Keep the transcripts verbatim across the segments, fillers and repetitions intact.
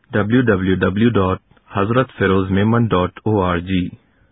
W W W dot Hazrat Feroz Memon dot O R G.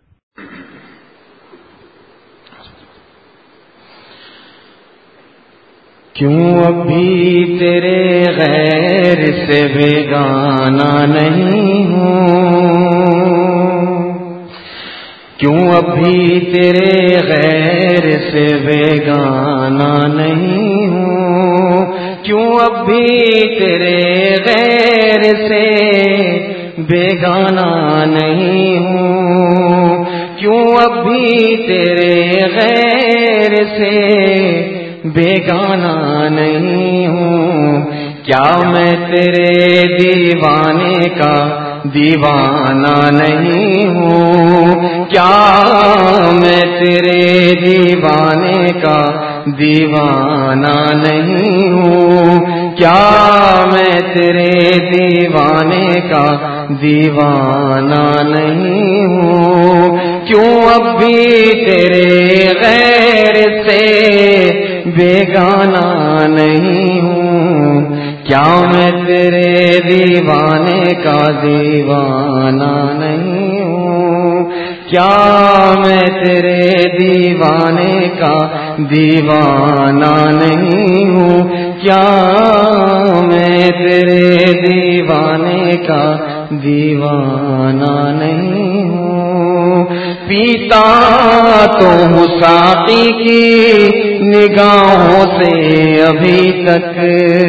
کیوں ابھی تیرے غیر سے بیگانہ نہیں ہوں، کیوں ابھی تیرے غیر سے بیگانہ نہیں ہوں، کیوں ابھی تیرے غیر سے بیگانہ نہیں ہوں، کیوں ابھی تیرے غیر سے بیگانہ نہیں ہوں، کیا میں تیرے دیوانے کا دیوانہ نہیں ہوں، کیا میں تیرے دیوانے کا دیوانہ نہیں ہوں، کیا میں تیرے دیوانے کا دیوانہ نہیں ہوں، کیوں اب بھی تیرے غیر سے بیگانہ نہیں ہوں، کیا میں تیرے دیوانے کا دیوانہ نہیں ہوں، کیا میں تیرے دیوانے کا دیوانہ نہیں ہوں، کیا میں تیرے دیوانے کا دیوانہ نہیں ہوں، پیتا تو ساقی کی نگاہوں سے ابھی تک،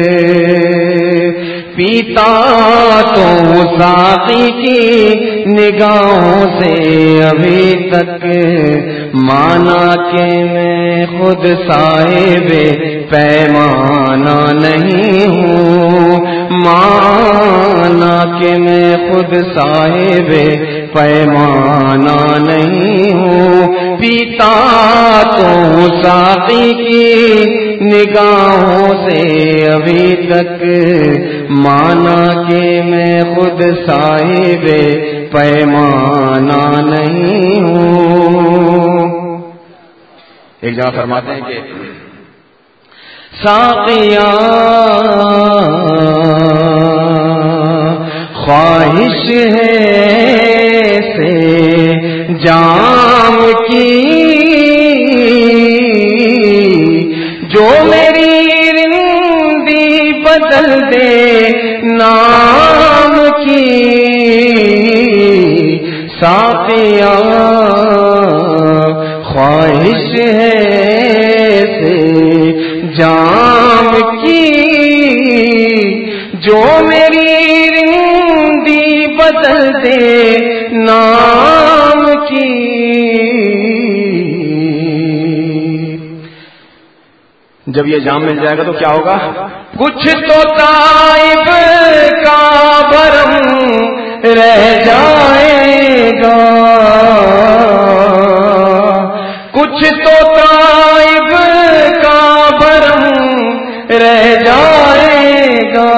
پیتا تو ساقی کی نگاہوں سے ابھی تک، مانا کہ میں خود صاحب پیمانہ نہیں ہوں، مانا کہ میں خود صاحب پیمانہ نہیں ہوں، پیتا تو ساقی کی نگاہوں سے ابھی تک، مانا کہ میں خود صاحب پیمانہ نہیں ہوں۔ ایک جگہ فرماتے ہیں کہ ساقیاں خواہش ہے سے جام کی، جو میری رندی بدل دے نام کی، ساقیاں خواہش ہے سے جام کی، جو میری رندی بدل دے نام کی، جب یہ جام مل جائے گا تو کیا ہوگا؟ کچھ تو طائب کا بھرم رہ جائے گا، کچھ تو طائب کا بھرم رہ جائے گا،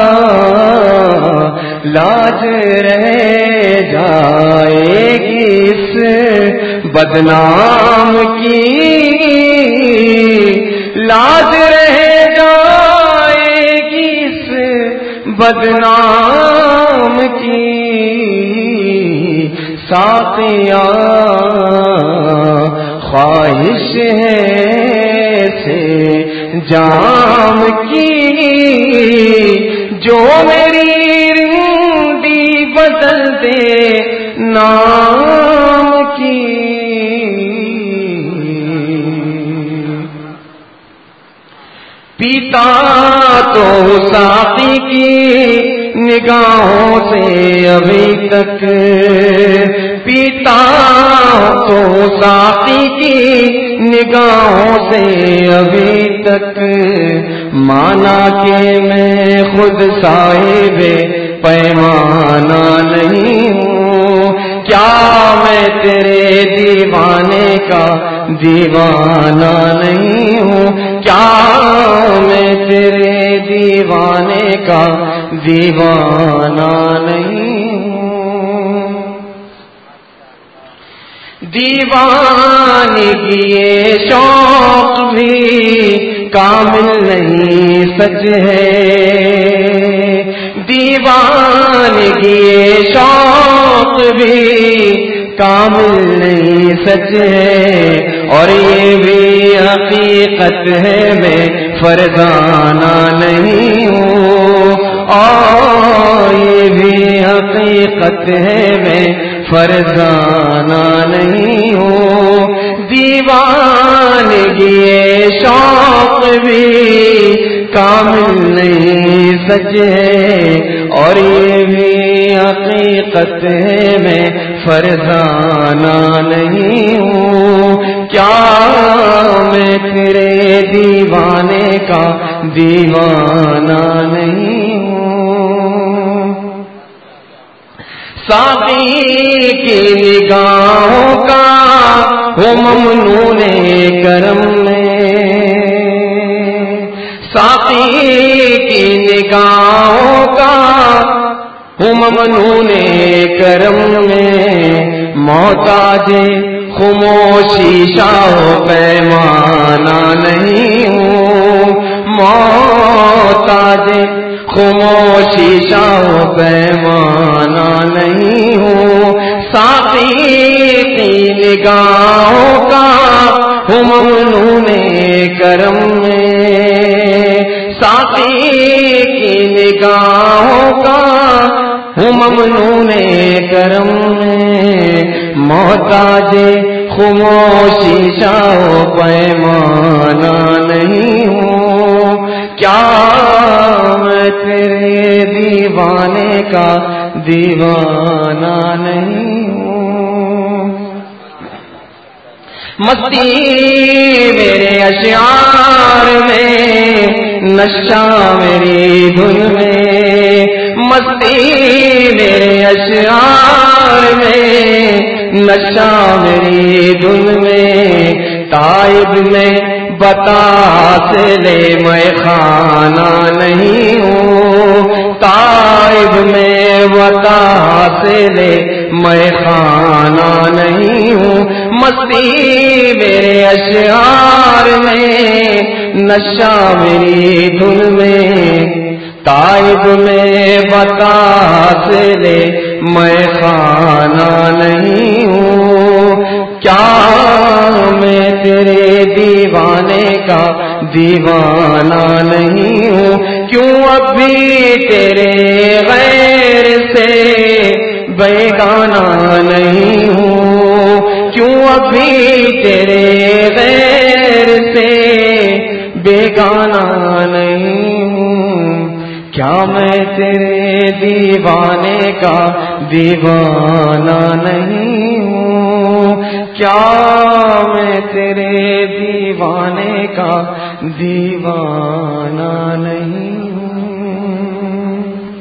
لاج رہ جائے گی اس بدنام کی، لاج رہ جائے گی اس بدنام کی، ساقیاں خواہش ہے سے جام کی، جو میری رندی بدل دے نام کی، پیتا تو ساقی کی نگاہوں سے ابھی تک، پیتا تو ساقی کی نگاہوں سے ابھی تک، مانا کہ میں خود صاحب پیمانہ نہیں ہوں، کیا میں تیرے دیوانے کا دیوانہ نہیں ہوں، کیا میں تیرے دیوانے کا دیوانہ نہیں ہوں، دیوانگی یہ شوق بھی کامل نہیں سچ ہے، دیوانگی دیوانگی شوق بھی کامل نہیں سچ ہے، اور یہ بھی حقیقت ہے میں فرزانہ نہیں ہوں، اور یہ بھی حقیقت ہے میں فرزانہ نہیں ہوں۔ دیوانگی شوق بھی کامل نہیں سچ ہے، اور یہ بھی حقیقت ہے میں فرزانہ نہیں ہوں۔ کیا میں تیرے دیوانے کا دیوانہ نہیں ہوں؟ ساقی کی نگاہوں کا ہوں ممنون کرم میں، ساقی کی نگاہوں کا ہوں ممنون کرم میں، محتاج خاموشی شاہ پیمانہ نہیں ہوں، محتاج خاموشی شاہ پیمانہ نہیں ہوں۔ ساقی کی نگاہوں کا ہوں ممنون کرم میں، ساقی کی نگاہوں کا ہوں ممنون کرم میں، محتاج خاموشی شاہ پیمانہ نہیں ہوں۔ کیا میں تیرے دیوانے کا دیوانہ نہیں ہوں؟ مستی میرے اشعار میں، نشہ میری دھن میں، مستی میرے اشعار میں، نشہ میری دھن میں، تائب میں بتا سے لے میں خانہ نہیں ہوں، تائب میں بتا سے لے میں خانہ نہیں ہوں۔ مستی میرے اشعار میں، نشہ میری دھن میں، تائب میں بتا سے لے میں خانہ نہیں ہوں۔ کیا میں تیرے دیوانے کا دیوانہ نہیں ہوں؟ کیوں اب بھی تیرے غیر سے بیگانہ نہیں ہوں؟ کیوں اب بھی تیرے غیر سے بیگانہ نہیں ہوں؟ کیا میں تیرے دیوانے کا دیوانہ نہیں ہوں؟ کیا میں تیرے دیوانے کا دیوانہ نہیں ہوں؟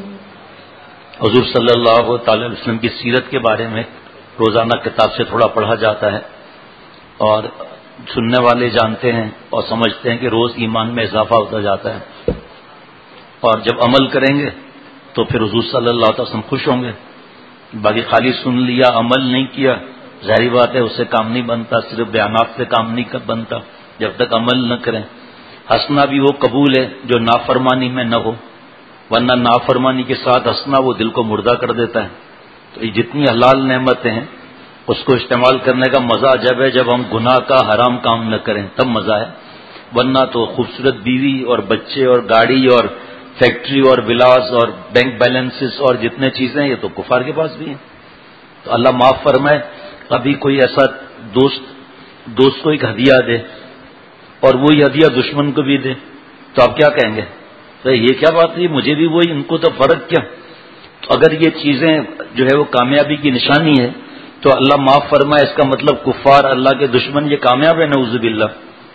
حضور صلی اللہ تعالی علیہ وسلم کی سیرت کے بارے میں روزانہ کتاب سے تھوڑا پڑھا جاتا ہے، اور سننے والے جانتے ہیں اور سمجھتے ہیں کہ روز ایمان میں اضافہ ہوتا جاتا ہے، اور جب عمل کریں گے تو پھر حضور صلی اللہ علیہ وسلم خوش ہوں گے۔ باقی خالی سن لیا عمل نہیں کیا، ظاہری بات ہے اس سے کام نہیں بنتا، صرف بیانات سے کام نہیں بنتا جب تک عمل نہ کریں۔ ہنسنا بھی وہ قبول ہے جو نافرمانی میں نہ ہو، ورنہ نافرمانی کے ساتھ ہنسنا وہ دل کو مردہ کر دیتا ہے۔ تو یہ جتنی حلال نعمتیں ہیں اس کو استعمال کرنے کا مزہ جب ہے جب ہم گناہ کا حرام کام نہ کریں، تب مزہ ہے، ورنہ تو خوبصورت بیوی اور بچے اور گاڑی اور فیکٹری اور ولاس اور بینک بیلنسز اور جتنے چیزیں یہ تو کفار کے پاس بھی ہیں۔ تو اللہ معاف فرمائے، ابھی کوئی ایسا دوست دوست کو ایک ہدیہ دے اور وہی ہدیہ دشمن کو بھی دے تو آپ کیا کہیں گے؟ تو یہ کیا بات ہے، مجھے بھی وہی، ان کو تو فرق کیا؟ تو اگر یہ چیزیں جو ہے وہ کامیابی کی نشانی ہے تو اللہ معاف فرمائے، اس کا مطلب کفار اللہ کے دشمن یہ کامیاب ہے، نعوذ باللہ۔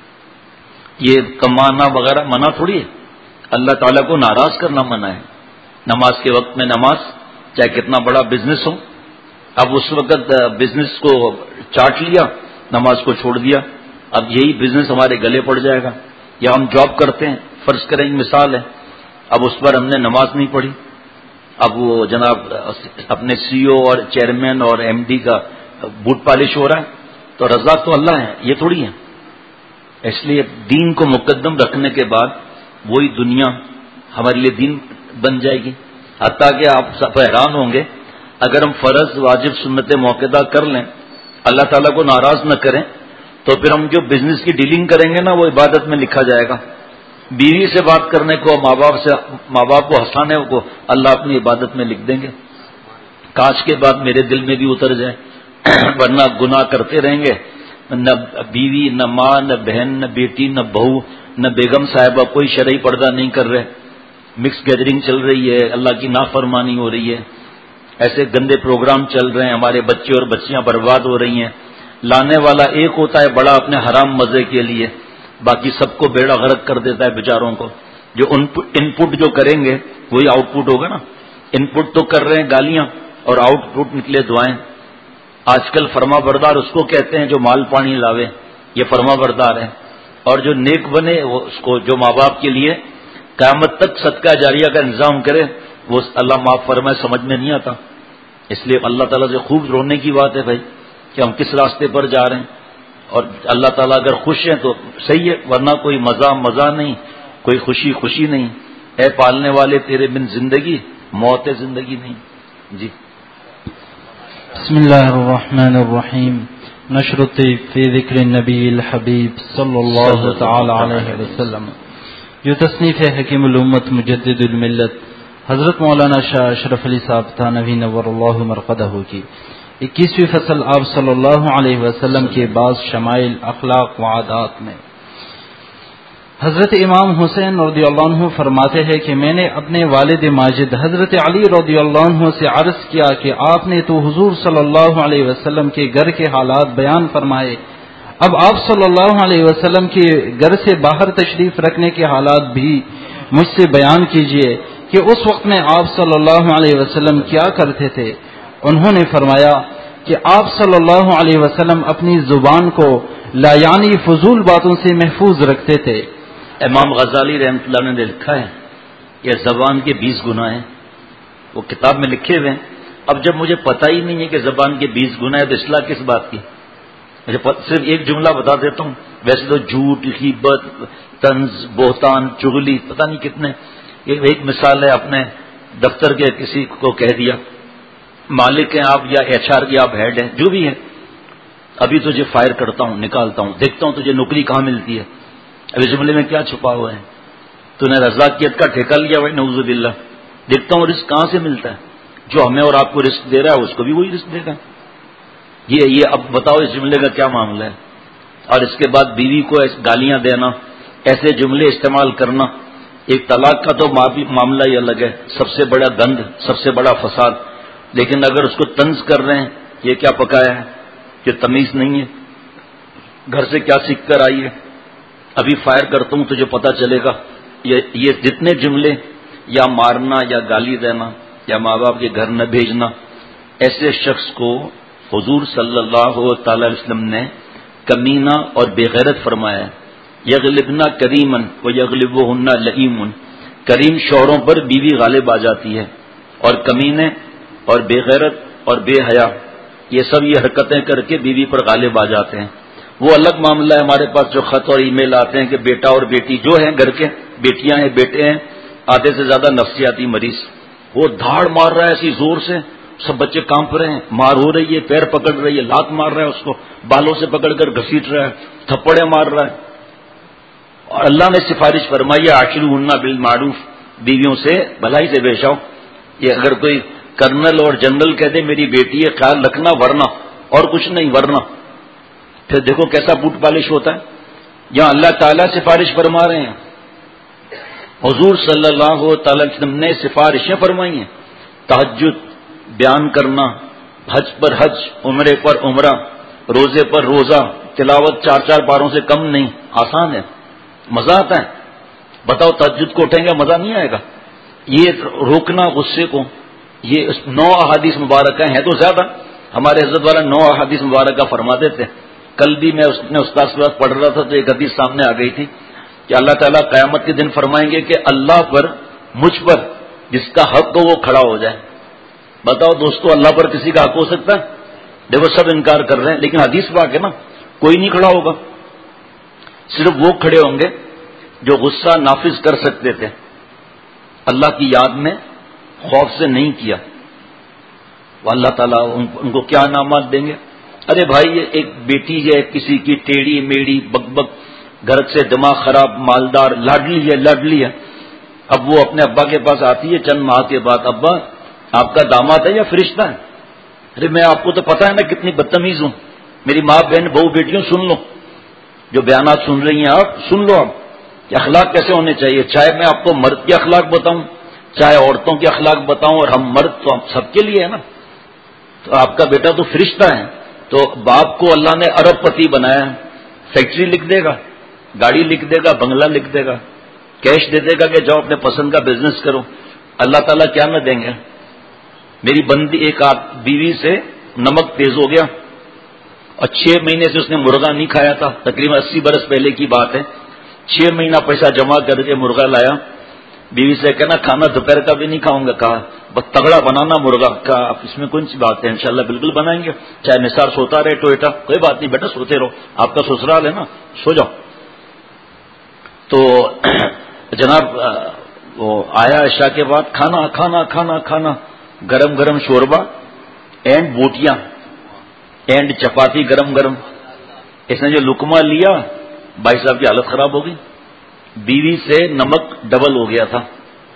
یہ کمانا وغیرہ منع تھوڑی ہے، اللہ تعالیٰ کو ناراض کرنا منع ہے۔ نماز کے وقت میں نماز، چاہے کتنا بڑا بزنس ہو، اب اس وقت بزنس کو چاٹ لیا، نماز کو چھوڑ دیا، اب یہی بزنس ہمارے گلے پڑ جائے گا۔ یا ہم جاب کرتے ہیں، فرض کریں ایک مثال ہے، اب اس پر ہم نے نماز نہیں پڑھی، اب وہ جناب اپنے سی او اور چیئرمین اور ایم ڈی کا بوٹ پالش ہو رہا ہے، تو رزاق تو اللہ ہے، یہ تھوڑی ہے۔ اس لیے دین کو مقدم رکھنے کے بعد وہی دنیا ہمارے لیے دین بن جائے گی۔ حتیٰ کہ آپ سب حیران ہوں گے اگر ہم فرض واجب سنت موقعہ کر لیں اللہ تعالیٰ کو ناراض نہ کریں تو پھر ہم جو بزنس کی ڈیلنگ کریں گے نا وہ عبادت میں لکھا جائے گا. بیوی سے بات کرنے کو ماں باپ سے ماں باپ کو ہنسانے کو اللہ اپنی عبادت میں لکھ دیں گے. کاش کے بعد میرے دل میں بھی اتر جائے ورنہ گناہ کرتے رہیں گے. نہ بیوی نہ ماں نہ بہن نہ بیٹی نہ بہو نہ بیگم صاحبہ کوئی شرعی پردہ نہیں کر رہے. مکس گیدرنگ چل رہی ہے, اللہ کی نافرمانی ہو رہی ہے, ایسے گندے پروگرام چل رہے ہیں, ہمارے بچے اور بچیاں برباد ہو رہی ہیں. لانے والا ایک ہوتا ہے بڑا اپنے حرام مزے کے لیے, باقی سب کو بیڑا غرق کر دیتا ہے بیچاروں کو. جو ان پٹ جو کریں گے وہی آؤٹ پٹ ہوگا نا. ان پٹ تو کر رہے ہیں گالیاں اور آؤٹ پٹ نکلے دعائیں. آج کل فرما بردار اس کو کہتے ہیں جو مال پانی لاوے, یہ فرما بردار ہے. اور جو نیک بنے وہ اس کو جو ماں باپ کے لیے قیامت تک صدقہ جاریہ کا انتظام کرے وہ اللہ معاف فرمائے, سمجھ میں نہیں آتا. اس لیے اللہ تعالیٰ سے خوب رونے کی بات ہے بھائی کہ ہم کس راستے پر جا رہے ہیں. اور اللہ تعالیٰ اگر خوش ہیں تو صحیح ہے, ورنہ کوئی مزہ مزہ نہیں, کوئی خوشی خوشی نہیں. اے پالنے والے تیرے بن زندگی موت زندگی نہیں. جی بسم اللہ الرحمن الرحیم. نشرت فی ذکر النبی الحبیب صلی اللہ تعالی علیہ وسلم. جو تصنیف حکیم الامت مجدد الملت حضرت مولانا شاہ اشرف علی صاحب تھانوی نور اللہ مرقدہ کی اکیسویں فصل آپ صلی اللہ علیہ وسلم کے بعض شمائل اخلاق و عادات میں. حضرت امام حسین رضی اللہ عنہ فرماتے ہیں کہ میں نے اپنے والد ماجد حضرت علی رضی اللہ عنہ سے عرض کیا کہ آپ نے تو حضور صلی اللہ علیہ وسلم کے گھر کے حالات بیان فرمائے, اب آپ صلی اللہ علیہ وسلم کے گھر سے باہر تشریف رکھنے کے حالات بھی مجھ سے بیان کیجیے کہ اس وقت میں آپ صلی اللہ علیہ وسلم کیا کرتے تھے. انہوں نے فرمایا کہ آپ صلی اللہ علیہ وسلم اپنی زبان کو لا یعنی فضول باتوں سے محفوظ رکھتے تھے. امام غزالی رحمۃ اللہ نے لکھا ہے کہ زبان کے بیس گناہ ہیں, وہ کتاب میں لکھے ہوئے ہیں. اب جب مجھے پتہ ہی نہیں ہے کہ زبان کے بیس گناہ ہے تو اصلاح کس بات کی. مجھے صرف ایک جملہ بتا دیتا ہوں. ویسے تو جھوٹ, غیبت, طنز, بہتان, چغلی, پتہ نہیں کتنے. ایک مثال ہے, اپنے دفتر کے کسی کو کہہ دیا مالک ہیں آپ یا ایچ آر کی آپ ہیڈ ہیں جو بھی ہے, ابھی تجھے فائر کرتا ہوں, نکالتا ہوں, دیکھتا ہوں تجھے نوکری کہاں ملتی ہے. ابھی جملے میں کیا چھپا ہوا ہے؟ تو نے رزاقیت کا ٹھیکہ لیا بھائی, نعوذ باللہ. دیکھتا ہوں رزق کہاں سے ملتا ہے, جو ہمیں اور آپ کو رزق دے رہا ہے اس کو بھی وہی رزق دے گا. یہ یہ اب بتاؤ اس جملے کا کیا معاملہ ہے. اور اس کے بعد بیوی کو گالیاں دینا, ایسے جملے استعمال کرنا. ایک طلاق کا تو معاملہ ہی الگ ہے, سب سے بڑا گند, سب سے بڑا فساد. لیکن اگر اس کو طنز کر رہے ہیں, یہ کیا پکایا ہے کہ تمیز نہیں ہے, گھر سے کیا سیکھ کر آئی ہے, ابھی فائر کرتا ہوں تجھے پتہ چلے گا. یہ یہ جتنے جملے یا مارنا یا گالی دینا یا ماں باپ کے گھر نہ بھیجنا, ایسے شخص کو حضور صلی اللہ تعالی علیہ وسلم نے کمینہ اور بے غیرت فرمایا ہے. یغلبنا کریمن و یغلبہن لئیم. کریم شوہروں پر بیوی غالب آ جاتی ہے, اور کمینے اور بے غیرت اور بے حیا یہ سب یہ حرکتیں کر کے بیوی پر غالب آ جاتے ہیں. وہ الگ معاملہ ہے ہمارے پاس جو خط اور ای میل آتے ہیں کہ بیٹا اور بیٹی جو ہیں گھر کے, بیٹیاں ہیں بیٹے ہیں, آدھے سے زیادہ نفسیاتی مریض, وہ دھاڑ مار رہا ہے ایسی زور سے, سب بچے کانپ رہے ہیں, مار ہو رہی ہے, پیر پکڑ رہی ہے, لات مار رہا ہے اس کو, بالوں سے پکڑ کر گھسیٹ رہا ہے, تھپڑے مار رہا ہے. اور اللہ نے سفارش فرمائی عاشروہن بالمعروف, بیویوں سے بھلائی سے پیش آؤ. یہ اگر کوئی کرنل اور جنرل کہہ دے میری بیٹی ہے خیال رکھنا ورنہ, اور کچھ نہیں ورنہ, پھر دیکھو کیسا بوٹ پالش ہوتا ہے. یہاں اللہ تعالیٰ سفارش فرما رہے ہیں, حضور صلی اللہ تعالی وسلم نے سفارشیں فرمائی ہیں. تہجد بیان کرنا, حج پر حج, عمرے پر عمرہ, روزے پر روزہ, تلاوت چار چار پاروں سے کم نہیں, آسان ہے, مزہ آتا ہے. بتاؤ تہجد کو اٹھیں گے مزہ نہیں آئے گا. یہ روکنا غصے کو, یہ نو احادیث مبارکہ ہیں تو زیادہ, ہمارے حضرت والا نو احادیث مبارکہ فرماتے تھے. کل بھی میں اپنے استاد کے پاس پڑھ رہا تھا تو ایک حدیث سامنے آ گئی تھی کہ اللہ تعالیٰ قیامت کے دن فرمائیں گے کہ اللہ پر, مجھ پر جس کا حق ہو وہ کھڑا ہو جائے. بتاؤ دوستو اللہ پر کسی کا حق ہو سکتا ہے؟ دیکھو سب انکار کر رہے ہیں, لیکن حدیث پاک ہے نا, کوئی نہیں کھڑا ہوگا. صرف وہ کھڑے ہوں گے جو غصہ نافذ کر سکتے تھے اللہ کی یاد میں, خوف سے نہیں کیا، وہ اللہ تعالیٰ ان کو کیا انعامات دیں گے. ارے بھائی ایک بیٹی ہے کسی کی ٹیڑھی میڑھی بک بک، گھر سے دماغ خراب، مالدار، لاڈلی ہے لاڈلی ہے. اب وہ اپنے ابا کے پاس آتی ہے چند ماہ کے بعد، ابا آپ کا داماد ہے یا فرشتہ ہے؟ ارے میں آپ کو تو پتا ہے نا کتنی بدتمیز ہوں. میری ماں بہن بہو بیٹیوں سن لو، جو بیانات سن رہی ہیں آپ سن لو. آپ کہ اخلاق کیسے ہونے چاہیے، چاہے میں آپ کو مرد کے اخلاق بتاؤں چاہے عورتوں کے اخلاق بتاؤں، اور ہم مرد تو ہم سب کے لیے ہے نا. تو آپ کا بیٹا تو فرشتہ ہے، تو باپ کو اللہ نے ارب پتی بنایا، فیکٹری لکھ دے گا، گاڑی لکھ دے گا، بنگلہ لکھ دے گا، کیش دے دے گا کہ جاؤ اپنے پسند کا بزنس کرو. اللہ تعالیٰ کیا نہ دیں گے. میری بندی ایک بیوی سے نمک تیز ہو گیا اور چھ مہینے سے اس نے مرغا نہیں کھایا تھا، تقریباً اسی برس پہلے کی بات ہے. چھ مہینہ پیسہ جمع کر کے مرغا لایا، بیوی سے کہنا کھانا دوپہر کا بھی نہیں کھاؤں گا. کہا بس تگڑا بنانا مرغا. کہا اس میں کون سی بات ہے، انشاءاللہ بالکل بنائیں گے، چاہے نثار سوتا رہے ٹوئٹا، کوئی بات نہیں بیٹا سوتے رہو، آپ کا سسرال ہے نا، سو جاؤ. تو جناب وہ آیا عشاء کے بعد، کھانا کھانا کھانا کھانا، گرم گرم شوربا اینڈ بوٹیاں اینڈ چپاتی گرم گرم. اس نے جو لقمہ لیا بھائی صاحب کی حالت خراب ہو گئی. بیوی سے نمک ڈبل ہو گیا تھا.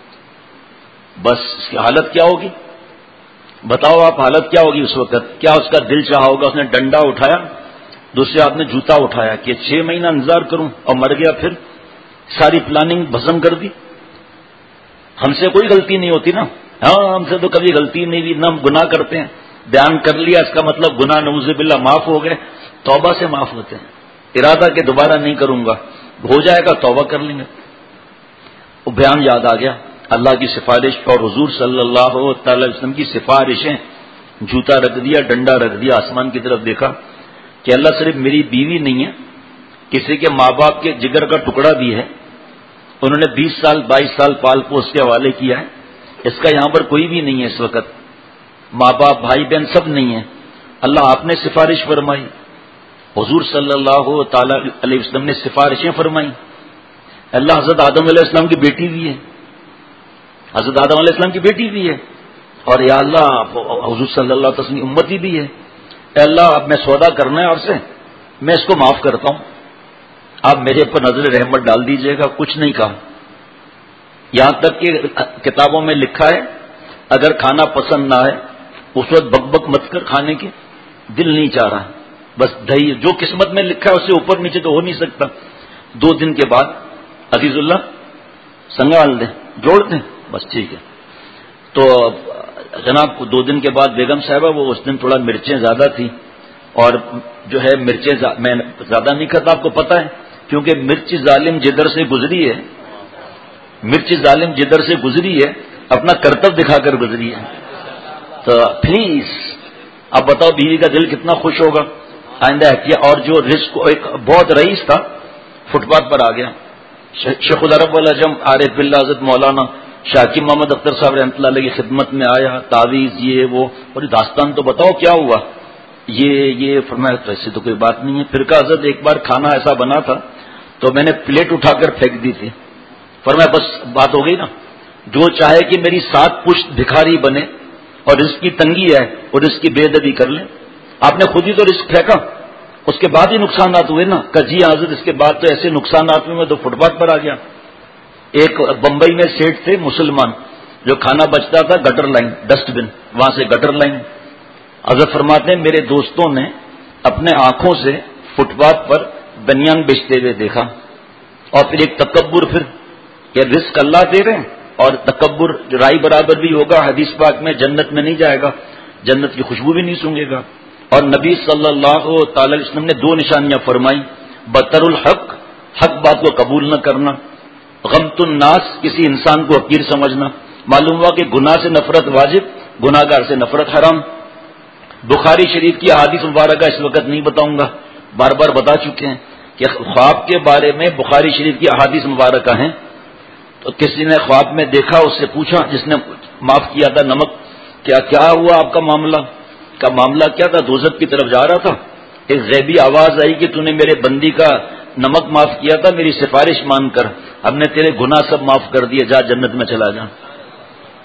بس اس کی حالت کیا ہوگی بتاؤ آپ، حالت کیا ہوگی اس وقت؟ کیا اس کا دل چاہا ہوگا؟ اس نے ڈنڈا اٹھایا، دوسرے ہاتھ نے جوتا اٹھایا کہ چھ مہینہ انتظار کروں اور مر گیا. پھر ساری پلاننگ بھسم کر دی. ہم سے کوئی غلطی نہیں ہوتی نا، ہاں ہم سے تو کبھی غلطی نہیں ہوئی، نہ ہم گناہ کرتے ہیں. بیان کر لیا اس کا مطلب گناہ نعوذ باللہ معاف ہو گئے. توبہ سے معاف ہوتے ہیں. ارادہ کہ دوبارہ نہیں کروں گا، ہو جائے گا توبہ کر لیں گے. وہ بیان یاد آ گیا اللہ کی سفارش اور حضور صلی اللہ تعالی وسلم کی سفارشیں. جوتا رکھ دیا، ڈنڈا رکھ دیا، آسمان کی طرف دیکھا کہ اللہ صرف میری بیوی نہیں ہے، کسی کے ماں باپ کے جگر کا ٹکڑا بھی ہے. انہوں نے بیس سال بائیس سال پال پوس کے حوالے کیا ہے. اس کا یہاں پر کوئی بھی نہیں ہے اس وقت، ماں باپ بھائی بہن سب نہیں ہیں. اللہ آپ نے سفارش فرمائی، حضور صلی اللہ تعالی علیہ وسلم نے سفارشیں فرمائی. اللہ حضرت آدم علیہ السلام کی بیٹی بھی ہے، حضرت آدم علیہ السلام کی بیٹی بھی ہے، اور یا اللہ حضور صلی اللہ علیہ وسلم کی امتی بھی ہے. اے اللہ اب میں سودا کرنا ہے اور سے میں اس کو معاف کرتا ہوں، آپ میرے پر نظر رحمت ڈال دیجئے گا. کچھ نہیں کہا. یہاں تک کہ کتابوں میں لکھا ہے اگر کھانا پسند نہ آئے اس وقت بک بک مت کر، کھانے کی دل نہیں چاہ رہا، بس دہی جو قسمت میں لکھا ہے اس سے اوپر نیچے تو ہو نہیں سکتا. دو دن کے بعد عزیز اللہ سنگال دیں، جوڑ دیں، بس ٹھیک ہے. تو جناب دو دن کے بعد بیگم صاحبہ وہ اس دن تھوڑا مرچیں زیادہ تھی، اور جو ہے مرچیں میں زیادہ نہیں کھاتا، آپ کو پتہ ہے، کیونکہ مرچ ظالم جدھر سے گزری ہے، مرچ ظالم جدھر سے گزری ہے اپنا کرتب دکھا کر گزری ہے. تو پلیز اب بتاؤ بیوی کا دل کتنا خوش ہوگا آئندہ احتیاط. اور جو رزق ایک بہت رئیس تھا فٹ پاتھ پر آ گیا، شیخ العرب والعجم عارف باللہ حضرت مولانا شاکر محمد اختر صاحب رحمۃ اللہ علیہ کی خدمت میں آیا، تعویذ یہ وہ، اور داستان تو بتاؤ کیا ہوا. یہ یہ فرمایا تو ایسی تو کوئی بات نہیں ہے. پھر کا حضرت ایک بار کھانا ایسا بنا تھا تو میں نے پلیٹ اٹھا کر پھینک دی تھی. فرمایا بس بات ہو گئی نا، جو چاہے کہ میری سات پشت بھکاری بنے اور رزق کی تنگی ہے اور رزق کی بے ادبی کر لیں. آپ نے خود ہی تو رزق پھینکا، اس کے بعد ہی نقصانات ہوئے نا. کہ جی حضرت اس کے بعد تو ایسے نقصانات ہوئے، میں تو فٹ پاتھ پر آ گیا. ایک بمبئی میں سیٹ تھے مسلمان، جو کھانا بچتا تھا گٹر لائن، ڈسٹ بن، وہاں سے گٹر لائن. حضرت فرماتے ہیں میرے دوستوں نے اپنے آنکھوں سے فٹ پاتھ پر بنیان بیچتے ہوئے دیکھا. اور پھر ایک تکبر، پھر کہ رزق اللہ دے رہے ہیں اور تکبر رائی برابر بھی ہوگا. حدیث پاک میں جنت میں نہیں جائے گا، جنت کی خوشبو بھی نہیں سونگے گا. اور نبی صلی اللہ تعالی علیہ وسلم نے دو نشانیاں فرمائی: بطر الحق، حق بات کو قبول نہ کرنا، غمت الناس، کسی انسان کو حقیر سمجھنا. معلوم ہوا کہ گناہ سے نفرت واجب، گناہ گار سے نفرت حرام. بخاری شریف کی احادیث مبارکہ اس وقت نہیں بتاؤں گا، بار بار بتا چکے ہیں کہ خواب کے بارے میں بخاری شریف کی احادیث مبارکہ ہیں. تو کسی نے خواب میں دیکھا، اس سے پوچھا جس نے معاف کیا تھا نمک، کیا کیا ہوا آپ کا معاملہ؟ کا معاملہ کیا تھا؟ دوزخ کی طرف جا رہا تھا، ایک غیبی آواز آئی کہ تو نے میرے بندی کا نمک معاف کیا تھا، میری سفارش مان کر، ہم نے تیرے گناہ سب معاف کر دیے، جا جنت میں چلا جا.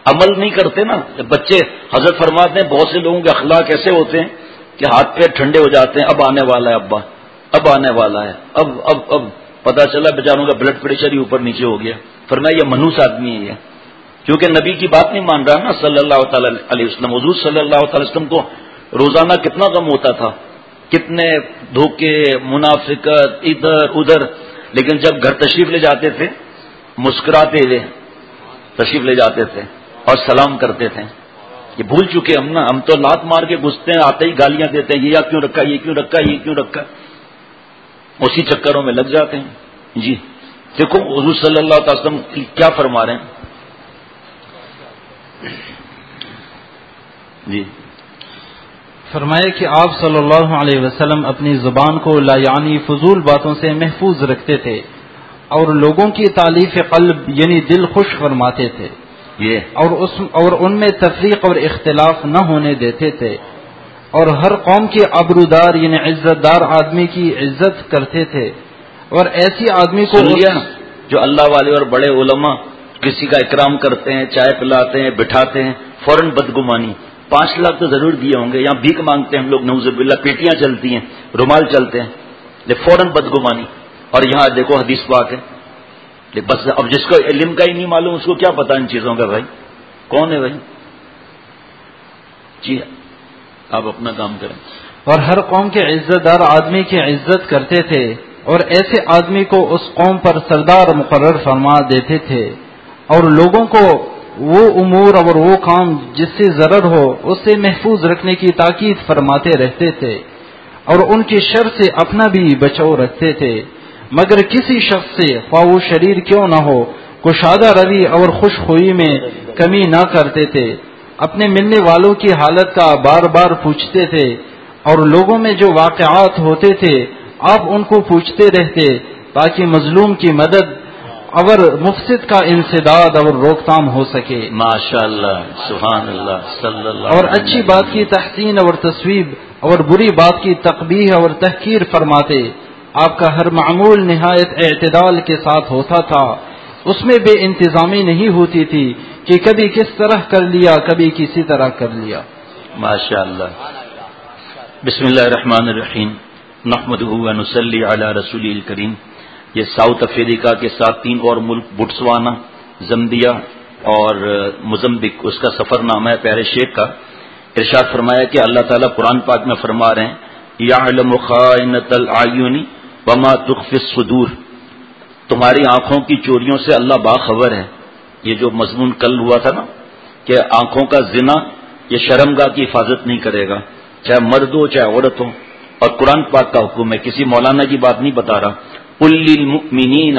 عمل نہیں کرتے نا. بچے حضرت فرماتے ہیں بہت سے لوگوں کے اخلاق ایسے ہوتے ہیں کہ ہاتھ پیر ٹھنڈے ہو جاتے ہیں, اب آنے والا ہے ابا, اب آنے والا ہے, اب اب اب پتا چلا بیچاروں کا بلڈ پریشر ہی اوپر نیچے ہو گیا. فرمایا یہ منحوس آدمی ہے یہ, کیونکہ نبی کی بات نہیں مان رہا نا صلی اللہ تعالی علیہ وسلم. حضور صلی اللہ تعالی وسلم کو روزانہ کتنا غم ہوتا تھا, کتنے دھوکے, منافقت, ادھر ادھر, لیکن جب گھر تشریف لے جاتے تھے مسکراتے ہوئے تشریف لے جاتے تھے اور سلام کرتے تھے. یہ بھول چکے ہم نا, ہم تو لات مار کے گھستے ہیں, آتے ہی گالیاں دیتے ہیں, یہ کیوں رکھا, یہ کیوں رکھا, یہ کیوں رکھا, اسی چکروں میں لگ جاتے ہیں. جی دیکھو حضور صلی اللہ علیہ وسلم کیا فرما رہے ہیں. جی فرمایا کہ آپ صلی اللہ علیہ وسلم اپنی زبان کو لا یعنی فضول باتوں سے محفوظ رکھتے تھے اور لوگوں کی تالیف قلب یعنی دل خوش فرماتے تھے یہ اور اس اور ان میں تفریق اور اختلاف نہ ہونے دیتے تھے اور ہر قوم کے آبرودار یعنی عزت دار آدمی کی عزت کرتے تھے اور ایسی آدمی کو سن لیا جو اللہ والے اور بڑے علماء کسی کا اکرام کرتے ہیں, چائے پلاتے ہیں, بٹھاتے ہیں, فوراً بدگمانی. پانچ لاکھ تو ضرور دیے ہوں گے, یہاں بھیک مانگتے ہیں ہم لوگ نعوذ باللہ, پیٹیاں چلتی ہیں, رومال چلتے ہیں, لیکن فوراً بدگمانی. اور یہاں دیکھو حدیث پاک ہے, بس اب جس کو علم کا ہی نہیں معلوم اس کو کیا پتا ان چیزوں کا. بھائی کون ہے بھائی؟ جی آپ اپنا کام کریں. اور ہر قوم کے عزت دار آدمی کی عزت کرتے تھے اور ایسے آدمی کو اس قوم پر سردار مقرر فرما دیتے تھے اور لوگوں کو وہ امور اور وہ کام جس سے ضرر ہو اس سے محفوظ رکھنے کی تاکید فرماتے رہتے تھے اور ان کی شر سے اپنا بھی بچاؤ رکھتے تھے. مگر کسی شخص سے خواہ وہ شریر کیوں نہ ہو کشادہ روی اور خوش خوئی میں کمی نہ کرتے تھے. اپنے ملنے والوں کی حالت کا بار بار پوچھتے تھے اور لوگوں میں جو واقعات ہوتے تھے آپ ان کو پوچھتے رہتے تاکہ مظلوم کی مدد اور مفسد کا انسداد اور روک تھام ہو سکے. ماشاء اللہ, سبحان اللہ, صلی اللہ. اور اچھی بات کی تحسین اور تصویب اور بری بات کی تقبیح اور تحقیر فرماتے. آپ کا ہر معمول نہایت اعتدال کے ساتھ ہوتا تھا, اس میں بے انتظامی نہیں ہوتی تھی کہ کبھی کس طرح کر لیا کبھی کسی طرح کر لیا. ماشاء اللہ. بسم اللہ الرحمن الرحیم, نحمدہ و نصلی علی رسول الکریم. یہ ساؤتھ افریقہ کے ساتھ تین اور ملک بوٹسوانا, زمبیا اور موزمبک, اس کا سفر نامہ ہے پیارے شیخ کا. ارشاد فرمایا کہ اللہ تعالیٰ قرآن پاک میں فرما رہے ہیں یعلم خائنۃ الاعین وما تخفی الصدور, تمہاری آنکھوں کی چوریوں سے اللہ باخبر ہے. یہ جو مضمون کل ہوا تھا نا کہ آنکھوں کا زنا یہ شرمگاہ کی حفاظت نہیں کرے گا, چاہے مرد ہو چاہے عورت ہو, اور قرآن پاک کا حکم ہے, کسی مولانا کی بات نہیں بتا رہا. قل للمؤمنین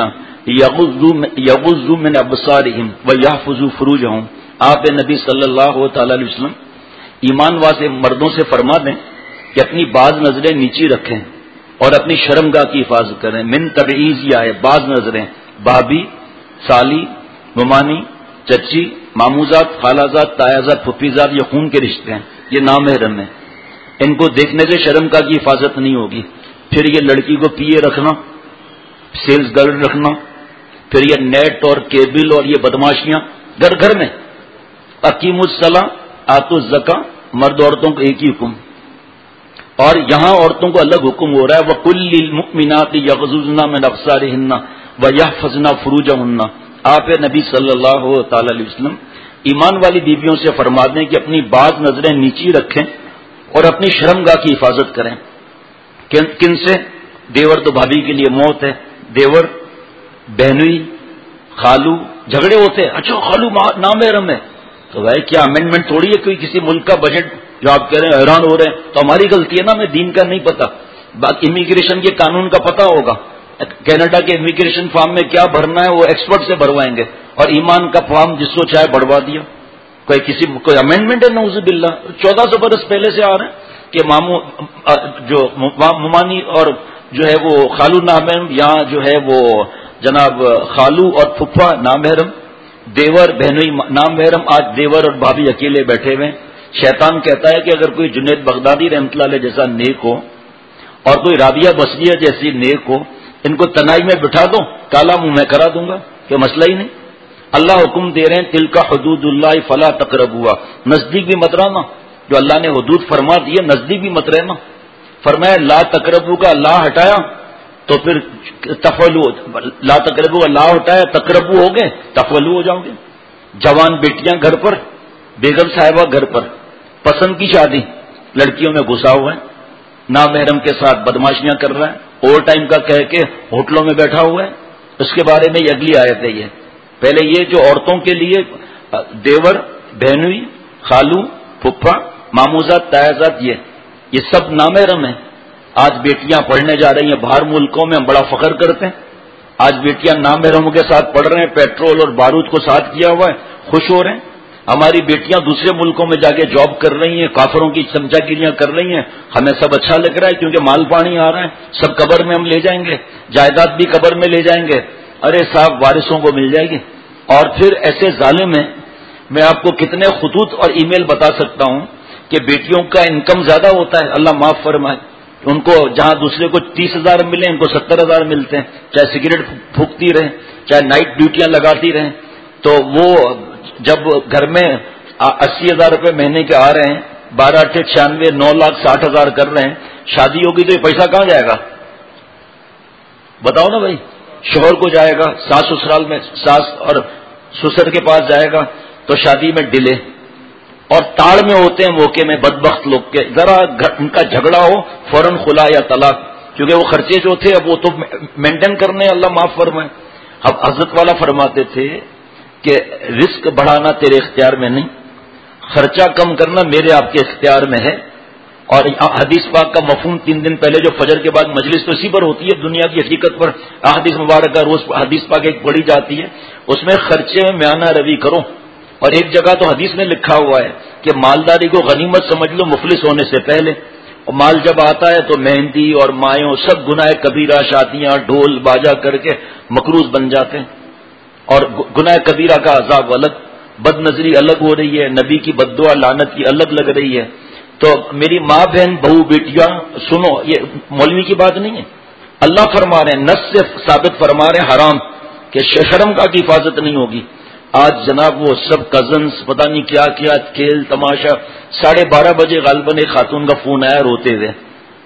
یغضوا من ابصارهم ویحفظوا فروجهم. آپ نبی صلی اللہ تعالی علیہ وسلم ایمان والے مردوں سے فرما دیں کہ اپنی بعض نظریں نیچی رکھیں اور اپنی شرمگاہ کی حفاظت کریں. من تبعیض یہ ہے بعض نظریں, بھابھی, سالی, ممانی, چچی, ماموزاد, خالازاد, تایازاد, پھپھیزاد, یہ خون کے رشتے ہیں, یہ نامحرم ہیں. ان کو دیکھنے سے شرمگاہ کی حفاظت نہیں ہوگی. پھر یہ لڑکی کو پیے رکھنا, سیلز گرل رکھنا, پھر یہ نیٹ اور کیبل اور یہ بدماشیاں گھر گھر میں. اقیم الصلاۃ آتوا الزکاۃ, مرد عورتوں کو ایک ہی حکم, اور یہاں عورتوں کو الگ حکم ہو رہا ہے وَقُلْ لِلْمُؤْمِنَاتِ يَغْضُضْنَ مِنْ أَبْصَارِهِنَّ وَيَحْفَظْنَ فُرُوجَهُنَّ. آپ نبی صلی اللہ تعالی علیہ وسلم ایمان والی بیویوں سے فرما دیں کہ اپنی بعض نظریں نیچی رکھیں اور اپنی شرمگاہ کی حفاظت کریں. کن سے؟ دیور تو بھابھی کے لیے موت ہے, دیور, بہنوئی, خالو, جھگڑے ہوتے ہیں, اچھا خالو نامحرم ہے, تو بھائی کیا امینڈمنٹ تھوڑی ہے کوئی کسی ملک کا بجٹ جو آپ کہہ رہے ہیں حیران ہو رہے ہیں, تو ہماری غلطی ہے نا, ہمیں دین کا نہیں پتا. بات امیگریشن کے قانون کا پتا ہوگا, کینیڈا کے امیگریشن فارم میں کیا بھرنا ہے وہ ایکسپرٹ سے بھروائیں گے, اور ایمان کا فارم جس کو چاہے بڑھوا دیا. کوئی کسی کوئی امینڈمنٹ ہے نعوذ باللہ, چودہ سو برس پہلے سے آ رہے ہیں کہ مامو جو ممانی اور جو ہے وہ خالو نامحرم, یہاں جو ہے وہ جناب خالو اور پھپھا نامحرم, دیور بہنوئی نامحرم. آج دیور اور بھابھی اکیلے بیٹھے ہوئے. شیطان کہتا ہے کہ اگر کوئی جنید بغدادی رحمۃ اللہ علیہ جیسا نیک ہو اور کوئی رابعہ بصریہ جیسی نیک ہو, ان کو تنہائی میں بٹھا دو, کالا منہ میں کرا دوں گا, کہ مسئلہ ہی نہیں. اللہ حکم دے رہے ہیں تل کا حدود اللہ فلا تقربوا، نزدیک بھی مت رہنا، جو اللہ نے حدود فرما دی ہے نزدیک بھی مت رہنا. فرمایا لا تقربوا کا لا ہٹایا تو پھر تفلو، لا تقربوا کا لا ہٹایا تقربو ہو گئے، تفلو ہو جاؤ گے. جوان بیٹیاں گھر پر، بیگم صاحبہ گھر پر، پسند کی شادی لڑکیوں میں گھسا ہوا ہے، نامحرم کے ساتھ بدماشیاں کر رہا ہے، اوور ٹائم کا کہہ کے ہوٹلوں میں بیٹھا ہوا ہے. اس کے بارے میں یہ اگلی آیت ہے. یہ پہلے یہ جو عورتوں کے لیے دیور، بہنوئی، خالو، پھپھا، ماموزات، تایازات، یہ یہ سب نامحرم ہیں. آج بیٹیاں پڑھنے جا رہی ہیں باہر ملکوں میں، ہم بڑا فخر کرتے ہیں. آج بیٹیاں نامحرموں کے ساتھ پڑھ رہے ہیں، پیٹرول اور بارود کو ساتھ کیا ہوا ہے، خوش ہو رہے ہیں. ہماری بیٹیاں دوسرے ملکوں میں جا کے جاب کر رہی ہیں، کافروں کی چمچا گیریاں کر رہی ہیں. ہمیں سب اچھا لگ رہا ہے کیونکہ مال پانی آ رہا ہے، سب قبر میں ہم لے جائیں گے، جائیداد بھی قبر میں لے جائیں گے. ارے صاحب وارثوں کو مل جائے گی. اور پھر ایسے ظالم ہیں، میں آپ کو کتنے خطوط اور ای میل بتا سکتا ہوں کہ بیٹیوں کا انکم زیادہ ہوتا ہے، اللہ معاف فرمائے. ان کو جہاں دوسرے کو تیس ہزار ملے ان کو ستر ہزار ملتے ہیں، چاہے سگریٹ پھونکتی رہیں، چاہے نائٹ ڈیوٹیاں لگاتی رہیں. تو وہ جب گھر میں اسی ہزار روپے مہینے کے آ رہے ہیں، بارہ اٹھے چھیانوے، نو لاکھ ساٹھ ہزار کر رہے ہیں، شادی ہوگی تو یہ پیسہ کہاں جائے گا؟ بتاؤ نا بھائی. شوہر کو جائے گا، ساس سسرال میں ساس اور سسر کے پاس جائے گا تو شادی میں ڈیلے اور تاڑ میں ہوتے ہیں موقع میں بدبخت لوگ کے. ذرا ان کا جھگڑا ہو فوراً خلا یا طلاق، کیونکہ وہ خرچے جو تھے اب وہ تو مینٹین کرنے، اللہ معاف فرمائے. اب حضرت والا فرماتے تھے کہ رزق بڑھانا تیرے اختیار میں نہیں، خرچہ کم کرنا میرے آپ کے اختیار میں ہے. اور حدیث پاک کا مفہوم تین دن پہلے جو فجر کے بعد مجلس تو اسی پر ہوتی ہے، دنیا کی حقیقت پر حدیث مبارکہ روز حدیث پاک ایک پڑھی جاتی ہے، اس میں خرچے میں میانہ روی کرو. اور ایک جگہ تو حدیث میں لکھا ہوا ہے کہ مالداری کو غنیمت سمجھ لو مفلس ہونے سے پہلے. اور مال جب آتا ہے تو مہندی اور مایوں سب گناہ کبیرہ، شادیاں ڈھول باجا کر کے مقروض بن جاتے ہیں. اور گناہ کبیرہ کا عذاب الگ، بد نظری الگ ہو رہی ہے، نبی کی بد دعا لعنت کی الگ لگ رہی ہے. تو میری ماں بہن بہو بیٹیاں سنو، یہ مولوی کی بات نہیں ہے، اللہ فرما رہے ہیں، نص سے ثابت فرما رہے ہیں حرام کہ شرم کا کی حفاظت نہیں ہوگی. آج جناب وہ سب کزنس پتہ نہیں کیا کیا کھیل تماشا. ساڑھے بارہ بجے غالباً ایک خاتون کا فون آیا روتے ہوئے.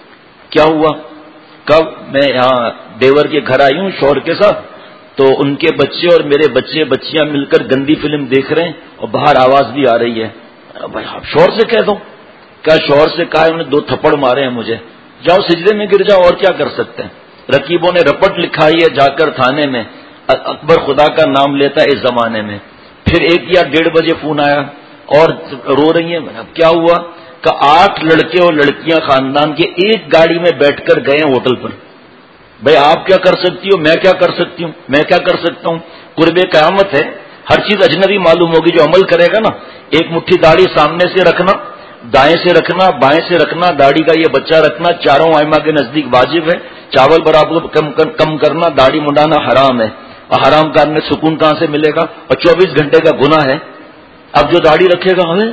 کیا ہوا؟ کب؟ میں یہاں دیور کے گھر آئی ہوں شوہر کے ساتھ، تو ان کے بچے اور میرے بچے بچیاں مل کر گندی فلم دیکھ رہے ہیں اور باہر آواز بھی آ رہی ہے. بھائی آپ شوہر سے کہہ دو. کیا شوہر سے کہا انہوں نے دو تھپڑ مارے ہیں مجھے. جاؤ سجدے میں گر جاؤ، اور کیا کر سکتے ہیں. رقیبوں نے رپٹ لکھائی ہے جا کر تھانے میں، اکبر خدا کا نام لیتا ہے اس زمانے میں. پھر ایک یا ڈیڑھ بجے فون آیا اور رو رہی ہیں. اب کیا ہوا کہ آٹھ لڑکے اور لڑکیاں خاندان کے ایک گاڑی میں بیٹھ کر گئے ہیں ہوٹل پر. بھائی آپ کیا کر سکتی ہو، میں کیا کر سکتی ہوں، میں کیا کر سکتا ہوں. قرب قیامت ہے، ہر چیز اجنبی معلوم ہوگی. جو عمل کرے گا نا، ایک مٹھی داڑھی سامنے سے رکھنا، دائیں سے رکھنا، بائیں سے رکھنا، داڑھی کا یہ بچہ رکھنا چاروں ائمہ کے نزدیک واجب ہے. چاول برابر کم کم کرنا، داڑھی منڈانا حرام ہے. اور حرام کام میں سکون کہاں سے ملے گا؟ اور چوبیس گھنٹے کا گناہ ہے. اب جو داڑھی رکھے گا، ہمیں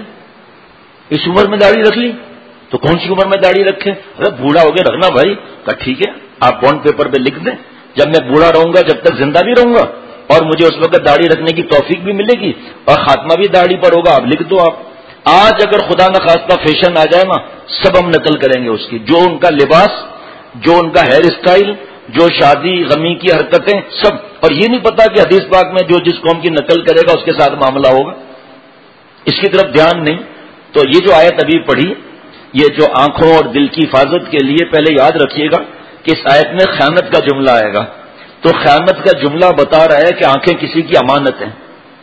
اس عمر میں داڑھی رکھ لی تو کون سی عمر میں داڑھی رکھے؟ ارے بوڑھا ہو گیا رکھنا بھائی. کہا ٹھیک ہے، آپ بانڈ پیپر پہ لکھ دیں جب میں بوڑھا رہوں گا، جب تک زندہ بھی رہوں گا اور مجھے اس وقت داڑھی رکھنے کی توفیق بھی ملے گی اور خاتمہ بھی داڑھی پر ہوگا، آپ لکھ دو. آپ آج اگر خدا نخواستہ فیشن آ جائے نا، سب ہم نقل کریں گے اس کی. جو ان کا لباس، جو ان کا ہیئر اسٹائل، جو شادی غمی کی حرکتیں سب. اور یہ نہیں پتا کہ حدیث پاک میں جو جس قوم کی نقل کرے گا اس کے ساتھ معاملہ ہوگا. اس کی طرف دھیان نہیں. تو یہ جو آیت ابھی پڑھی، یہ جو آنکھوں اور دل کی حفاظت کے لیے، پہلے یاد رکھیے گا کہ اس آیت میں خیانت کا جملہ آئے گا. تو خیانت کا جملہ بتا رہا ہے کہ آنکھیں کسی کی امانت ہیں.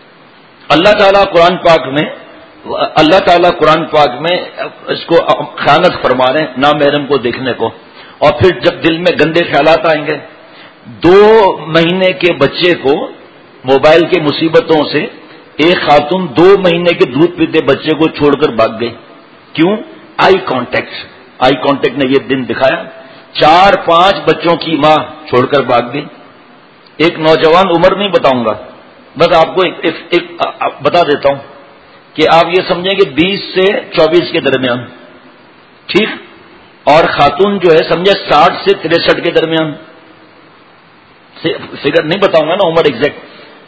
اللہ تعالیٰ قرآن پاک میں اللہ تعالیٰ قرآن پاک میں اس کو خیانت فرما رہے ہیں، نامحرم کو دیکھنے کو. اور پھر جب دل میں گندے خیالات آئیں گے، دو مہینے کے بچے کو موبائل کی مصیبتوں سے ایک خاتون دو مہینے کے دودھ پیتے بچے کو چھوڑ کر بھاگ گئی. کیوں؟ Eye contact. آئی کانٹیکٹ نے یہ دن دکھایا. چار پانچ بچوں کی ماں چھوڑ کر بھاگ گئی. ایک نوجوان، عمر نہیں بتاؤں گا، بس آپ کو ایک, ایک, ایک بتا دیتا ہوں کہ آپ یہ سمجھیں کہ بیس سے چوبیس کے درمیان، ٹھیک. اور خاتون جو ہے سمجھے ساٹھ سے تریسٹھ کے درمیان. فگر نہیں بتاؤں گا نا عمر ایگزیکٹ.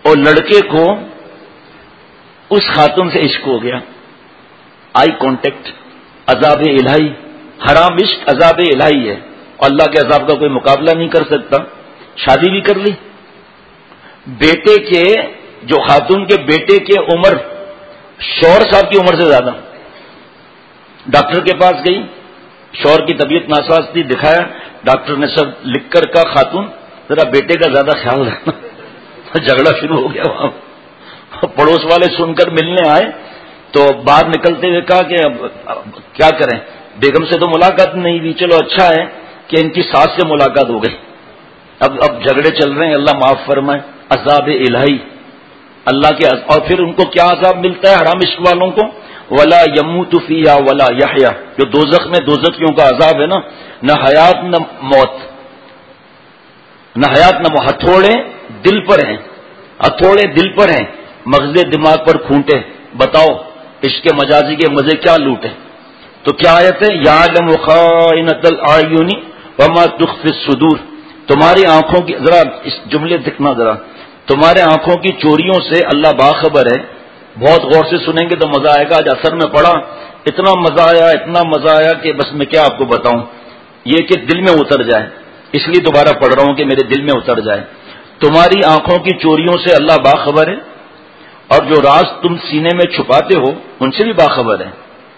اور لڑکے کو اس خاتون سے عشق ہو گیا. آئی کانٹیکٹ، عذاب الہی. حرام عشق عذاب الہی ہے اور اللہ کے عذاب کا کوئی مقابلہ نہیں کر سکتا. شادی بھی کر لی. بیٹے کے جو خاتون کے بیٹے کے عمر شوہر صاحب کی عمر سے زیادہ. ڈاکٹر کے پاس گئی، شوہر کی طبیعت ناساز تھی، دکھایا، ڈاکٹر نے سب لکھ کر کا خاتون ذرا بیٹے کا زیادہ خیال رکھنا. جھگڑا شروع ہو گیا وہاں. پڑوس والے سن کر ملنے آئے تو باہر نکلتے ہوئے کہا کہ اب کیا کریں، بیگم سے تو ملاقات نہیں ہوئی، چلو اچھا ہے کہ ان کی ساس سے ملاقات ہو گئی. اب اب جھگڑے چل رہے ہیں، اللہ معاف فرمائے. عذاب الہی اللہ کے. اور پھر ان کو کیا عذاب ملتا ہے حرام عشق والوں کو؟ ولا یموت فیہا ولا یحیا. جو دوزخ میں دوزخیوں کا عذاب ہے نا، نہ حیات نہ موت، نہ حیات نہ موت. ہتھوڑے دل پر ہیں، ہتھوڑے دل پر ہیں، مغز دماغ پر کھونٹے. بتاؤ عشق مجازی کے مزے کیا لوٹے. تو کیا آیت ہے؟ یعلم خائنۃ الاعین وما تخفی الصدور. تمہاری آنکھوں کی، ذرا اس جملے دیکھنا ذرا، تمہارے آنکھوں کی چوریوں سے اللہ باخبر ہے. بہت غور سے سنیں گے تو مزہ آئے گا. آج اثر میں پڑھا، اتنا مزہ آیا اتنا مزہ آیا کہ بس میں کیا آپ کو بتاؤں، یہ کہ دل میں اتر جائے. اس لیے دوبارہ پڑھ رہا ہوں کہ میرے دل میں اتر جائے. تمہاری آنکھوں کی چوریوں سے اللہ باخبر ہے اور جو راز تم سینے میں چھپاتے ہو ان سے بھی باخبر ہے.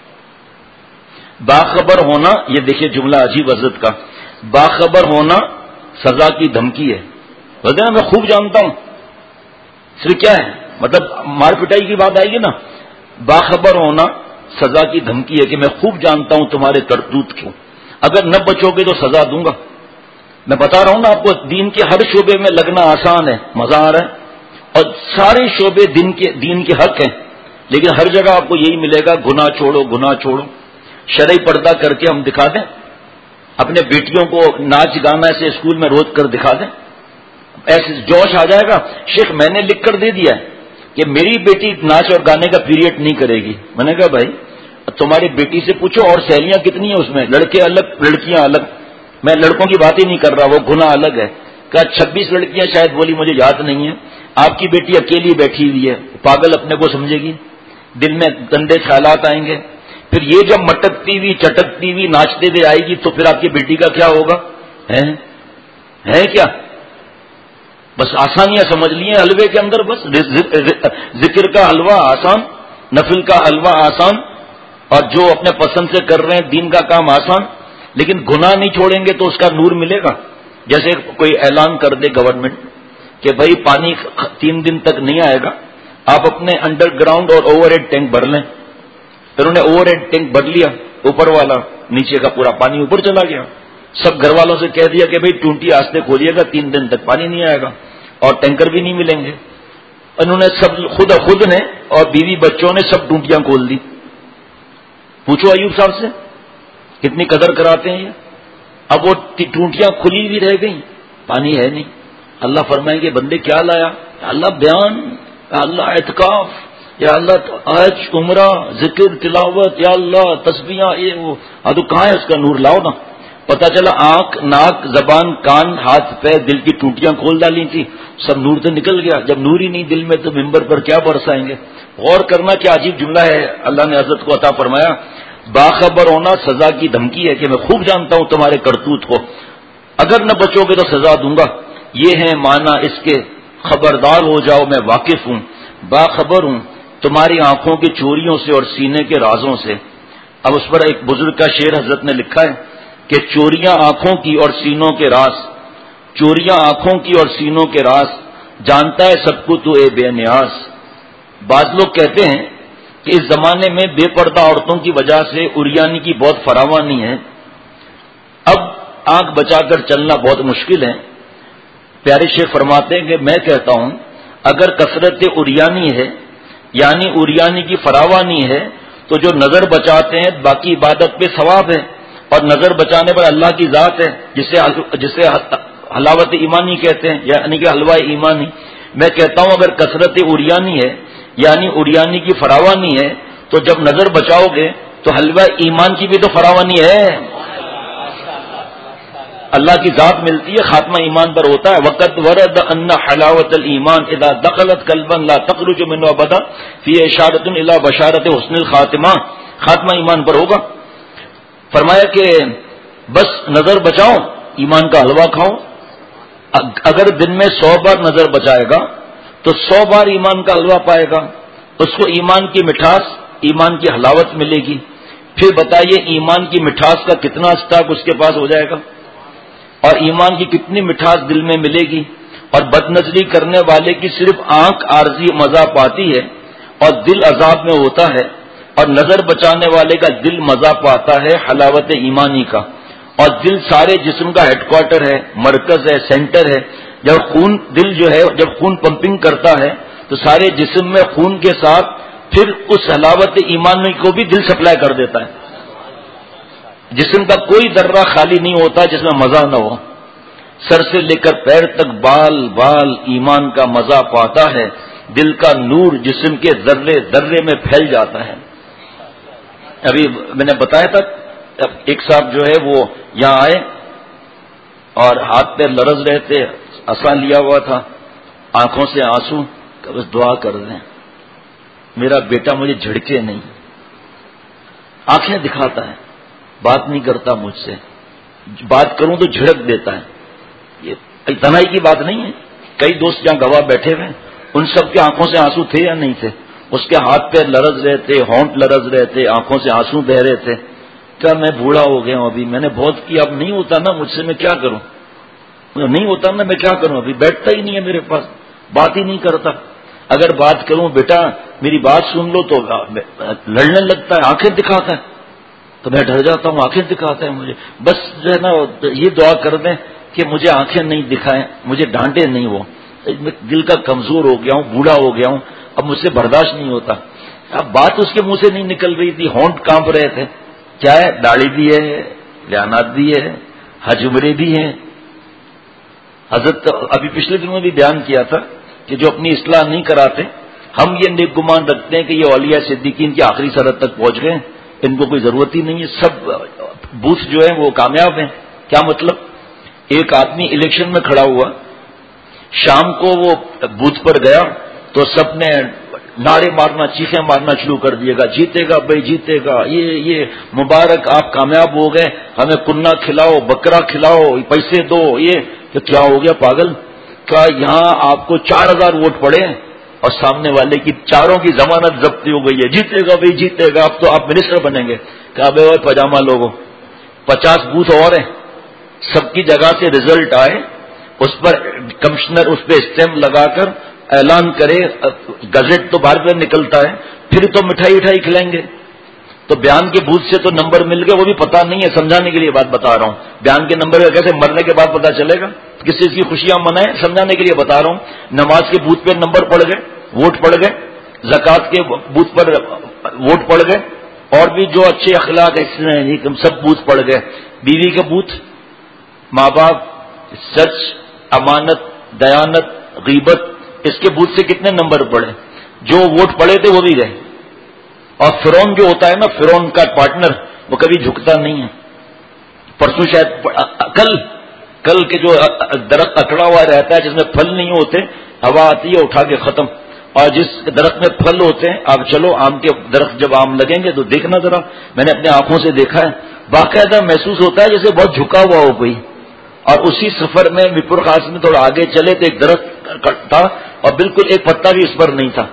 باخبر ہونا، یہ دیکھیے جملہ عجیب حضرت کا، باخبر ہونا سزا کی دھمکی ہے. وجہ میں خوب جانتا ہوں صرف کیا ہے، مطلب مار پٹائی کی بات آئے گی نا. باخبر ہونا سزا کی دھمکی ہے کہ میں خوب جانتا ہوں تمہارے کرتوت کو. اگر نہ بچو گے تو سزا دوں گا. میں بتا رہا ہوں نا آپ کو، دین کے ہر شعبے میں لگنا آسان ہے، مزہ آ رہا ہے. اور سارے شعبے دین کے دین کے حق ہیں، لیکن ہر جگہ آپ کو یہی ملے گا، گناہ چھوڑو گناہ چھوڑو. شرعی پردہ کر کے ہم دکھا دیں، اپنے بیٹیوں کو ناچ گانا سے اسکول میں روز کر دکھا دیں، ایسے جوش آ جائے گا. شیخ میں نے لکھ کر دے دیا ہے کہ میری بیٹی ناچ اور گانے کا پیریڈ نہیں کرے گی. میں نے کہا بھائی تمہاری بیٹی سے پوچھو اور سہیلیاں کتنی ہیں اس میں، لڑکے الگ لڑکیاں الگ. میں لڑکوں کی بات ہی نہیں کر رہا، وہ گناہ الگ ہے. کہا چھبیس لڑکیاں شاید بولی، مجھے یاد نہیں ہے. آپ کی بیٹی اکیلی بیٹھی ہوئی ہے، پاگل اپنے کو سمجھے گی، دل میں گندے خیالات آئیں گے. پھر یہ جب مٹکتی ہوئی چٹکتی ہوئی ناچتے ہوئے آئے گی تو پھر آپ کی بیٹی کا کیا ہوگا؟ ہے ہے کیا؟ بس آسانیاں سمجھ لیے حلوے کے اندر. بس ذکر کا حلوہ آسان، نفل کا حلوہ آسان، اور جو اپنے پسند سے کر رہے ہیں دین کا کام آسان. لیکن گناہ نہیں چھوڑیں گے تو اس کا نور ملے گا. جیسے کوئی اعلان کر دے گورنمنٹ کہ بھائی پانی تین دن تک نہیں آئے گا، آپ اپنے انڈر گراؤنڈ اور اوور ہیڈ ٹینک بھر لیں. انہوں نے اوور ہیڈ ٹینک بھر لیا اوپر والا، نیچے کا پورا پانی اوپر چلا گیا. سب گھر والوں سے کہہ دیا کہ بھائی ٹونٹی آستے کھولیے گا، تین دن تک پانی نہیں آئے گا اور ٹینکر بھی نہیں ملیں گے. انہوں نے سب خود خود نے اور بیوی بچوں نے سب ٹونٹیاں کھول دی. پوچھو ایوب صاحب سے کتنی قدر کراتے ہیں یہ. اب وہ ٹونٹیاں کھلی بھی رہ گئی، پانی ہے نہیں. اللہ فرمائیں گے بندے کیا لایا؟ یا اللہ بیان، یا اللہ اعتکاف، یا اللہ حج عمرہ ذکر تلاوت، یا اللہ تسبیحاں، یہ وہ. اب تو کہاں ہے اس کا نور؟ لاؤ نا. پتہ چلا آنکھ ناک زبان کان ہاتھ پیر دل کی ٹوٹیاں کھول ڈالی تھی، سب نور تو نکل گیا. جب نور ہی نہیں دل میں تو ممبر پر کیا برسائیں گے؟ غور کرنا کیا عجیب جملہ ہے اللہ نے حضرت کو عطا فرمایا. باخبر ہونا سزا کی دھمکی ہے کہ میں خوب جانتا ہوں تمہارے کرتوت کو، اگر نہ بچو گے تو سزا دوں گا. یہ ہے معنی اس کے، خبردار ہو جاؤ میں واقف ہوں، باخبر ہوں تمہاری آنکھوں کی چوریوں سے اور سینے کے رازوں سے. اب اس پر ایک بزرگ کا شعر حضرت نے لکھا ہے کہ چوریاں آنکھوں کی اور سینوں کے راز، چوریاں آنکھوں کی اور سینوں کے راز، جانتا ہے سب کو تو اے بے نیاز. بعض لوگ کہتے ہیں کہ اس زمانے میں بے پردہ عورتوں کی وجہ سے اریانی کی بہت فراوانی ہے، اب آنکھ بچا کر چلنا بہت مشکل ہے. پیارے شیخ فرماتے ہیں کہ میں کہتا ہوں اگر کثرت اریانی ہے یعنی اریانی کی فراوانی ہے تو جو نظر بچاتے ہیں باقی عبادت پہ ثواب ہے، اور نظر بچانے پر اللہ کی ذات ہے جسے جسے حلاوت ایمانی کہتے ہیں، یعنی کہ حلوہ ایمانی. میں کہتا ہوں اگر کثرت اریانی ہے یعنی اریانی کی فراوانی ہے تو جب نظر بچاؤ گے تو حلوہ ایمان کی بھی تو فراوانی ہے. اللہ کی ذات ملتی ہے، خاتمہ ایمان پر ہوتا ہے. وقت ورد ان حلاوت الایمان اذا دخلت قلبا لا تخرج منه ابدا فی اشارۃ الی بشارۃ حسن الخاتمہ. خاتمہ ایمان پر ہوگا. فرمایا کہ بس نظر بچاؤ، ایمان کا حلوہ کھاؤ. اگر دن میں سو بار نظر بچائے گا تو سو بار ایمان کا حلوہ پائے گا. اس کو ایمان کی مٹھاس، ایمان کی حلاوت ملے گی. پھر بتائیے ایمان کی مٹھاس کا کتنا اسٹاک اس کے پاس ہو جائے گا، اور ایمان کی کتنی مٹھاس دل میں ملے گی. اور بد نظری کرنے والے کی صرف آنکھ عارضی مزہ پاتی ہے اور دل عذاب میں ہوتا ہے، اور نظر بچانے والے کا دل مزہ پاتا ہے حلاوت ایمانی کا. اور دل سارے جسم کا ہیڈ کوارٹر ہے، مرکز ہے، سینٹر ہے. جب خون دل جو ہے جب خون پمپنگ کرتا ہے تو سارے جسم میں خون کے ساتھ پھر اس حلاوت ایمانی کو بھی دل سپلائی کر دیتا ہے. جسم کا کوئی ذرہ خالی نہیں ہوتا جس میں مزہ نہ ہو. سر سے لے کر پیر تک بال بال ایمان کا مزہ پاتا ہے. دل کا نور جسم کے ذرے ذرے میں پھیل جاتا ہے. ابھی میں نے بتایا تھا ایک صاحب جو ہے وہ یہاں آئے اور ہاتھ پہ لرز رہے تھے، عصا لیا ہوا تھا، آنکھوں سے آنسو. کہ بس دعا کر دیں میرا بیٹا مجھے جھڑکے نہیں. آنکھیں دکھاتا ہے، بات نہیں کرتا مجھ سے، بات کروں تو جھڑک دیتا ہے. یہ تنہائی کی بات نہیں ہے. کئی دوست جہاں گواہ بیٹھے ہوئے ان سب کے آنکھوں سے آنسو تھے یا نہیں تھے؟ اس کے ہاتھ پہ لرز رہے تھے، ہونٹ لرز رہے تھے، آنکھوں سے آنسو بہ رہے تھے. کیا میں بوڑھا ہو گیا ہوں، ابھی میں نے بہت کیا، اب نہیں ہوتا نا مجھ سے، میں کیا کروں؟ نہیں ہوتا نا میں کیا کروں، ابھی بیٹھتا ہی نہیں ہے میرے پاس، بات ہی نہیں کرتا. اگر بات کروں بیٹا میری بات سن لو تو لڑنے لگتا ہے، آنکھیں دکھاتا ہے. تو میں ڈر جاتا ہوں، آنکھیں دکھاتا ہے مجھے. بس جو ہے نا یہ دعا کر دیں کہ مجھے آنکھیں نہیں دکھائیں، مجھے ڈانٹے نہیں. وہ دل کا کمزور ہو گیا ہوں، بوڑھا ہو گیا ہوں، اب مجھ سے برداشت نہیں ہوتا. اب بات اس کے منہ سے نہیں نکل رہی تھی، ہونٹ کانپ رہے تھے. کیا ہے؟ داڑھی بھی ہے، بیانات بھی ہے، حج عمرے بھی ہیں. حضرت ابھی پچھلے دنوں میں بھی بیان کیا تھا کہ جو اپنی اصلاح نہیں کراتے، ہم یہ نیک گمان رکھتے ہیں کہ یہ اولیاء صدیقین کی آخری سرحد تک پہنچ گئے، ان کو کوئی ضرورت ہی نہیں ہے. سب بوتھ جو ہیں وہ کامیاب ہیں. کیا مطلب؟ ایک آدمی الیکشن میں کھڑا ہوا، شام کو وہ بوتھ پر گیا تو سب نے نعرے مارنا، چیخیں مارنا شروع کر دیے گا، جیتے گا بھائی جیتے گا، یہ یہ مبارک آپ کامیاب ہو گئے، ہمیں کننا کھلاؤ، بکرا کھلاؤ، پیسے دو. یہ کہ کیا ہو گیا پاگل؟ کیا یہاں آپ کو چار ہزار ووٹ پڑے اور سامنے والے کی چاروں کی ضمانت ضبطی ہو گئی ہے، جیتے گا بھائی جیتے گا، اب تو آپ منسٹر بنیں گے. کہا بھائی اور پاجامہ لوگوں، پچاس بوتھ اور ہیں، سب کی جگہ سے رزلٹ آئے، اس پر کمشنر اس پہ اسٹیمپ لگا کر اعلان کرے، گزٹ تو بار بار نکلتا ہے، پھر تو مٹھائی اٹھائی کھلائیں گے. تو بیان کے بوتھ سے تو نمبر مل گئے، وہ بھی پتا نہیں ہے، سمجھانے کے لیے بات بتا رہا ہوں. بیان کے نمبر کیسے مرنے کے بعد پتا چلے گا؟ کس چیز کی خوشیاں منائیں، سمجھانے کے لیے بتا رہا ہوں. نماز کے بوتھ پہ نمبر پڑ گئے، ووٹ پڑ گئے، زکوٰۃ کے بوتھ پر ووٹ پڑ گئے، اور بھی جو اچھے اخلاق ہیں سب بوتھ پڑ گئے. بیوی کے بوتھ، ماں باپ، سچ، امانت، دیانت، غیبت، اس کے بوتھ سے کتنے نمبر پڑے؟ جو ووٹ پڑے تھے وہ بھی گئے. اور فرعون جو ہوتا ہے نا، فرعون کا پارٹنر، وہ کبھی جھکتا نہیں ہے. پرسوں شاید کل کل کے جو درخت اکڑا ہوا رہتا ہے جس میں پھل نہیں ہوتے، ہوا آتی ہے اٹھا کے ختم. اور جس درخت میں پھل ہوتے ہیں، آپ چلو آم کے درخت جب آم لگیں گے تو دیکھنا ذرا، میں نے اپنے آنکھوں سے دیکھا ہے، باقاعدہ محسوس ہوتا ہے جیسے بہت جھکا ہوا ہو کوئی. اور اسی سفر میں میرپور خاص میں تھوڑا آگے چلے تو ایک درخت تھا اور بالکل ایک پتا بھی اس پر نہیں تھا،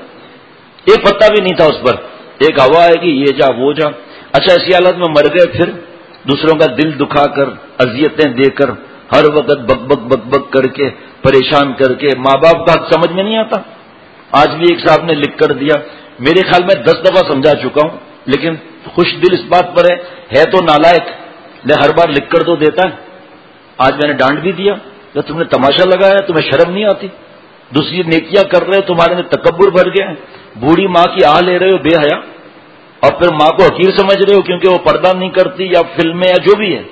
ایک پتا بھی نہیں تھا اس پر. ایک ہوا ہے کہ یہ جا وہ جا. اچھا اسی حالت میں مر گئے، پھر دوسروں کا دل دکھا کر، اذیتیں دے کر، ہر وقت بک بک بک بک کر کے، پریشان کر کے. ماں باپ کا حق سمجھ میں نہیں آتا. آج بھی ایک صاحب نے لکھ کر دیا، میرے خیال میں دس دفعہ سمجھا چکا ہوں، لیکن خوش دل اس بات پر ہے ہے تو نالائق، میں ہر بار لکھ کر تو دیتا ہے. آج میں نے ڈانٹ بھی دیا کہ تم نے تماشا لگایا، تمہیں شرم نہیں آتی؟ دوسری نیکیاں کر رہے ہو، تمہارے میں تکبر بھر گیا ہے. بوڑھی ماں کی آہ لے رہے ہو بے حیا، اور پھر ماں کو حقیر سمجھ رہے ہو کیونکہ وہ پردہ نہیں کرتی یا فلمیں یا جو بھی ہے.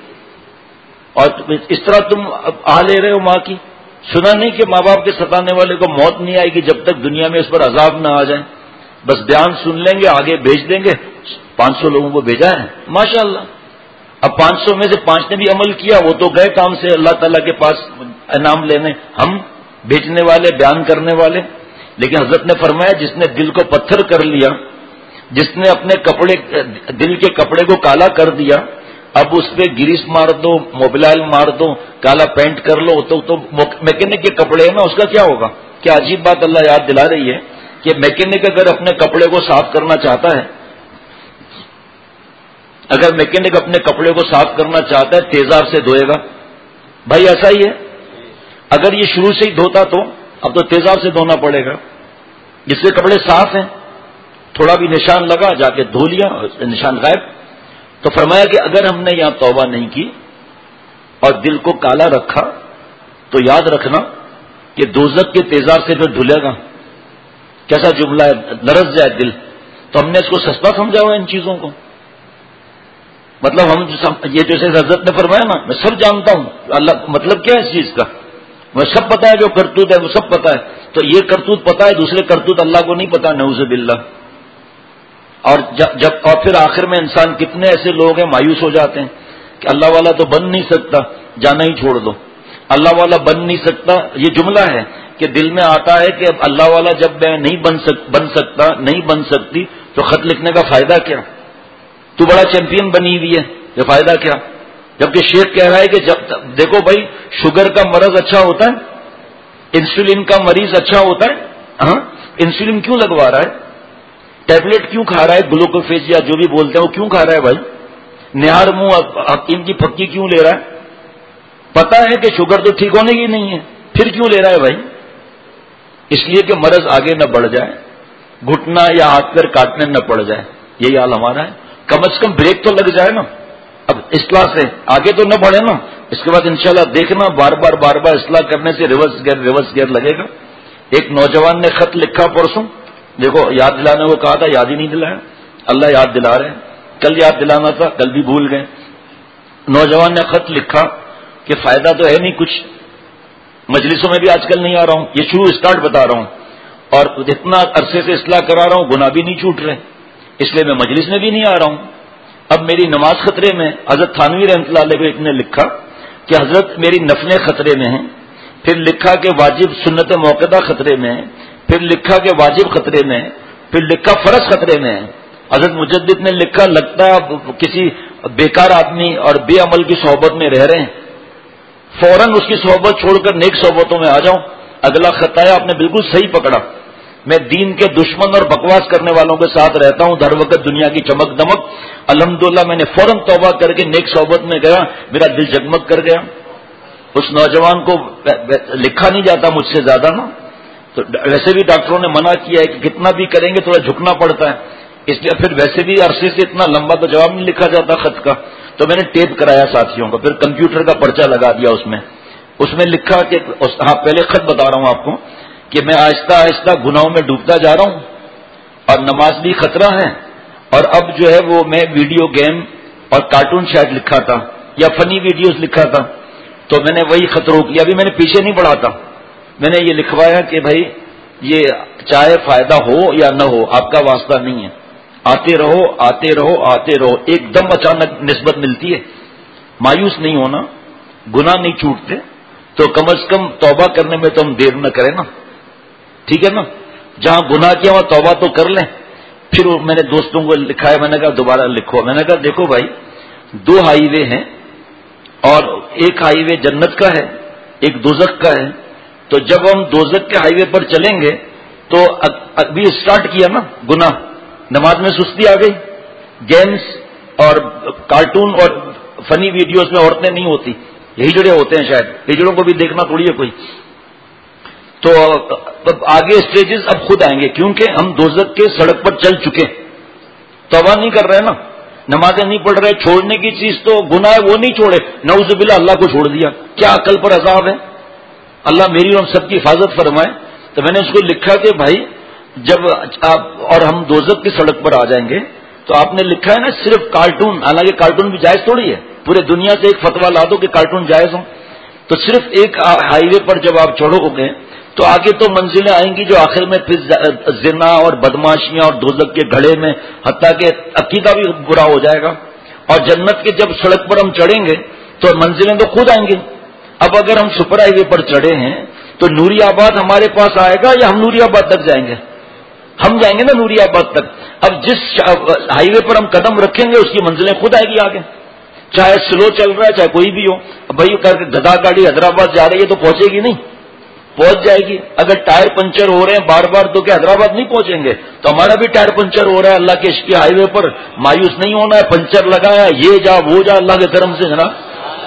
اور اس طرح تم آہ لے رہے ہو ماں کی. سنا نہیں کہ ماں باپ کے ستانے والے کو موت نہیں آئے گی جب تک دنیا میں اس پر عذاب نہ آ جائے. بس بیان سن لیں گے، آگے بھیج دیں گے. پانچ سو لوگوں کو بھیجا ہے ماشاء اللہ. اب پانچ سو میں سے پانچ نے بھی عمل کیا، وہ تو گئے کام سے اللہ تعالیٰ کے پاس انعام لینے، ہم بیچنے والے، بیان کرنے والے. لیکن حضرت نے فرمایا جس نے دل کو پتھر کر لیا، جس نے اپنے کپڑے دل کے کپڑے کو کالا کر دیا، اب اس پہ گریس مار دو، موبلائل مار دو، کالا پینٹ کر لو، تو تو میکینک کے کپڑے ہیں نا، اس کا کیا ہوگا؟ کیا عجیب بات اللہ یاد دلا رہی ہے کہ میکینک اگر اپنے کپڑے کو صاف کرنا چاہتا ہے، اگر میکینک اپنے کپڑے کو صاف کرنا چاہتا ہے تیزاب سے دھوئے گا؟ بھائی ایسا ہی ہے. اگر یہ شروع سے ہی دھوتا تو اب تو تیزاب سے دھونا پڑے گا. جس سے کپڑے صاف ہیں، تھوڑا بھی نشان لگا جا کے دھو لیا، نشان غائب. تو فرمایا کہ اگر ہم نے یہاں توبہ نہیں کی اور دل کو کالا رکھا تو یاد رکھنا کہ دوزخ کے تیزاب سے پھر دھلے گا. کیسا جملہ ہے، لرز جائے دل. تو ہم نے اس کو سستا سمجھا ہوا ان چیزوں کو. مطلب ہم یہ جیسے حضرت نے فرمایا نا، میں سب جانتا ہوں، اللہ مطلب کیا ہے اس چیز کا؟ مجھے سب پتا ہے، جو کرتوت ہے وہ سب پتا ہے. تو یہ کرتوت پتا ہے، دوسرے کرتوت اللہ کو نہیں پتا، نعوذ باللہ. اور جب اور پھر آخر میں انسان کتنے ایسے لوگ ہیں مایوس ہو جاتے ہیں کہ اللہ والا تو بن نہیں سکتا، جانا ہی چھوڑ دو. اللہ والا بن نہیں سکتا، یہ جملہ ہے کہ دل میں آتا ہے کہ اب اللہ والا جب میں نہیں بن سک بن سکتا نہیں بن سکتی تو خط لکھنے کا فائدہ کیا؟ تو بڑا چیمپئن بنی ہوئی ہے، یہ فائدہ کیا؟ جبکہ شیخ کہہ رہا ہے کہ جب دیکھو بھائی، شوگر کا مرض اچھا ہوتا ہے، انسولین کا مریض اچھا ہوتا ہے. ہاں، انسولین کیوں لگوا رہا ہے؟ ٹیبلٹ کیوں کھا رہا ہے؟ گلوکوفیز یا جو بھی بولتے ہیں وہ کیوں کھا رہا ہے بھائی؟ نہار منہ حکیم کی پھکی کیوں لے رہا ہے؟ پتا ہے کہ شوگر تو ٹھیک ہونے کی نہیں ہے، پھر کیوں لے رہا ہے بھائی؟ اس لیے کہ مرض آگے نہ بڑھ جائے، گھٹنا یا ہاتھ پیر کاٹنے نہ پڑ جائے. یہی حال ہمارا ہے. کم از کم بریک تو لگ جائے نا. اب اصلاح سے آگے تو نہ بڑھے نا. اس کے بعد انشاءاللہ دیکھنا بار بار بار بار اصلاح کرنے سے ریورس گیئر ریورس گیئر لگے گا. ایک نوجوان نے خط لکھا پرسوں، دیکھو یاد دلانے کو کہا تھا، یاد ہی نہیں دلایا. اللہ یاد دلا رہے ہیں. کل یاد دلانا تھا، کل بھی بھول گئے. نوجوان نے خط لکھا کہ فائدہ تو ہے نہیں کچھ، مجلسوں میں بھی آج کل نہیں آ رہا ہوں، یہ شروع اسٹارٹ بتا رہا ہوں، اور اتنا عرصے سے اصلاح کرا رہا ہوں، گناہ بھی نہیں چھوٹ رہے، اس لیے میں مجلس میں بھی نہیں آ رہا ہوں. اب میری نماز خطرے میں. حضرت تھانوی رحمۃ اللہ علیہ نے لکھا کہ حضرت میری نفلیں خطرے میں ہیں، پھر لکھا کہ واجب سنت موقدہ خطرے میں ہے، پھر لکھا کہ واجب خطرے میں ہے، پھر لکھا فرض خطرے میں ہے. حضرت مجدد نے لکھا لگتا ہے کسی بیکار آدمی اور بے عمل کی صحبت میں رہ رہے ہیں، فوراً اس کی صحبت چھوڑ کر نیک صحبتوں میں آ جاؤں. اگلا خط آیا، آپ نے بالکل صحیح پکڑا. میں دین کے دشمن اور بکواس کرنے والوں کے ساتھ رہتا ہوں، ہر وقت دنیا کی چمک دمک. الحمدللہ میں نے فوراً توبہ کر کے نیک صحبت میں گیا، میرا دل جگمگ کر گیا. اس نوجوان کو لکھا نہیں جاتا مجھ سے زیادہ نا، تو ویسے بھی ڈاکٹروں نے منع کیا ہے کہ کتنا بھی کریں گے تھوڑا جھکنا پڑتا ہے، اس لیے پھر ویسے بھی عرصے سے اتنا لمبا تو جواب نہیں لکھا جاتا خط کا. تو میں نے ٹیپ کرایا ساتھیوں کا، پھر کمپیوٹر کا پرچہ لگا دیا اس میں. اس میں لکھا کہ ہاں پہلے خط بتا رہا ہوں آپ کو کہ میں آہستہ آہستہ گناہوں میں ڈوبتا جا رہا ہوں اور نماز بھی خطرہ ہے، اور اب جو ہے وہ میں ویڈیو گیم اور کارٹون شاید لکھا تھا یا فنی ویڈیوز لکھا تھا، تو میں نے وہی خط روک لیا. ابھی میں نے پیچھے نہیں بڑھا تھا، میں نے یہ لکھوایا کہ بھائی یہ چاہے فائدہ ہو یا نہ ہو آپ کا واسطہ نہیں ہے، آتے رہو آتے رہو آتے رہو، ایک دم اچانک نسبت ملتی ہے. مایوس نہیں ہونا، گناہ نہیں چھوٹتے تو کم از کم توبہ کرنے میں تو ہم دیر نہ کریں نا، ٹھیک ہے نا. جہاں گناہ کیا وہاں توبہ تو کر لیں. پھر میں نے دوستوں کو لکھا ہے، میں نے کہا دوبارہ لکھو. میں نے کہا دیکھو بھائی، دو ہائی وے ہیں اور ایک ہائی وے جنت کا ہے، ایک دوزخ کا ہے. تو جب ہم دوزخ کے ہائی وے پر چلیں گے تو ابھی اسٹارٹ کیا نا گناہ، نماز میں سستی آ گئی، گیمز اور کارٹون اور فنی ویڈیوز میں عورتیں نہیں ہوتی، یہی جڑے ہوتے ہیں شاید، ہجڑوں کو بھی دیکھنا تھوڑی ہے کوئی. تو آگے اسٹیجز اب خود آئیں گے کیونکہ ہم دوزخ کے سڑک پر چل چکے، توبہ نہیں کر رہے نا، نمازیں نہیں پڑھ رہے. چھوڑنے کی چیز تو گناہ ہے، وہ نہیں چھوڑے، نعوذ باللہ اللہ کو چھوڑ دیا. کیا عقل پر عذاب ہے؟ اللہ میری اور سب کی حفاظت فرمائے. تو میں نے اس کو لکھا کہ بھائی جب آپ اور ہم دوزخ کی سڑک پر آ جائیں گے تو آپ نے لکھا ہے نا صرف کارٹون، حالانکہ کارٹون بھی جائز تھوڑی ہے، پورے دنیا سے ایک فتویٰ لا دو کہ کارٹون جائز ہوں. تو صرف ایک ہائی وے پر جب آپ چڑھو گے تو آگے تو منزلیں آئیں گی جو آخر میں پھر زنا اور بدماشیاں اور دوزخ کے گھڑے میں حتیٰ کہ عقیدہ بھی برا ہو جائے گا اور جنت کے جب سڑک پر ہم چڑھیں گے تو منزلیں تو خود آئیں گی. اب اگر ہم سپر ہائی وے پر چڑھے ہیں تو نوری آباد ہمارے پاس آئے گا یا ہم نوری آباد تک جائیں گے؟ ہم جائیں گے نا نوری آباد تک. اب جس ہائی وے پر ہم قدم رکھیں گے اس کی منزلیں خود آئے گی آگے, چاہے سلو چل رہا ہے چاہے کوئی بھی ہو. اب بھائی کر کے گدا گاڑی حیدرآباد جا رہی ہے تو پہنچے گی نہیں؟ پہنچ جائے گی. اگر ٹائر پنچر ہو رہے ہیں بار بار تو کیا حیدرآباد نہیں پہنچیں گے؟ تو ہمارا بھی ٹائر پنچر ہو رہا ہے, اللہ کے عشق کے ہائی وے پر مایوس نہیں ہونا ہے. پنچر لگایا, یہ جا وہ جا, اللہ کے کرم سے جناب.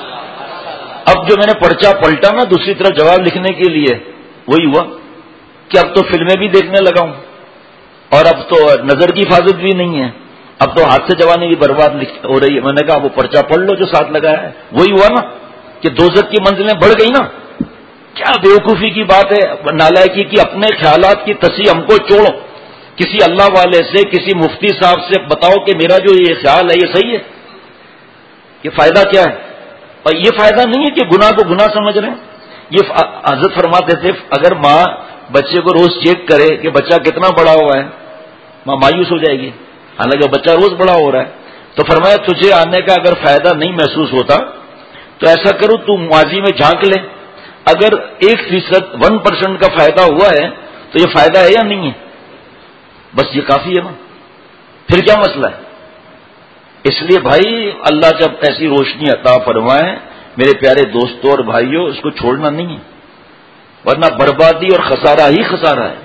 اب جو میں نے پرچہ پلٹا نا دوسری طرف جواب لکھنے کے لیے, وہی ہوا کہ اب تو فلمیں بھی دیکھنے لگا ہوں اور اب تو نظر کی حفاظت بھی نہیں ہے, اب تو ہاتھ سے جوانی بھی برباد ہو رہی ہے. میں نے کہا وہ پرچہ پڑھ لو جو ساتھ لگایا ہے. وہی ہوا نا کہ دوزخ کی منزلیں بڑھ گئی نا. کیا بیوقوفی کی بات ہے, نالائکی کی. اپنے خیالات کی تصحیح ہم کو چھوڑو, کسی اللہ والے سے کسی مفتی صاحب سے بتاؤ کہ میرا جو یہ خیال ہے یہ صحیح ہے, یہ فائدہ کیا ہے. اور یہ فائدہ نہیں ہے کہ گناہ کو گناہ سمجھ رہے ہیں. یہ حضرت فرماتے تھے اگر ماں بچے کو روز چیک کرے کہ بچہ کتنا بڑا ہوا ہے, ماں مایوس ہو جائے گی, حالانکہ بچہ روز بڑا ہو رہا ہے. تو فرمایا تجھے آنے کا اگر فائدہ نہیں محسوس ہوتا تو ایسا کرو تو ماضی میں جھانک لے, اگر ایک فیصد ون پرسینٹ کا فائدہ ہوا ہے تو یہ فائدہ ہے یا نہیں ہے؟ بس یہ کافی ہے نا, پھر کیا مسئلہ ہے. اس لیے بھائی اللہ جب ایسی روشنی عطا فرمائے میرے پیارے دوستوں اور بھائیوں, اس کو چھوڑنا نہیں ہے, ورنہ بربادی اور خسارہ ہی خسارہ ہے.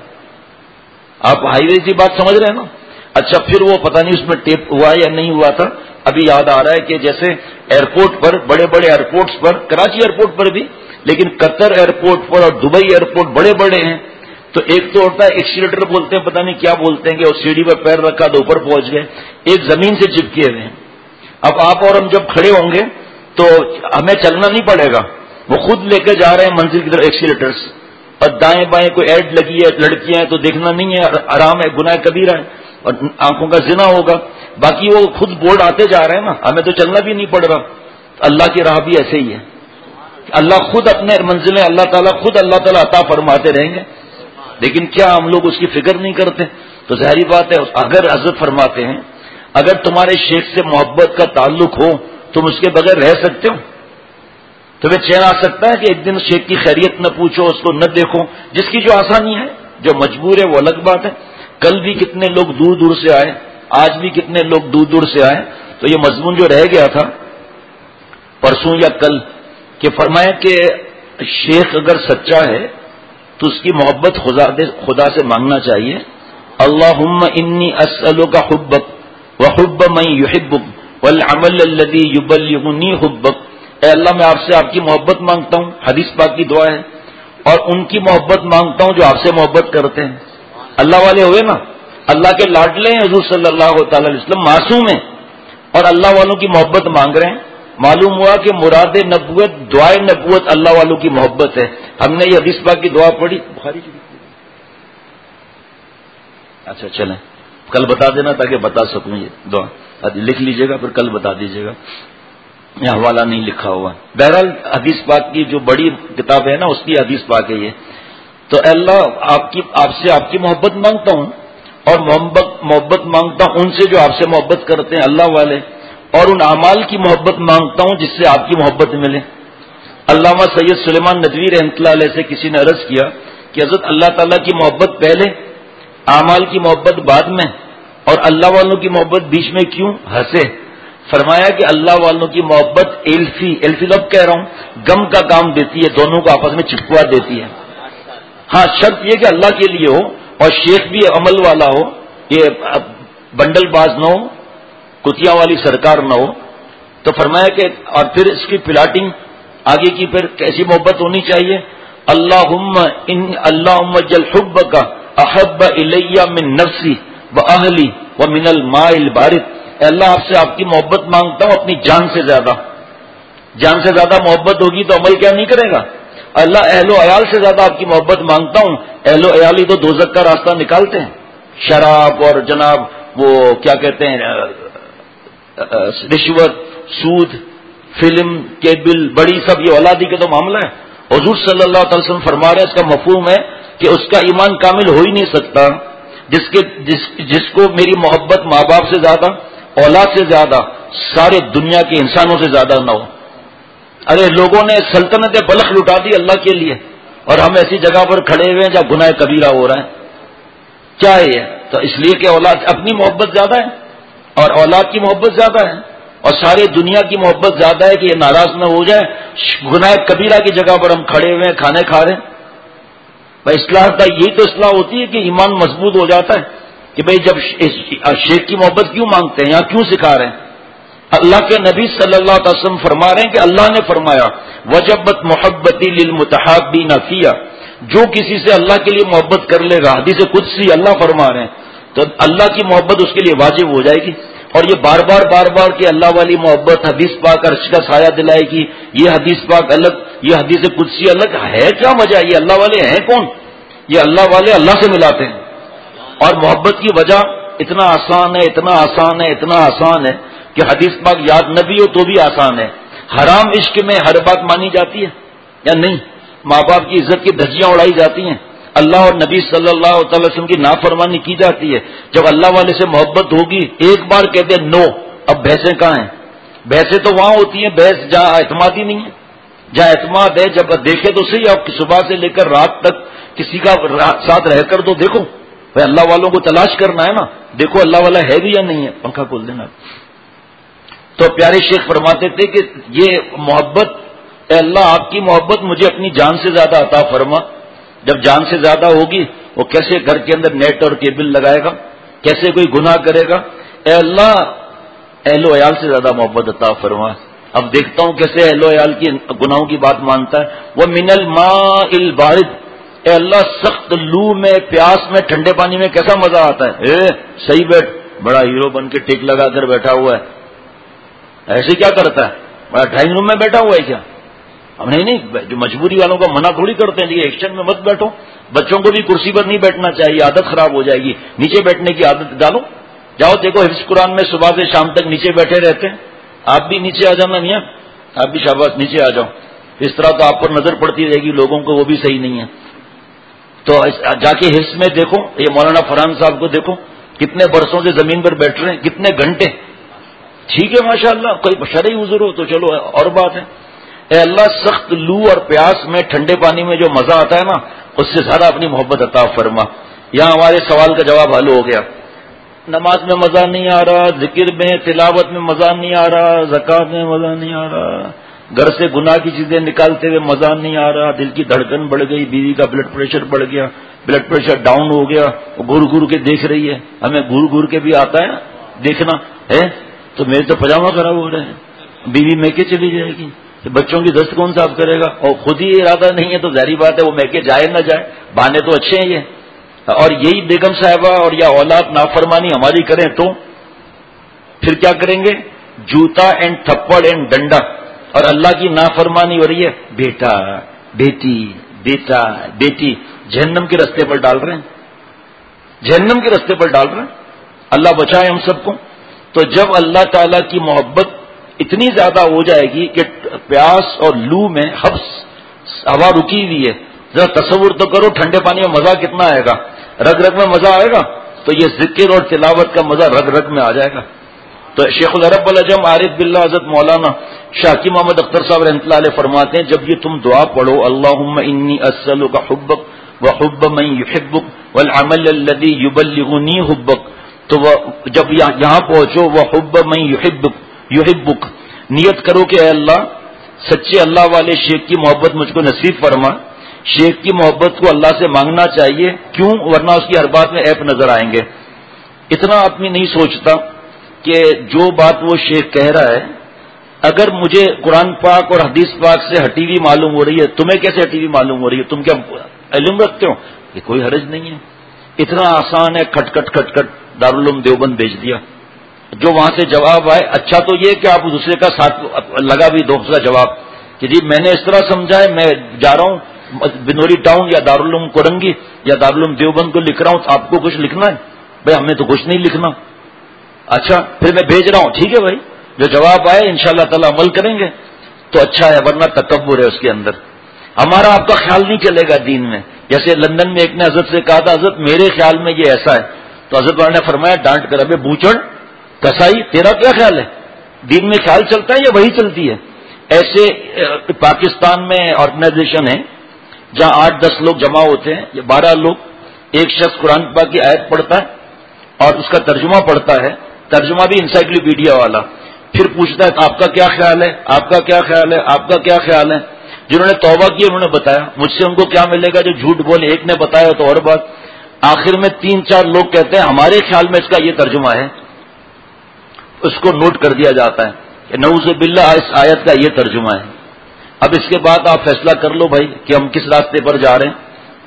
آپ ہائی وے کی بات سمجھ رہے ہیں نا. اچھا پھر وہ پتہ نہیں اس میں ٹیپ ہوا یا نہیں ہوا تھا, ابھی یاد آ رہا ہے کہ جیسے ایئرپورٹ پر, بڑے بڑے ایئرپورٹس پر, کراچی ایئرپورٹ پر بھی, لیکن قطر ایئرپورٹ پر اور دبئی ایئرپورٹ بڑے بڑے ہیں, تو ایک تو ہوتا ہے ایکسیلیٹر بولتے ہیں, پتہ نہیں کیا بولتے ہیں, کہ وہ سیڑھی پر پیر رکھا تو اوپر پہنچ گئے, ایک زمین سے چپکے ہوئے ہیں. اب آپ اور ہم جب کھڑے ہوں گے تو ہمیں چلنا نہیں پڑے گا, وہ خود لے کے جا رہے ہیں منزل کی طرف ایکسیلیٹرس, اور دائیں بائیں کوئی ایڈ لگی ہے, لڑکیاں ہیں تو دیکھنا نہیں ہے, آرام ہے, گناہ کبیرہ ہے اور آنکھوں کا زنا ہوگا. باقی وہ خود بورڈ آتے جا رہے ہیں نا, ہمیں تو چلنا بھی نہیں پڑ رہا. اللہ کی راہ بھی ایسے ہی ہے, اللہ خود اپنے منزلیں اللہ تعالیٰ خود اللہ تعالیٰ عطا فرماتے رہیں گے, لیکن کیا ہم لوگ اس کی فکر نہیں کرتے. تو ظاہری بات ہے اگر حضرت فرماتے ہیں اگر تمہارے شیخ سے محبت کا تعلق ہو تم اس کے بغیر رہ سکتے ہو, تمہیں چین آ سکتا ہے کہ ایک دن شیخ کی خیریت نہ پوچھو, اس کو نہ دیکھو. جس کی جو آسانی ہے, جو مجبور ہے وہ الگ بات ہے. کل بھی کتنے لوگ دور دور سے آئے, آج بھی کتنے لوگ دور دور سے آئے. تو یہ مضمون جو رہ گیا تھا پرسوں یا کل, کہ فرمایا کہ شیخ اگر سچا ہے تو اس کی محبت خدا خدا سے مانگنا چاہیے. اللہم انی اسألک حبک وحب من یحبک والعمل الذی یبلغنی حبک. اے اللہ میں آپ سے آپ کی محبت مانگتا ہوں, حدیث پاک کی دعا ہے, اور ان کی محبت مانگتا ہوں جو آپ سے محبت کرتے ہیں. اللہ والے ہوئے نا, اللہ کے لاڈلے ہیں حضور صلی اللہ تعالی علیہ وسلم, معصوم ہیں, اور اللہ والوں کی محبت مانگ رہے ہیں. معلوم ہوا کہ مراد نبوت دعائے نبوت اللہ والوں کی محبت ہے. ہم نے یہ حدیث پاک کی دعا پڑھی بخاری کی. اچھا چلیں کل بتا دینا تاکہ بتا سکوں یہ دعا, لکھ لیجئے گا پھر کل بتا دیجئے گا, یہ حوالہ نہیں لکھا ہوا. بہرحال حدیث پاک کی جو بڑی کتاب ہے نا اس کی حدیث پاک ہے یہ. تو اے اللہ آپ کی آپ سے آپ کی محبت مانگتا ہوں, اور محبت محبت مانگتا ہوں ان سے جو آپ سے محبت کرتے ہیں اللہ والے, اور ان اعمال کی محبت مانگتا ہوں جس سے آپ کی محبت ملے. علامہ سید سلیمان ندوی رحمۃ اللہ علیہ سے کسی نے عرض کیا کہ حضرت اللہ تعالیٰ کی محبت پہلے, اعمال کی محبت بعد میں, اور اللہ والوں کی محبت بیچ میں کیوں؟ ہنسے. فرمایا کہ اللہ والوں کی محبت ایلفی ایلفی لفظ کہہ رہا ہوں, غم کا کام دیتی ہے, دونوں کو آپس میں چپکوا دیتی ہے. ہاں شرط یہ کہ اللہ کے لیے ہو اور شیخ بھی عمل والا ہو, یہ بنڈل باز نہ ہو, کتیاں والی سرکار نہ ہو. تو فرمایا کہ اور پھر اس کی پلاٹنگ آگے کی پھر کیسی محبت ہونی چاہیے؟ اللہم ان اللہم جل حبک احب الی من نفسی و اہلی و من الماء البارد. اے اللہ آپ سے آپ کی محبت مانگتا ہوں اپنی جان سے زیادہ. جان سے زیادہ محبت ہوگی تو عمل کیا نہیں کرے گا. اللہ اہل و عیال سے زیادہ آپ کی محبت مانگتا ہوں. اہل و عیال ہی تو دوزخ کا راستہ نکالتے ہیں. شراب اور جناب وہ کیا کہتے ہیں رشوت, سود, فلم, کیبل, بڑی سب یہ اولادی کے تو معاملہ ہے. حضور صلی اللہ علیہ وسلم فرما رہے ہیں اس کا مفہوم ہے کہ اس کا ایمان کامل ہو ہی نہیں سکتا جس کے جس جس کو میری محبت ماں باپ سے زیادہ, اولاد سے زیادہ سارے دنیا کے انسانوں سے زیادہ نہ ہو. ارے لوگوں نے سلطنت بلخ لٹا دی اللہ کے لیے، اور ہم ایسی جگہ پر کھڑے ہوئے ہیں جہاں گناہ کبیرہ ہو رہا ہے. کیا ہے یہ؟ تو اس لیے کہ اولاد اپنی محبت زیادہ ہے اور اولاد کی محبت زیادہ ہے اور سارے دنیا کی محبت زیادہ ہے کہ یہ ناراض نہ ہو جائے. گناہ کبیرہ کی جگہ پر ہم کھڑے ہوئے ہیں، کھانے کھا رہے ہیں. بھائی اصلاح کا یہی تو اصلاح ہوتی ہے کہ ایمان مضبوط ہو جاتا ہے کہ بھئی جب شیخ کی محبت کیوں مانگتے ہیں، یہاں کیوں سکھا رہے ہیں. اللہ کے نبی صلی اللہ علیہ وسلم فرما رہے ہیں کہ اللہ نے فرمایا وجبت محبتی للمتحابین فیہ، جو کسی سے اللہ کے لیے محبت کر لے گا، حدیث قدسی اللہ فرما رہے ہیں، تو اللہ کی محبت اس کے لیے واجب ہو جائے گی. اور یہ بار بار بار بار کہ اللہ والی محبت حدیث پاک عرش کا سایہ دلائے گی، یہ حدیث پاک الگ، یہ حدیث قدسی الگ ہے. کیا وجہ؟ یہ اللہ والے ہیں کون؟ یہ اللہ والے اللہ سے ملاتے ہیں. اور محبت کی وجہ اتنا آسان ہے، اتنا آسان ہے، اتنا آسان ہے کہ حدیث پاک یاد نہ بھی ہو تو بھی آسان ہے. حرام عشق میں ہر بات مانی جاتی ہے یا نہیں؟ ماں باپ کی عزت کی دھجیاں اڑائی جاتی ہیں، اللہ اور نبی صلی اللہ تعالی وسلم کی نافرمانی کی جاتی ہے. جب اللہ والے سے محبت ہوگی ایک بار کہتے ہیں نو، اب بحثیں کہاں ہیں؟ بحثیں تو وہاں ہوتی ہیں بحث جہاں اعتماد ہی نہیں ہے. جہاں اعتماد ہے جب دیکھے تو صحیح، آپ صبح سے لے کر رات تک کسی کا ساتھ رہ کر تو دیکھو. بھائی اللہ والوں کو تلاش کرنا ہے نا، دیکھو اللہ والا ہے بھی یا نہیں ہے. پنکھا کھول دینا. تو پیارے شیخ فرماتے تھے کہ یہ محبت، اے اللہ آپ کی محبت مجھے اپنی جان سے زیادہ عطا فرما. جب جان سے زیادہ ہوگی وہ کیسے گھر کے اندر نیٹ اور کیبل لگائے گا، کیسے کوئی گناہ کرے گا. اے اللہ اہل و عیال سے زیادہ محبت عطا فرما. اب دیکھتا ہوں کیسے اہل و عیال کی گناہوں کی بات مانتا ہے. وہ من الماء البارد، اے اللہ سخت لو میں، پیاس میں، ٹھنڈے پانی میں کیسا مزہ آتا ہے. اے صحیح بیٹھ، بڑا ہیرو بن کے ٹیک لگا کر بیٹھا ہوا ہے، ایسے کیا کرتا ہے؟ بڑا ڈرائنگ روم میں بیٹھا ہوا ہے کیا؟ ہم نہیں نہیں جو مجبوری والوں کو منع تھوڑی کرتے ہیں، یہ ایکشن میں مت بیٹھو. بچوں کو بھی کرسی پر نہیں بیٹھنا چاہیے، عادت خراب ہو جائے گی. نیچے بیٹھنے کی عادت ڈالو. جاؤ دیکھو حفظ قرآن میں صبح سے شام تک نیچے بیٹھے رہتے ہیں. آپ بھی نیچے آ جانا میاں، آپ بھی شاباش نیچے آ جاؤ. اس طرح تو آپ پر نظر پڑتی رہے گی لوگوں کو، وہ بھی صحیح نہیں ہے. تو جا کے حفظ میں دیکھو، یہ مولانا فرحان صاحب کو دیکھو کتنے برسوں سے زمین پر بیٹھ رہے ہیں، کتنے گھنٹے. ٹھیک ہے ماشاء اللہ، کوئی شرعی عذر ہو تو چلو اور بات ہے. اے اللہ سخت لو اور پیاس میں ٹھنڈے پانی میں جو مزہ آتا ہے نا، اس سے زیادہ اپنی محبت عطا فرما. یہاں ہمارے سوال کا جواب حل ہو گیا. نماز میں مزہ نہیں آ رہا، ذکر میں تلاوت میں مزہ نہیں آ رہا، زکوٰۃ میں مزہ نہیں آ رہا، گھر سے گناہ کی چیزیں نکالتے ہوئے مزہ نہیں آ رہا، دل کی دھڑکن بڑھ گئی، بیوی کا بلڈ پریشر بڑھ گیا، بلڈ پریشر ڈاؤن ہو گیا، وہ گور گور کے دیکھ رہی ہے. ہمیں گور گور کے بھی آتا ہے نا دیکھنا ہے. تو میرے تو پجامہ خراب ہو رہے ہیں، بیوی میکے چلی جائے گی، بچوں کی دست کون صاف کرے گا؟ اور خود ہی ارادہ نہیں ہے تو ظاہری بات ہے وہ میکے جائے نہ جائے، بہانے تو اچھے ہیں یہ. اور یہی بیگم صاحبہ اور یا اولاد نافرمانی ہماری کریں تو پھر کیا کریں گے؟ جوتا اینڈ تھپڑ اینڈ ڈنڈا. اور اللہ کی نافرمانی ہو رہی ہے، بیٹا بیٹی بیٹا بیٹی، جہنم کے رستے پر ڈال رہے ہیں، جہنم کے رستے پر ڈال رہے ہیں. اللہ بچائے ہم سب کو. تو جب اللہ تعالی کی محبت اتنی زیادہ ہو جائے گی کہ پیاس اور لو میں حبس، ہوا رکی ہوئی ہے، ذرا تصور تو کرو ٹھنڈے پانی میں مزہ کتنا آئے گا. رگ رگ میں مزہ آئے گا تو یہ ذکر اور تلاوت کا مزہ رگ رگ میں آ جائے گا. تو شیخ العرب العجم عارف باللہ حضرت مولانا شاکی محمد اختر صاحب رحمۃ اللہ علیہ فرماتے ہیں جب یہ تم دعا پڑھو اللہم انی اسألک حبک وحب من یحبک والعمل الذی یبلغنی حبک، تو جب یہاں پہنچو وحب من یحبک یحبک، نیت کرو کہ اے اللہ سچے اللہ والے شیخ کی محبت مجھ کو نصیب فرما. شیخ کی محبت کو اللہ سے مانگنا چاہیے، کیوں؟ ورنہ اس کی ہر بات میں عیب نظر آئیں گے. اتنا آدمی نہیں سوچتا کہ جو بات وہ شیخ کہہ رہا ہے اگر مجھے قرآن پاک اور حدیث پاک سے ہٹی ہوئی معلوم ہو رہی ہے، تمہیں کیسے ہٹی ہوئی معلوم ہو رہی ہے؟ تم کیا علم رکھتے ہو؟ یہ کوئی حرج نہیں ہے، اتنا آسان ہے. کھٹ کھٹ کھٹ کھٹ دارالعلوم دیوبند بھیج دیا. جو وہاں سے جواب آئے، اچھا تو یہ کہ آپ دوسرے کا ساتھ لگا بھی دوسرا جواب کہ جی میں نے اس طرح سمجھا ہے، میں جا رہا ہوں بنوری ٹاؤن یا دارالعلوم کورنگی یا دارالعلوم دیوبند کو لکھ رہا ہوں، تو آپ کو کچھ لکھنا ہے؟ بھائی ہمیں تو کچھ نہیں لکھنا. اچھا پھر میں بھیج رہا ہوں، ٹھیک ہے بھائی، جو جواب آئے انشاءاللہ تعالی عمل کریں گے تو اچھا ہے، ورنہ تکبر ہے اس کے اندر. ہمارا آپ کا خیال نہیں چلے گا دین میں. جیسے لندن میں ایک نے حضرت سے کہا تھا حضرت میرے خیال میں یہ ایسا ہے، تو حضرت والا نے فرمایا ڈانٹ کر ابے بوچڑ کسائی تیرا کیا خیال ہے؟ دین میں خیال چلتا ہے یا وہی چلتی ہے؟ ایسے پاکستان میں آرگنائزیشن ہے جہاں آٹھ دس لوگ جمع ہوتے ہیں یا بارہ لوگ، ایک شخص قرآن پاک کی آیت پڑھتا ہے اور اس کا ترجمہ پڑھتا ہے، ترجمہ بھی انسائکلوپیڈیا والا، پھر پوچھتا ہے آپ کا کیا خیال ہے، آپ کا کیا خیال ہے، آپ کا کیا خیال ہے. جنہوں نے توبہ کی انہوں نے بتایا، مجھ سے ان کو کیا ملے گا جو جھوٹ بولے. ایک نے بتایا تو اور بات. آخر میں تین چار لوگ کہتے ہیں ہمارے خیال میں اس کا یہ ترجمہ ہے، اس کو نوٹ کر دیا جاتا ہے کہ نعوذ باللہ اس آیت کا یہ ترجمہ ہے. اب اس کے بعد آپ فیصلہ کر لو بھائی کہ ہم کس راستے پر جا رہے ہیں.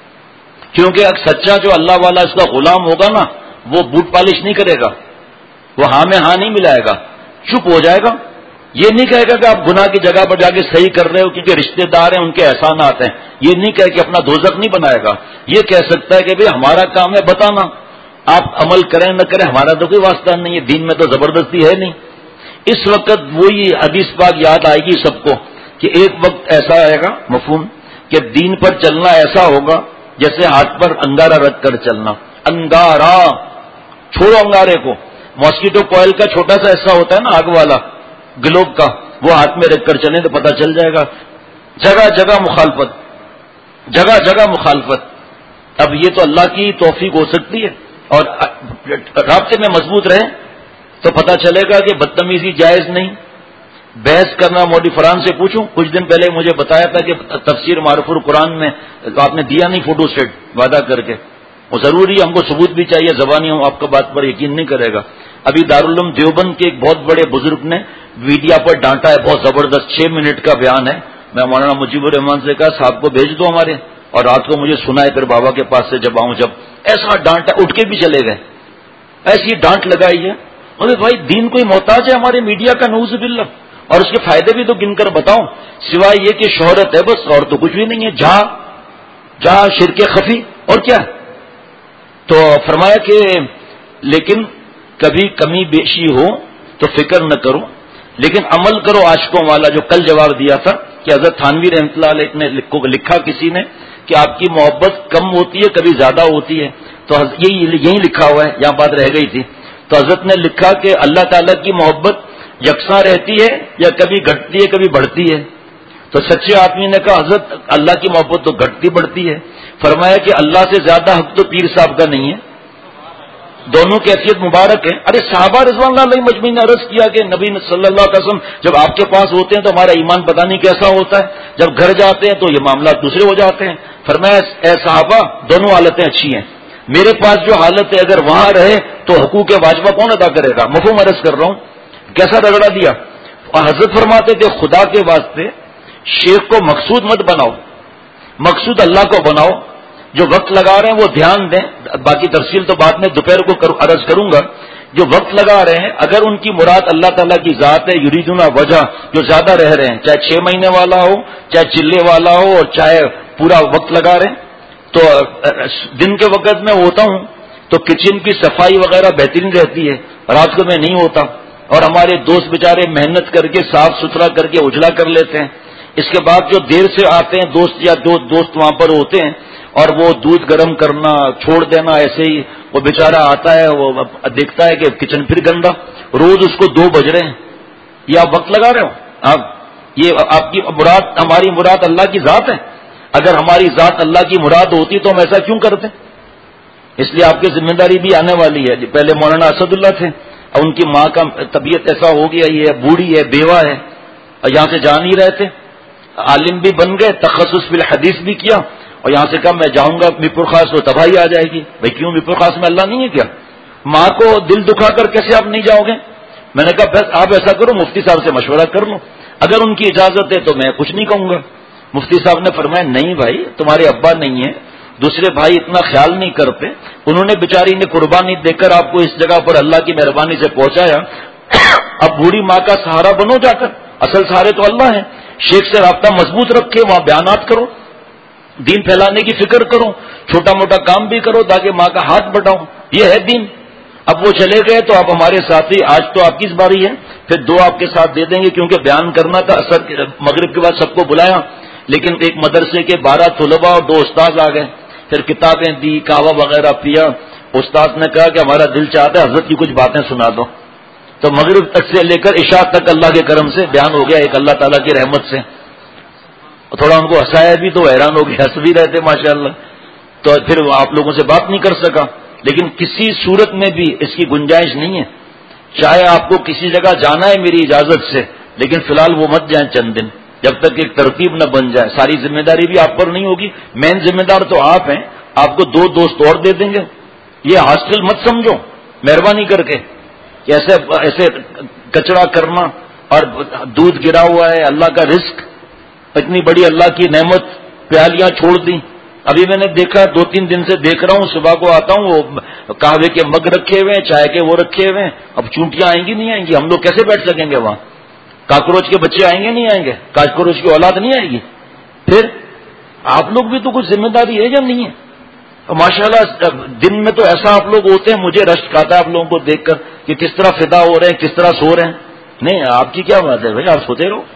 کیونکہ سچا جو اللہ والا اس کا غلام ہوگا نا، وہ بوٹ پالش نہیں کرے گا، وہ ہاں میں ہاں نہیں ملائے گا، چپ ہو جائے گا. یہ نہیں کہے گا کہ آپ گناہ کی جگہ پر جا کے صحیح کر رہے ہو کیونکہ رشتے دار ہیں ان کے احسانات ہیں. یہ نہیں کہے کہ اپنا دوزخ نہیں بنائے گا. یہ کہہ سکتا ہے کہ بھئی ہمارا کام ہے بتانا، آپ عمل کریں نہ کریں ہمارا تو کوئی واسطہ نہیں ہے، دین میں تو زبردستی ہے نہیں. اس وقت وہی حدیث پاک یاد آئے گی سب کو کہ ایک وقت ایسا آئے گا مفہوم کہ دین پر چلنا ایسا ہوگا جیسے ہاتھ پر انگارہ رکھ کر چلنا. انگارہ چھوڑو انگارے کو، ماسکیٹو کوئل کا چھوٹا سا حصہ ہوتا ہے نا آگ والا گلوب کا، وہ ہاتھ میں رکھ کر چلیں تو پتہ چل جائے گا. جگہ جگہ مخالفت، جگہ جگہ مخالفت. اب یہ تو اللہ کی توفیق ہو سکتی ہے اور رابطے میں مضبوط رہیں تو پتہ چلے گا کہ بدتمیزی جائز نہیں. بحث کرنا موڈی فران سے پوچھوں، کچھ دن پہلے مجھے بتایا تھا کہ تفسیر معرف القرآن میں آپ نے دیا نہیں فوٹو سیٹ وعدہ کر کے، وہ ضروری ہم کو ثبوت بھی چاہیے، زبانی ہم آپ کا بات پر یقین نہیں کرے گا. ابھی دارالعلوم دیوبند کے ایک بہت بڑے بزرگ نے میڈیا پر ڈانٹا ہے، بہت زبردست چھ منٹ کا بیان ہے. میں مولانا مجیب الرحمان سے کہا صاحب کو بھیج دو ہمارے، اور رات کو مجھے سنائے پھر بابا کے پاس سے جب آؤں. جب ایسا ڈانٹا اٹھ کے بھی چلے گئے، ایسی ڈانٹ لگائی ہے. ارے بھائی دین کوئی محتاج ہے ہمارے میڈیا کا نعوذ باللہ؟ اور اس کے فائدے بھی تو گن کر بتاؤں، سوائے یہ کہ شہرت ہے بس، اور تو کچھ بھی نہیں ہے. جہاں جہاں شرک خفی اور کیا. تو فرمایا کہ لیکن کبھی کمی بیشی ہو تو فکر نہ کرو، لیکن عمل کرو عاشقوں والا، جو کل جواب دیا تھا کہ حضرت تھانوی رحمۃ اللہ علیہ نے لکھا کسی نے کہ آپ کی محبت کم ہوتی ہے کبھی زیادہ ہوتی ہے. تو یہی یہی لکھا ہوا ہے، یہاں بات رہ گئی تھی. تو حضرت نے لکھا کہ اللہ تعالیٰ کی محبت یکساں رہتی ہے یا کبھی گھٹتی ہے کبھی بڑھتی ہے. تو سچے آدمی نے کہا حضرت اللہ کی محبت تو گھٹتی بڑھتی ہے. فرمایا کہ اللہ سے زیادہ حق تو پیر صاحب کا نہیں ہے، دونوں کی حیثیت مبارک ہے. ارے صحابہ رضوان اللہ علیہ مجمعین نے عرض کیا کہ نبی صلی اللہ علیہ وسلم جب آپ کے پاس ہوتے ہیں تو ہمارا ایمان پتہ نہیں کیسا ہوتا ہے، جب گھر جاتے ہیں تو یہ معاملات دوسرے ہو جاتے ہیں. فرمایا اے صحابہ دونوں حالتیں اچھی ہیں، میرے پاس جو حالت ہے اگر وہاں رہے تو حقوق واجبہ کون ادا کرے گا؟ مفہوم عرض کر رہا ہوں کیسا رگڑا دیا. اور حضرت فرماتے تھے خدا کے واسطے شیخ کو مقصود مت بناؤ، مقصود اللہ کو بناؤ. جو وقت لگا رہے ہیں وہ دھیان دیں، باقی تفصیل تو بعد میں دوپہر کو عرض کروں گا. جو وقت لگا رہے ہیں اگر ان کی مراد اللہ تعالیٰ کی ذات ہے، یریدون وجہ، جو زیادہ رہ رہے ہیں چاہے چھ مہینے والا ہو چاہے چلے والا ہو اور چاہے پورا وقت لگا رہے ہیں. تو دن کے وقت میں ہوتا ہوں تو کچن کی صفائی وغیرہ بہترین رہتی ہے، رات کو میں نہیں ہوتا. اور ہمارے دوست بیچارے محنت کر کے صاف ستھرا کر کے اجلا کر لیتے ہیں. اس کے بعد جو دیر سے آتے ہیں دوست یا دو دوست وہاں پر ہوتے ہیں اور وہ دودھ گرم کرنا چھوڑ دینا، ایسے ہی وہ بیچارہ آتا ہے وہ دیکھتا ہے کہ کچن پھر گندا، روز اس کو دو بج رہے ہیں. یہ آپ وقت لگا رہے ہو؟ آپ یہ آپ کی مراد ہماری مراد اللہ کی ذات ہے. اگر ہماری ذات اللہ کی مراد ہوتی تو ہم ایسا کیوں کرتے؟ اس لیے آپ کی ذمہ داری بھی آنے والی ہے. پہلے مولانا اسد اللہ تھے، اب ان کی ماں کا طبیعت ایسا ہو گیا، یہ بوڑھی ہے بیوہ ہے، یہاں سے جا نہیں رہے تھے. عالم بھی بن گئے، تخصص فی الحدیث بھی کیا، اور یہاں سے کہا میں جاؤں گا میپور خاص تو تباہی آ جائے گی. بھائی کیوں میپور خاص میں اللہ نہیں ہے کیا؟ ماں کو دل دکھا کر کیسے آپ نہیں جاؤ گے؟ میں نے کہا بس آپ ایسا کرو مفتی صاحب سے مشورہ کر لو، اگر ان کی اجازت ہے تو میں کچھ نہیں کہوں گا. مفتی صاحب نے فرمایا نہیں بھائی تمہارے ابا نہیں ہیں، دوسرے بھائی اتنا خیال نہیں کرتے، انہوں نے بیچاری نے قربانی دے کر آپ کو اس جگہ پر اللہ کی مہربانی سے پہنچایا. اب بوڑھی ماں کا سہارا بنو جا کر، اصل سہارے تو اللہ ہیں. شیخ سے رابطہ مضبوط رکھے، وہاں بیانات کرو، دین پھیلانے کی فکر کرو، چھوٹا موٹا کام بھی کرو تاکہ ماں کا ہاتھ بٹاؤ. یہ ہے دین. اب وہ چلے گئے تو آپ ہمارے ساتھی، آج تو آپ کی باری ہے، پھر دو آپ کے ساتھ دے دیں گے کیونکہ بیان کرنا تھا. اثر مغرب کے بعد سب کو بلایا، لیکن ایک مدرسے کے بارہ طلباء اور دو استاد آ گئے. پھر کتابیں دی، کہوا وغیرہ پیا. استاد نے کہا کہ ہمارا دل چاہتا ہے حضرت کی کچھ باتیں سنا دو. تو مغرب تک سے لے کر عشاء تک اللہ کے کرم سے بیان ہو گیا ایک اللہ تعالیٰ کی رحمت سے. تھوڑا ان کو ہنسایا بھی تو حیران ہو گیا, ہنس بھی رہے تھے ماشاء اللہ. تو پھر آپ لوگوں سے بات نہیں کر سکا. لیکن کسی صورت میں بھی اس کی گنجائش نہیں ہے. چاہے آپ کو کسی جگہ جانا ہے میری اجازت سے, لیکن فی الحال وہ مت جائیں چند دن, جب تک ایک ترتیب نہ بن جائے. ساری ذمہ داری بھی آپ پر نہیں ہوگی, مین ذمہ دار تو آپ ہیں. آپ کو دو دوست اور دے دیں گے. یہ ہاسٹل مت سمجھو مہربانی کر کے کہ ایسے ایسے کچرا کرنا. اور دودھ گرا ہوا ہے, اللہ کا رزق, اتنی بڑی اللہ کی نعمت, پیالیاں چھوڑ دی. ابھی میں نے دیکھا, دو تین دن سے دیکھ رہا ہوں, صبح کو آتا ہوں وہ قہوے کے مگ رکھے ہوئے ہیں, چائے کے وہ رکھے ہوئے ہیں. اب چونٹیاں آئیں گی نہیں آئیں گی, ہم لوگ کیسے بیٹھ سکیں گے وہاں؟ کاکروچ کے بچے آئیں گے نہیں آئیں گے؟ کاکروچ کی اولاد نہیں آئے گی. پھر آپ لوگ بھی تو کچھ ذمہ داری ہے یا نہیں ہے؟ ماشاء اللہ دن میں تو ایسا آپ لوگ ہوتے ہیں, مجھے رشک آتا ہے آپ لوگوں کو دیکھ کر کہ کس طرح فدا ہو رہے ہیں, کس طرح سو رہے ہیں. نہیں, آپ کی کیا بات ہے بھائی, آپ سوتے رہو.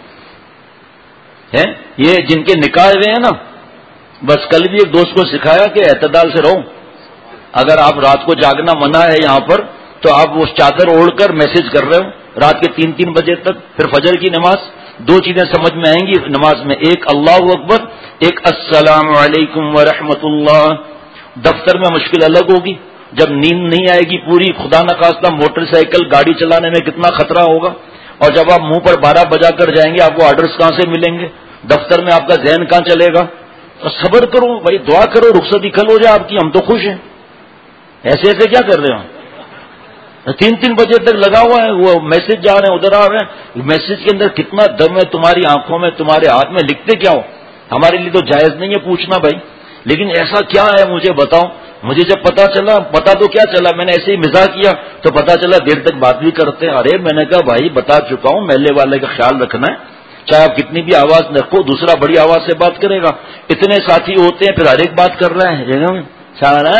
ہے یہ جن کے نکاح ہوئے ہیں نا, بس کل بھی ایک دوست کو سکھایا کہ اعتدال سے رہو. اگر آپ رات کو جاگنا منع ہے یہاں پر, تو آپ وہ چادر اوڑھ کر میسج کر رہے ہو رات کے تین تین بجے تک. پھر فجر کی نماز, دو چیزیں سمجھ میں آئیں گی نماز میں, ایک اللہ اکبر, ایک السلام علیکم ورحمۃ اللہ. دفتر میں مشکل الگ ہوگی, جب نیند نہیں آئے گی پوری, خدا نخواستہ موٹر سائیکل گاڑی چلانے میں کتنا خطرہ ہوگا. اور جب آپ منہ پر بارہ بجا کر جائیں گے, آپ کو آرڈرز کہاں سے ملیں گے؟ دفتر میں آپ کا ذہن کہاں چلے گا؟ تو صبر کرو بھائی, دعا کرو رخصتی کل ہو جائے آپ کی. ہم تو خوش ہیں. ایسے ایسے کیا کر رہے ہو؟ تین تین بجے تک لگا ہوا ہے, وہ میسج جا رہے ہیں ادھر آ رہے ہیں. میسج کے اندر کتنا دم ہے تمہاری آنکھوں میں, تمہارے ہاتھ میں, لکھتے کیا ہو؟ ہمارے لیے تو جائز نہیں ہے پوچھنا بھائی, لیکن ایسا کیا ہے مجھے بتاؤ. مجھے جب پتا چلا, پتا تو کیا چلا, میں نے ایسے ہی مزاح کیا تو پتا چلا دیر تک بات بھی کرتے ہیں. ارے میں نے کہا بھائی بتا چکا ہوں, محلے والے کا خیال رکھنا ہے, چاہے آپ کتنی بھی آواز رکھو, دوسرا بڑی آواز سے بات کرے گا. اتنے ساتھی ہوتے ہیں, پھر ہر ایک بات کر رہا ہے, سارا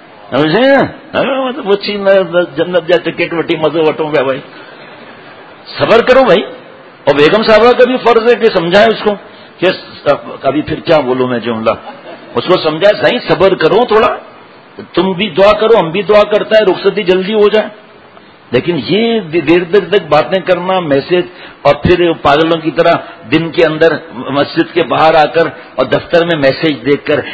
وہ جنت جا ٹکٹ وٹی مزے وٹوں گا بھائی. صبر کرو بھائی. اور بیگم صاحبہ کا بھی فرض ہے کہ سمجھائے اس کو کہ ابھی پھر کیا بولوں میں جملہ, اس کو سمجھائے صحیح, صبر کرو تھوڑا, تم بھی دعا کرو, ہم بھی دعا کرتا ہے رخصتی جلدی ہو جائے. لیکن یہ دیر دیر تک باتیں کرنا, میسج, اور پھر پاگلوں کی طرح دن کے اندر مسجد کے باہر آ کر اور دفتر میں میسج دیکھ کر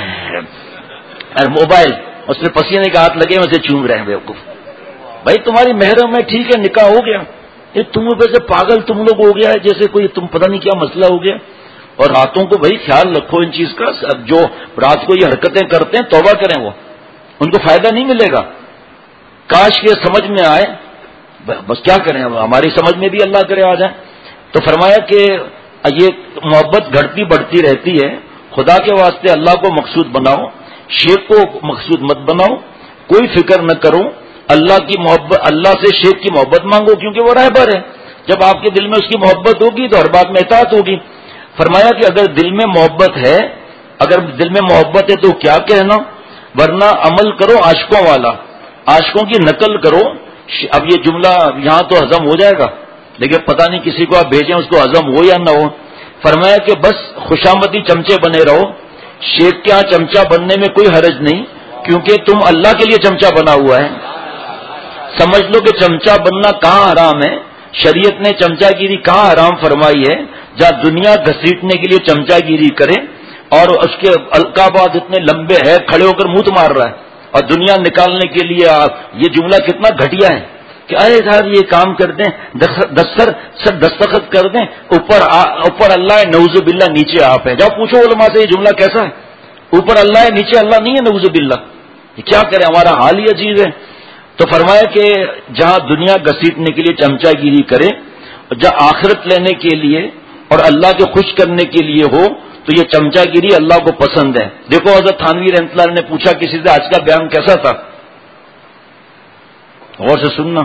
موبائل, اس میں پسینے کے ہاتھ لگے ویسے چوم رہے ہیں بیوقوف. بھائی تمہاری محرم ہے, ٹھیک ہے, نکاح ہو گیا, یہ تم ویسے پاگل تم لوگ ہو گیا ہے جیسے کوئی تم پتہ نہیں کیا مسئلہ ہو گیا. اور راتوں کو بھائی خیال رکھو ان چیز کا. جو رات کو یہ حرکتیں کرتے ہیں توبہ کریں, وہ ان کو فائدہ نہیں ملے گا. کاش کے سمجھ میں آئے, بس کیا کریں, ہماری سمجھ میں بھی اللہ کرے آ جائے. تو فرمایا کہ یہ محبت گھٹتی بڑھتی رہتی ہے. خدا کے واسطے اللہ کو مقصود بناؤ, شیخ کو مقصود مت بناؤ. کوئی فکر نہ کرو, اللہ کی محبت, اللہ سے شیخ کی محبت مانگو کیونکہ وہ رہبر ہے. جب آپ کے دل میں اس کی محبت ہوگی تو ہر بات میں اطاعت ہوگی. فرمایا کہ اگر دل میں محبت ہے, اگر دل میں محبت ہے تو کیا کہنا, ورنہ عمل کرو عاشقوں والا, عاشقوں کی نقل کرو. اب یہ جملہ یہاں تو ہضم ہو جائے گا, لیکن پتہ نہیں کسی کو آپ بھیجیں اس کو ہضم ہو یا نہ ہو. فرمایا کہ بس خوشامدی چمچے بنے رہو. شیخ کے یہاں چمچا بننے میں کوئی حرج نہیں, کیونکہ تم اللہ کے لیے چمچا بنا ہوا ہے. سمجھ لو کہ چمچا بننا کہاں حرام ہے, شریعت نے چمچا گیری کہاں حرام فرمائی ہے. جہاں دنیا گھسیٹنے کے لیے چمچا گیری کرے, اور اس کے القابات اتنے لمبے ہیں, کھڑے ہو کر منہ مار رہا ہے, اور دنیا نکالنے کے لیے یہ جملہ کتنا گھٹیا ہے کہ ارے صاحب یہ کام کر دیں, دستر سر دستخط کر دیں, اوپر اوپر اللہ ہے نعوذ باللہ, نیچے آپ ہیں. جاؤ پوچھو علماء سے یہ جملہ کیسا ہے. اوپر اللہ ہے, نیچے اللہ نہیں ہے, نعوذ باللہ. یہ کیا کریں, ہمارا حال ہی عجیب ہے. تو فرمایا کہ جہاں دنیا گھسیٹنے کے لیے چمچا گیری کرے, جہاں آخرت لینے کے لیے اور اللہ کے خوش کرنے کے لیے ہو, تو یہ چمچا گیری اللہ کو پسند ہے. دیکھو حضرت تھانوی رحمۃ اللہ نے پوچھا کسی سے, آج کا بیان کیسا تھا, غور سے سننا.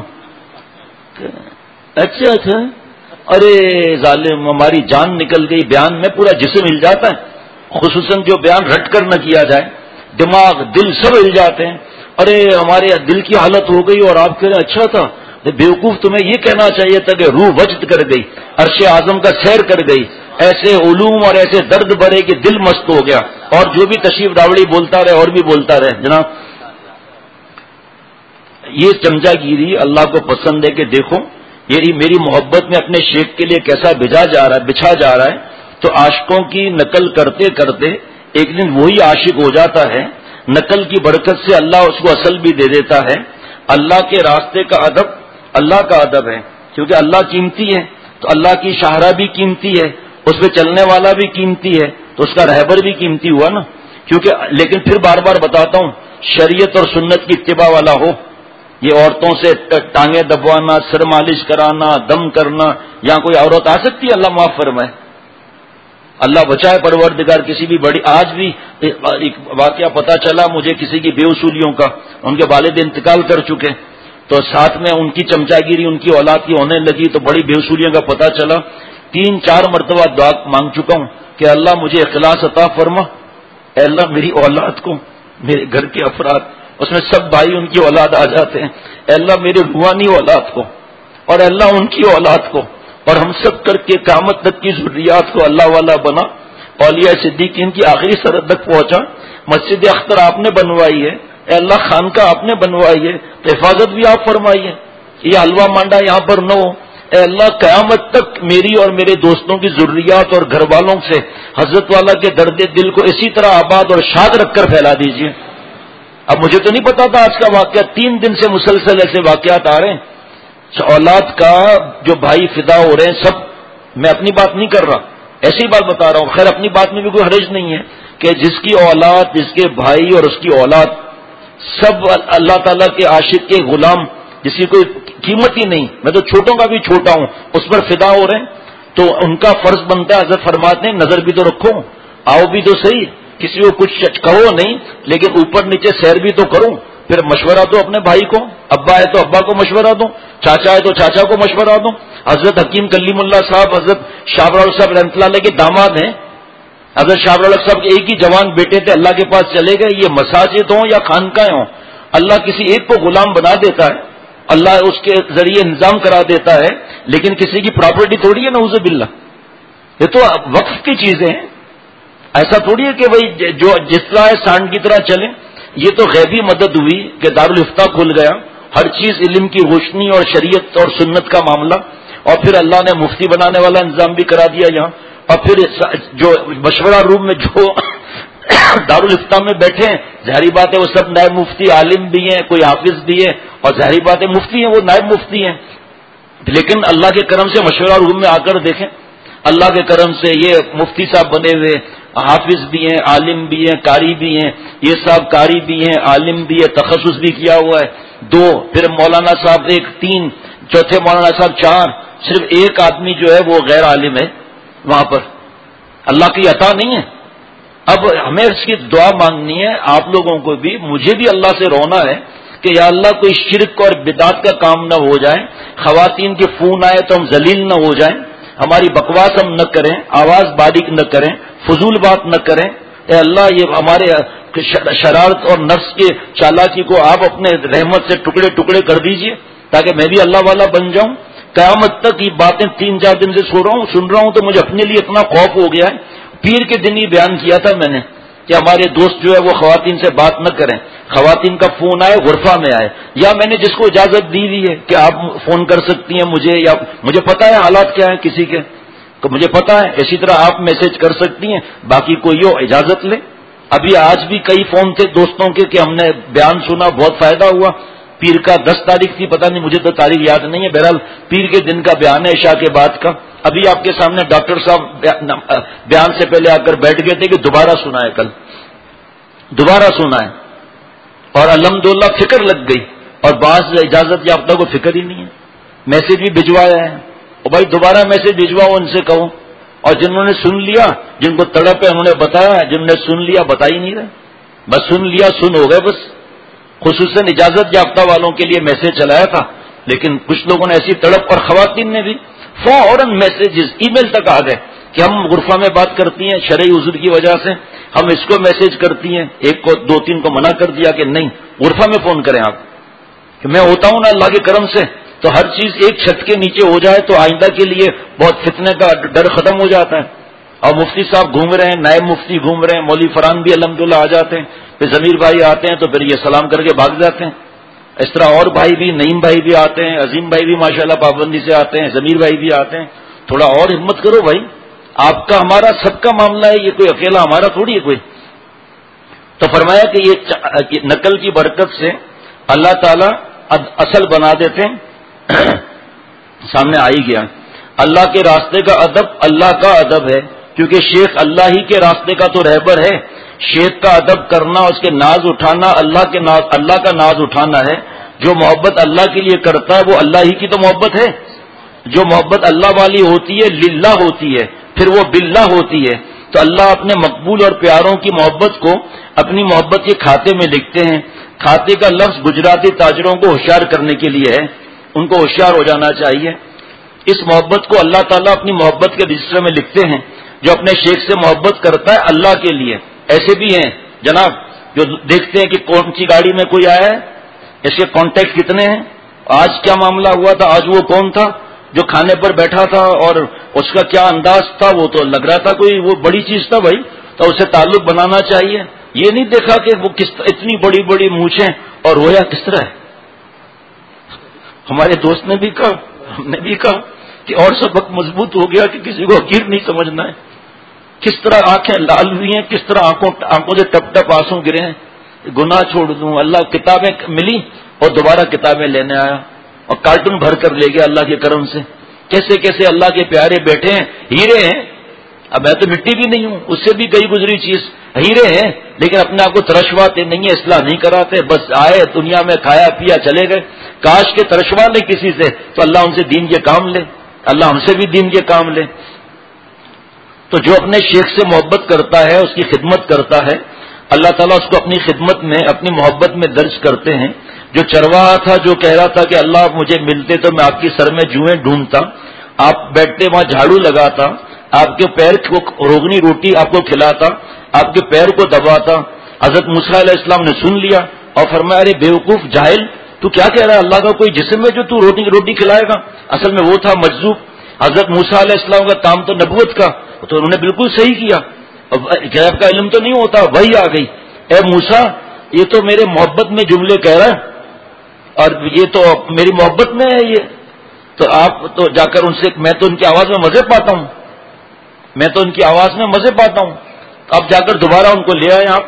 اچھا اچھا, ارے ظالم ہماری جان نکل گئی, بیان میں پورا جسم ہل جاتا ہے, خصوصاً جو بیان رٹ کر نہ کیا جائے, دماغ دل سب ہل جاتے ہیں. ارے ہمارے دل کی حالت ہو گئی اور آپ کہہ رہے اچھا تھا. بیوقوف تمہیں یہ کہنا چاہیے تھا کہ روح وجد کر گئی, عرش اعظم کا سیر کر گئی, ایسے علوم اور ایسے درد بھرے کہ دل مست ہو گیا. اور جو بھی تشریف راوڑی بولتا رہے اور بھی بولتا رہے. جناب یہ چمچا گیری اللہ کو پسند ہے کہ دیکھو یہ میری محبت میں اپنے شیخ کے لیے کیسا بھجا جا رہا ہے بچھا جا رہا ہے، تو عاشقوں کی نقل کرتے کرتے ایک دن وہی عاشق ہو جاتا ہے، نقل کی برکت سے اللہ اس کو اصل بھی دے دیتا ہے۔ اللہ کے راستے کا ادب اللہ کا ادب ہے، کیونکہ اللہ قیمتی ہے تو اللہ کی شاہراہ بھی قیمتی ہے، اس پہ چلنے والا بھی قیمتی ہے، تو اس کا رہبر بھی قیمتی ہوا نا۔ کیونکہ لیکن پھر بار بار بتاتا ہوں، شریعت اور سنت کی اتباع والا ہو، یہ عورتوں سے ٹانگیں دبوانا، سر مالش کرانا، دم کرنا، یہاں کوئی عورت آ سکتی ہے؟ اللہ معاف فرمائے، اللہ بچائے پروردگار کسی بھی بڑی۔ آج بھی ایک واقعہ پتا چلا مجھے کسی کی بے اصولیوں کا، ان کے والد انتقال کر چکے، تو ساتھ میں ان کی چمچا گیری ان کی اولاد کی ہونے لگی، تو بڑی بے اصولیوں کا پتا چلا۔ تین چار مرتبہ دعا مانگ چکا ہوں کہ اللہ مجھے اخلاص عطا فرما، اے اللہ میری اولاد کو، میرے گھر کے افراد، اس میں سب بھائی ان کی اولاد آ جاتے ہیں، اے اللہ میرے روحانی اولاد کو، اور اے اللہ ان کی اولاد کو، اور ہم سب کر کے قیامت تک کی ذریات کو اللہ والا بنا، اولیاء صدیقین کی آخری سرحد تک پہنچا۔ مسجد اختر آپ نے بنوائی ہے، اے اللہ خانقاہ آپ نے بنوائی ہے، تو حفاظت بھی آپ فرمائیے، یہ حلوہ مانڈا یہاں پر نہ ہو۔ اے اللہ قیامت تک میری اور میرے دوستوں کی ذریات اور گھر والوں سے حضرت والا کے درد دل کو اسی طرح آباد اور شاد رکھ کر پھیلا دیجیے۔ اب مجھے تو نہیں پتا تھا آج کا واقعہ، تین دن سے مسلسل ایسے واقعات آ رہے ہیں، اولاد کا جو بھائی فدا ہو رہے ہیں سب، میں اپنی بات نہیں کر رہا، ایسی بات بتا رہا ہوں، خیر اپنی بات میں بھی کوئی حرج نہیں ہے کہ جس کی اولاد، جس کے بھائی اور اس کی اولاد سب اللہ تعالیٰ کے عاشق کے غلام، جس کی کوئی قیمت ہی نہیں، میں تو چھوٹوں کا بھی چھوٹا ہوں، اس پر فدا ہو رہے ہیں، تو ان کا فرض بنتا ہے، حضرت فرماتے ہیں نظر بھی تو رکھو، آؤ بھی تو صحیح، کسی کو کچھ کہو نہیں لیکن اوپر نیچے سیر بھی تو کروں، پھر مشورہ دو اپنے بھائی کو، ابا ہے تو ابا کو مشورہ دو، چاچا ہے تو چاچا کو مشورہ دو۔ حضرت حکیم کلیم اللہ صاحب حضرت شاہ بلال صاحب رحمۃ اللہ علیہ کے داماد ہیں، حضرت شاہ بلال صاحب کے ایک ہی جوان بیٹے تھے، اللہ کے پاس چلے گئے، یہ مساجد ہوں یا خانقاہیں ہوں، اللہ کسی ایک کو غلام بنا دیتا ہے، اللہ اس کے ذریعے انتظام کرا دیتا ہے، لیکن کسی کی پراپرٹی تھوڑی ہے نعوذ باللہ، یہ تو وقف کی چیزیں ہیں، ایسا تھوڑی ہے کہ بھائی جو جس طرح ہے سانڈ کی طرح چلیں۔ یہ تو غیبی مدد ہوئی کہ دارالفتہ کھل گیا، ہر چیز علم کی روشنی اور شریعت اور سنت کا معاملہ، اور پھر اللہ نے مفتی بنانے والا انتظام بھی کرا دیا یہاں، اور پھر جو مشورہ روم میں جو دارالفتہ میں بیٹھے ہیں، ظاہری بات ہے وہ سب نائب مفتی عالم بھی ہیں، کوئی حافظ بھی ہے، اور ظاہری بات ہے مفتی ہیں، وہ نائب مفتی ہیں، لیکن اللہ کے کرم سے مشورہ روم میں آ کر دیکھیں، اللہ کے کرم سے یہ مفتی صاحب بنے ہوئے، حافظ بھی ہیں، عالم بھی ہیں، قاری بھی ہیں، یہ صاحب قاری بھی ہیں، عالم بھی ہے، تخصص بھی کیا ہوا ہے، دو، پھر مولانا صاحب ایک، تین، چوتھے مولانا صاحب چار، صرف ایک آدمی جو ہے وہ غیر عالم ہے وہاں پر، اللہ کی عطا نہیں ہے۔ اب ہمیں اس کی دعا مانگنی ہے، آپ لوگوں کو بھی، مجھے بھی اللہ سے رونا ہے کہ یا اللہ کوئی شرک اور بدعت کا کام نہ ہو جائے، خواتین کے فون آئے تو ہم ذلیل نہ ہو جائیں، ہماری بکواس ہم نہ کریں، آواز باریک نہ کریں، فضول بات نہ کریں، اے اللہ یہ ہمارے شرارت اور نفس کے چالاکی کو آپ اپنے رحمت سے ٹکڑے ٹکڑے کر دیجئے تاکہ میں بھی اللہ والا بن جاؤں۔ قیامت تک یہ باتیں تین چار دن سے سو رہا ہوں سن رہا ہوں تو مجھے اپنے لیے اتنا خوف ہو گیا ہے۔ پیر کے دن ہی بیان کیا تھا میں نے کہ ہمارے دوست جو ہے وہ خواتین سے بات نہ کریں، خواتین کا فون آئے غرفہ میں آئے، یا میں نے جس کو اجازت دی ہوئی ہے کہ آپ فون کر سکتی ہیں مجھے، یا مجھے پتا ہے حالات کیا ہیں کسی کے تو مجھے پتا ہے، اسی طرح آپ میسج کر سکتی ہیں، باقی کوئی ہو اجازت لے۔ ابھی آج بھی کئی فون تھے دوستوں کے کہ ہم نے بیان سنا بہت فائدہ ہوا، پیر کا دس تاریخ تھی، پتہ نہیں مجھے تو تاریخ یاد نہیں ہے، بہرحال پیر کے دن کا بیان ہے عشاء کے بعد کا۔ ابھی آپ کے سامنے ڈاکٹر صاحب بیان سے پہلے آ کر بیٹھ گئے تھے کہ دوبارہ سنا ہے، کل دوبارہ سنا ہے، اور الحمدللہ فکر لگ گئی، اور بعض اجازت یافتہ کو فکر ہی نہیں ہے، میسج بھی بھجوایا ہے، اور بھائی دوبارہ میسج بھجواؤ ان سے کہو، اور جنہوں نے سن لیا، جن کو تڑپ ہے انہوں نے بتایا، جنہوں نے سن لیا بتا ہی نہیں رہے، بس سن لیا سن ہو گئے بس۔ خصوصاً اجازت یافتہ والوں کے لیے میسج چلایا تھا، لیکن کچھ لوگوں نے ایسی تڑپ، اور خواتین نے بھی فوراً میسیجز ای میل تک آ گئے کہ ہم غرفہ میں بات کرتی ہیں شرعی عذر کی وجہ سے، ہم اس کو میسج کرتی ہیں، ایک کو دو تین کو منع کر دیا کہ نہیں غرفہ میں فون کریں آپ، کہ میں ہوتا ہوں نا اللہ کے کرم سے تو ہر چیز ایک چھت کے نیچے ہو جائے تو آئندہ کے لیے بہت فتنے کا ڈر ختم ہو جاتا ہے۔ اور مفتی صاحب گھوم رہے ہیں، نائب مفتی گھوم رہے ہیں، مولوی فرحان بھی الحمدللہ آ جاتے ہیں، پھر ضمیر بھائی آتے ہیں تو پھر یہ سلام کر کے بھاگ جاتے ہیں، اس طرح اور بھائی بھی، نعیم بھائی بھی آتے ہیں، عظیم بھائی بھی ماشاءاللہ پابندی سے آتے ہیں، ضمیر بھائی بھی آتے ہیں. تھوڑا اور ہمت کرو بھائی، آپ کا ہمارا سب کا معاملہ ہے، یہ کوئی اکیلا ہمارا تھوڑی ہے کوئی. تو فرمایا کہ یہ نقل کی برکت سے اللہ تعالیٰ اصل بنا دیتے ہیں. سامنے آ ہی گیا اللہ کے راستے کا ادب اللہ کا ادب ہے، کیونکہ شیخ اللہ ہی کے راستے کا تو رہبر ہے. شیخ کا ادب کرنا، اس کے ناز اٹھانا اللہ کے ناز، اللہ کا ناز اٹھانا ہے. جو محبت اللہ کے لیے کرتا ہے وہ اللہ ہی کی تو محبت ہے. جو محبت اللہ والی ہوتی ہے للہ ہوتی ہے، پھر وہ باللہ ہوتی ہے. تو اللہ اپنے مقبول اور پیاروں کی محبت کو اپنی محبت کے کھاتے میں لکھتے ہیں. کھاتے کا لفظ گجراتی تاجروں کو ہوشیار کرنے کے لیے ہے، ان کو ہوشیار ہو جانا چاہیے. اس محبت کو اللہ تعالیٰ اپنی محبت کے رجسٹر میں لکھتے ہیں. جو اپنے شیخ سے محبت کرتا ہے اللہ کے لیے، ایسے بھی ہیں جناب جو دیکھتے ہیں کہ کون سی گاڑی میں کوئی آیا ہے، اس کے کانٹیکٹ کتنے ہیں، آج کیا معاملہ ہوا تھا، آج وہ کون تھا جو کھانے پر بیٹھا تھا اور اس کا کیا انداز تھا، وہ تو لگ رہا تھا کوئی وہ بڑی چیز تھا بھائی، تو اسے تعلق بنانا چاہیے. یہ نہیں دیکھا کہ وہ کس اتنی بڑی بڑی مونچھیں اور رویا کس طرح ہے. ہمارے دوست نے بھی کہا، ہم نے بھی کہا کہ اور سبق مضبوط ہو گیا کہ کسی کو حقیر نہیں سمجھنا ہے. کس طرح آنکھیں لال ہوئی ہیں، کس طرح آنکھوں آنکھوں سے ٹپ ٹپ آنسو گرے ہیں. گناہ چھوڑ دوں، اللہ کتابیں ملی اور دوبارہ کتابیں لینے آیا اور کارٹون بھر کر لے گیا اللہ کے کرم سے. کیسے کیسے اللہ کے پیارے بیٹھے ہیں، ہیرے ہیں. اب میں تو مٹی بھی نہیں ہوں، اس سے بھی کئی گزری چیز، ہیرے ہیں لیکن اپنے آپ کو ترشواتے نہیں ہیں، اصلاح نہیں کراتے، بس آئے دنیا میں کھایا پیا چلے گئے. کاش کے ترشوا لے کسی سے تو اللہ ان سے دین کے کام لے، اللہ ہم سے بھی دین کے کام لے. تو جو اپنے شیخ سے محبت کرتا ہے، اس کی خدمت کرتا ہے، اللہ تعالیٰ اس کو اپنی خدمت میں، اپنی محبت میں درج کرتے ہیں. جو چرواہا تھا جو کہہ رہا تھا کہ اللہ مجھے ملتے تو میں آپ کی سر میں جوئیں ڈھونڈتا، آپ بیٹھتے وہاں جھاڑو لگاتا، آپ کے پیر کو روغنی روٹی آپ کو کھلاتا، آپ کے پیر کو دباتا. حضرت موسیٰ علیہ السلام نے سن لیا اور فرمایا ارے بیوقوف جاہل، تو کیا کہہ رہا ہے، اللہ کا کوئی جسم ہے جو تو روٹی روٹی کھلائے گا. اصل میں وہ تھا مجذوب. حضرت موسیٰ علیہ السلام کا کام تو نبوت کا، تو انہوں نے بالکل صحیح کیا. غیب کا علم تو نہیں ہوتا، وہی آ گئی، اے موسیٰ یہ تو میرے محبت میں جملے کہہ رہا ہے اور یہ تو میری محبت میں ہے. یہ تو آپ تو جا کر ان سے، میں تو ان کی آواز میں مزے پاتا ہوں، میں تو ان کی آواز میں مزے پاتا ہوں. اب جا کر دوبارہ ان کو لے آئے آپ.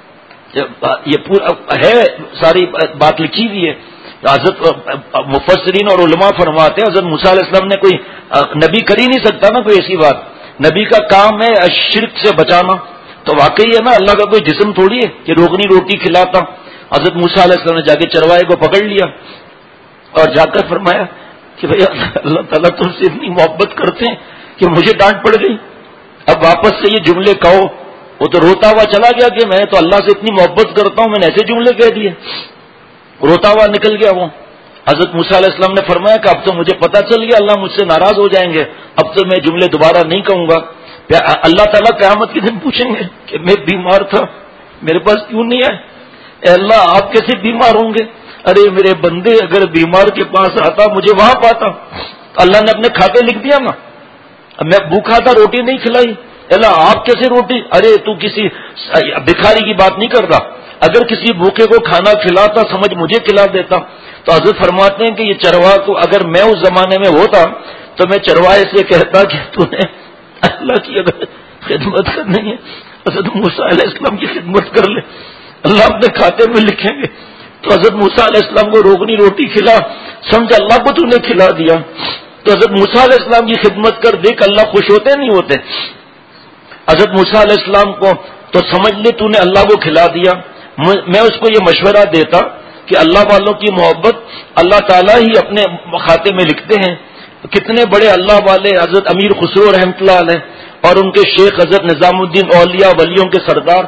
یہ پورا ہے، ساری بات لکھی ہوئی ہے. حضرت مفسرین اور علماء فرماتے ہیں حضرت موسیٰ علیہ السلام نے، کوئی نبی کر ہی نہیں سکتا نا کوئی ایسی بات. نبی کا کام ہے شرک سے بچانا. تو واقعی ہے نا، اللہ کا کوئی جسم تھوڑی ہے کہ روغنی روٹی کھلاتا. حضرت موسیٰ علیہ السلام نے جا کے چرواہے کو پکڑ لیا اور جا کر فرمایا کہ بھئی اللہ تعالیٰ تم سے اتنی محبت کرتے ہیں کہ مجھے ڈانٹ پڑ گئی، اب واپس سے یہ جملے کہو. وہ تو روتا ہوا چلا گیا کہ میں تو اللہ سے اتنی محبت کرتا ہوں، میں نے ایسے جملے کہہ دیے. روتا ہوا نکل گیا وہ. حضرت موسیٰ علیہ السلام نے فرمایا کہ اب تو مجھے پتا چل گیا اللہ مجھ سے ناراض ہو جائیں گے، اب تو میں جملے دوبارہ نہیں کہوں گا. اللہ تعالیٰ قیامت کے دن پوچھیں گے کہ میں بیمار تھا، میرے پاس کیوں نہیں آئے؟ اے اللہ آپ کیسے بیمار ہوں گے؟ ارے میرے بندے اگر بیمار کے پاس آتا مجھے وہاں پاتا. اللہ نے اپنے کھاتے لکھ دیا نا. میں بھوکھا تھا روٹی نہیں کھلائی، اللہ آپ کیسے روٹی؟ ارے تو کسی بھکاری کی بات نہیں کرتا، اگر کسی بھوکے کو کھانا کھلاتا سمجھ مجھے کھلا دیتا. تو حضرت فرماتے ہیں کہ یہ چرواہ کو اگر میں اس زمانے میں ہوتا تو میں چرواہے سے کہتا کہ تو نے اللہ کی اگر خدمت کرنی ہے حضرت موسیٰ علیہ السلام کی خدمت کر لے، اللہ اپنے کھاتے میں لکھیں گے. تو حضرت موسیٰ علیہ السلام کو روغنی روٹی کھلا، سمجھ اللہ کو تو نے کھلا دیا. تو حضرت موسیٰ علیہ السلام کی خدمت کر دیکھ اللہ خوش ہوتے نہیں ہوتے. حضرت موسیٰ علیہ السلام کو تو سمجھ لے تو نے اللہ کو کھلا دیا. میں اس کو یہ مشورہ دیتا کہ اللہ والوں کی محبت اللہ تعالیٰ ہی اپنے کھاتے میں لکھتے ہیں. کتنے بڑے اللہ والے حضرت امیر خسرو رحمۃ اللہ علیہ اور ان کے شیخ حضرت نظام الدین اولیاء ولیوں کے سردار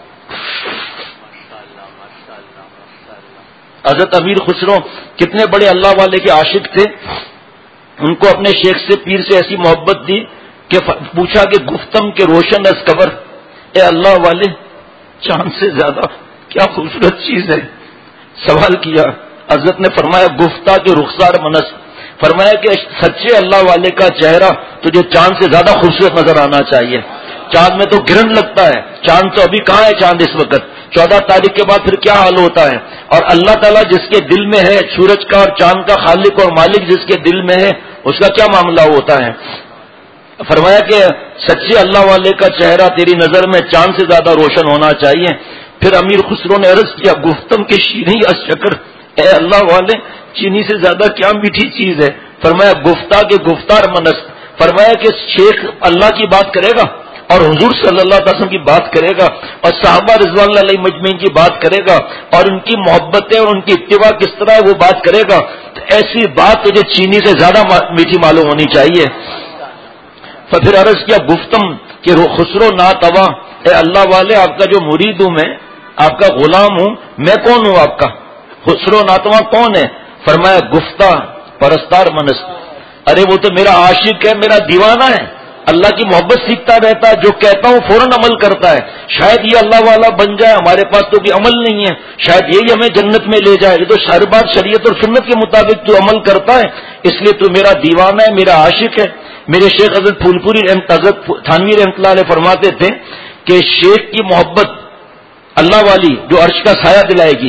حضرت امیر خسرو کتنے بڑے اللہ والے کے عاشق تھے. ان کو اپنے شیخ سے پیر سے ایسی محبت دی کہ پوچھا کہ گفتم کے روشن از قبر، اے اللہ والے چاند سے زیادہ کیا خوبصورت چیز ہے. سوال کیا، حضرت نے فرمایا گفتہ کے رخسار منس، فرمایا کہ سچے اللہ والے کا چہرہ تجھے چاند سے زیادہ خوبصورت نظر آنا چاہیے. چاند میں تو گرہن لگتا ہے، چاند تو ابھی کہاں ہے چاند اس وقت، چودہ تاریخ کے بعد پھر کیا حال ہوتا ہے. اور اللہ تعالیٰ جس کے دل میں ہے، سورج کا اور چاند کا خالق اور مالک جس کے دل میں ہے، اس کا کیا معاملہ ہوتا ہے؟ فرمایا کہ سچے اللہ والے کا چہرہ تیری نظر میں چاند سے زیادہ روشن ہونا چاہیے۔ پھر امیر خسرو نے عرض کیا گفتم کے شیریں از شکر، اے اللہ والے چینی سے زیادہ کیا میٹھی چیز ہے؟ فرمایا گفتہ کے گفتار منست۔ فرمایا کہ شیخ اللہ کی بات کرے گا اور حضور صلی اللہ علیہ وسلم کی بات کرے گا اور صحابہ رضوان اللہ علیہ مجمعین کی بات کرے گا اور ان کی محبتیں اور ان کی اتباع کس طرح ہے وہ بات کرے گا، تو ایسی بات تجھے چینی سے زیادہ میٹھی معلوم ہونی چاہیے۔ پھر عرض کیا گفتم کہ خسرو ناتوا، اے اللہ والے آپ کا جو مرید ہوں میں، آپ کا غلام ہوں میں، کون ہوں آپ کا؟ خسرو ناتوا کون ہے؟ فرمایا گفتہ پرستار منست، ارے وہ تو میرا عاشق ہے، میرا دیوانہ ہے، اللہ کی محبت سیکھتا رہتا ہے، جو کہتا ہوں فوراً عمل کرتا ہے۔ شاید یہ اللہ والا بن جائے، ہمارے پاس تو کوئی عمل نہیں ہے، شاید یہی ہمیں جنت میں لے جائے، یہ تو ہر بات شریعت اور سنت کے مطابق تو عمل کرتا ہے، اس لیے تو میرا دیوانہ ہے، میرا عاشق ہے۔ میرے شیخ حضرت پھول پوری حضرت تھانوی رحمۃ اللہ علیہ فرماتے تھے کہ شیخ کی محبت اللہ والی جو عرش کا سایہ دلائے گی۔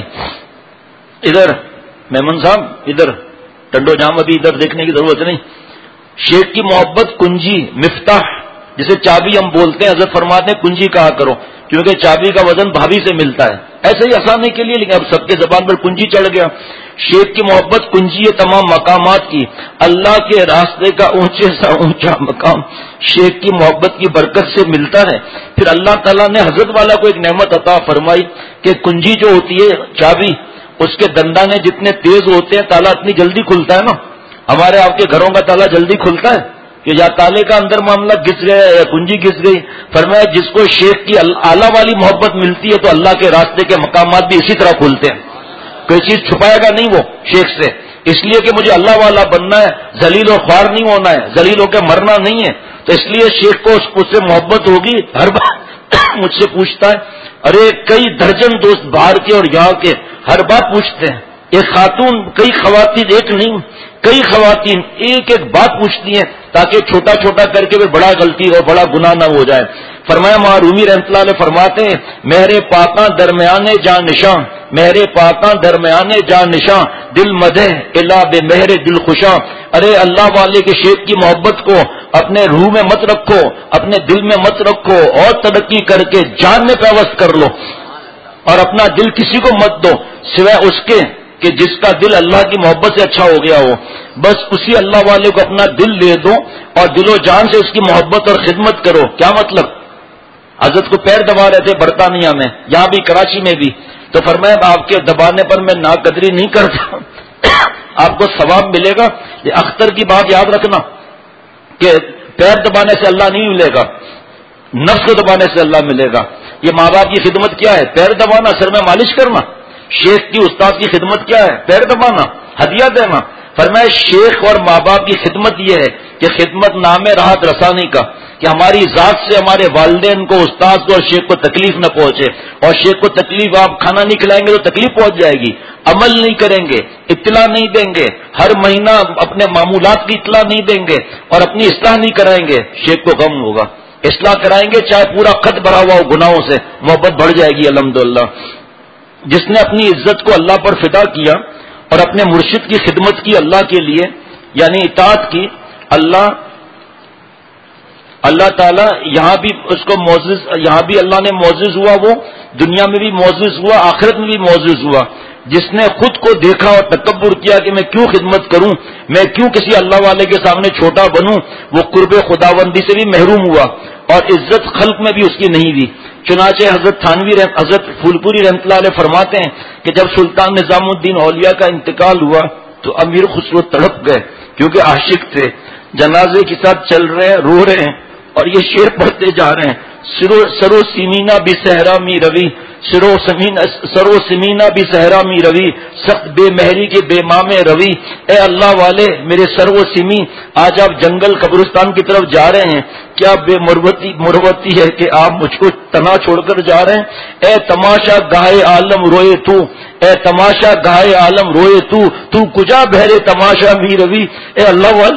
ادھر میمن صاحب، ادھر ٹنڈو جام، ابھی ادھر دیکھنے کی ضرورت نہیں۔ شیخ کی محبت کنجی مفتاح، جسے چابی ہم بولتے ہیں، حضرت فرماتے ہیں کنجی کہا کرو کیونکہ چابی کا وزن بھابھی سے ملتا ہے، ایسے ہی آسانی کے لیے، لیکن اب سب کے زبان پر کنجی چڑھ گیا۔ شیخ کی محبت کنجی ہے تمام مقامات کی، اللہ کے راستے کا اونچے سا اونچا مقام شیخ کی محبت کی برکت سے ملتا ہے۔ پھر اللہ تعالیٰ نے حضرت والا کو ایک نعمت عطا فرمائی کہ کنجی جو ہوتی ہے چابی، اس کے دندانے جتنے تیز ہوتے ہیں تالا اتنی جلدی کھلتا ہے نا۔ ہمارے آپ کے گھروں کا تالا جلدی کھلتا ہے کہ یا تالے کا اندر معاملہ گھس گیا یا کنجی گھس گئی۔ فرمایا جس کو شیخ کی اعلیٰ والی محبت ملتی ہے تو اللہ کے راستے کے مقامات بھی اسی طرح کھلتے ہیں، کوئی چیز چھپائے گا نہیں وہ شیخ سے، اس لیے کہ مجھے اللہ والا بننا ہے، ذلیل و خوار نہیں ہونا ہے، ذلیل ہو کے مرنا نہیں ہے، تو اس لیے شیخ کو اس سے محبت ہوگی۔ ہر بار مجھ سے پوچھتا ہے، ارے کئی درجن دوست باہر کے اور یہاں کے ہر بار پوچھتے ہیں، ایک خاتون، کئی خواتین، ایک نہیں کئی خواتین ایک ایک بات پوچھتی ہیں تاکہ چھوٹا چھوٹا کر کے بھی بڑا غلطی اور بڑا گناہ نہ ہو جائے۔ فرمایا معرومی رحمۃ اللہ علیہ فرماتے ہیں میرے پاکاں درمیانے جان نشاں، میرے پاکاں درمیانے جان نشاں، دل مدح الا بے مہر دل خوشاں۔ ارے اللہ والے کے شیخ کی محبت کو اپنے روح میں مت رکھو، اپنے دل میں مت رکھو، اور ترقی کر کے جان میں پیوست کر لو، اور اپنا دل کسی کو مت دو سوائے اس کے کہ جس کا دل اللہ کی محبت سے اچھا ہو گیا ہو، بس اسی اللہ والے کو اپنا دل دے دو اور دل و جان سے اس کی محبت اور خدمت کرو۔ کیا مطلب؟ حضرت کو پیر دبا رہے تھے برطانیہ میں، یہاں بھی کراچی میں بھی، تو فرمایا آپ کے دبانے پر میں ناقدری نہیں کرتا، آپ کو ثواب ملے گا۔ یہ اختر کی بات یاد رکھنا کہ پیر دبانے سے اللہ نہیں ملے گا، نفس کو دبانے سے اللہ ملے گا۔ یہ ماں باپ کی خدمت کیا ہے؟ پیر دبانا، سر میں مالش کرنا۔ شیخ کی استاد کی خدمت کیا ہے؟ پیر دبانا، ہدیہ دینا۔ فرمایا شیخ اور ماں باپ کی خدمت یہ ہے کہ خدمت نام راحت رسانی کا، کہ ہماری ذات سے ہمارے والدین کو، استاد کو اور شیخ کو تکلیف نہ پہنچے، اور شیخ کو تکلیف، آپ کھانا نہیں کھلائیں گے تو تکلیف پہنچ جائے گی، عمل نہیں کریں گے، اطلاع نہیں دیں گے، ہر مہینہ اپنے معمولات کی اطلاع نہیں دیں گے اور اپنی اصلاح نہیں کرائیں گے، شیخ کو غم ہوگا۔ اصلاح کرائیں گے چاہے پورا خط بھرا ہوا ہو گناہوں سے، محبت بڑھ جائے گی الحمدللہ۔ جس نے اپنی عزت کو اللہ پر فدا کیا اور اپنے مرشد کی خدمت کی اللہ کے لیے، یعنی اطاعت کی، اللہ اللہ تعالیٰ یہاں بھی اس کو معزز، یہاں بھی اللہ نے معزز ہوا، وہ دنیا میں بھی معزز ہوا، آخرت میں بھی معزز ہوا۔ جس نے خود کو دیکھا اور تکبر کیا کہ میں کیوں خدمت کروں، میں کیوں کسی اللہ والے کے سامنے چھوٹا بنوں، وہ قرب خداوندی سے بھی محروم ہوا اور عزت خلق میں بھی اس کی نہیں دی۔ چنانچہ حضرت تھانوی رحمت حضرت پھول پوری رحمۃ اللہ علیہ فرماتے ہیں کہ جب سلطان نظام الدین اولیاء کا انتقال ہوا تو امیر خسرو تڑپ گئے، کیونکہ عاشق تھے، جنازے کے ساتھ چل رہے ہیں، رو رہے ہیں اور یہ شعر پڑھتے جا رہے ہیں، سرو سرو سیمینا بھی صحرا می روی، سرو سمینا سرو سمینا بھی صحرا می روی، سخت بے مہری کے بے مام روی۔ اے اللہ والے میرے سرو سمی، آج آپ جنگل قبرستان کی طرف جا رہے ہیں، کیا بے مروتی مروتی ہے کہ آپ مجھ کو تنا چھوڑ کر جا رہے ہیں؟ اے تماشا گاہے عالم روئے تو، اے تماشا گاہے عالم روئے تو، تو کجا بہرے تماشا می روی۔ اے اللہ والے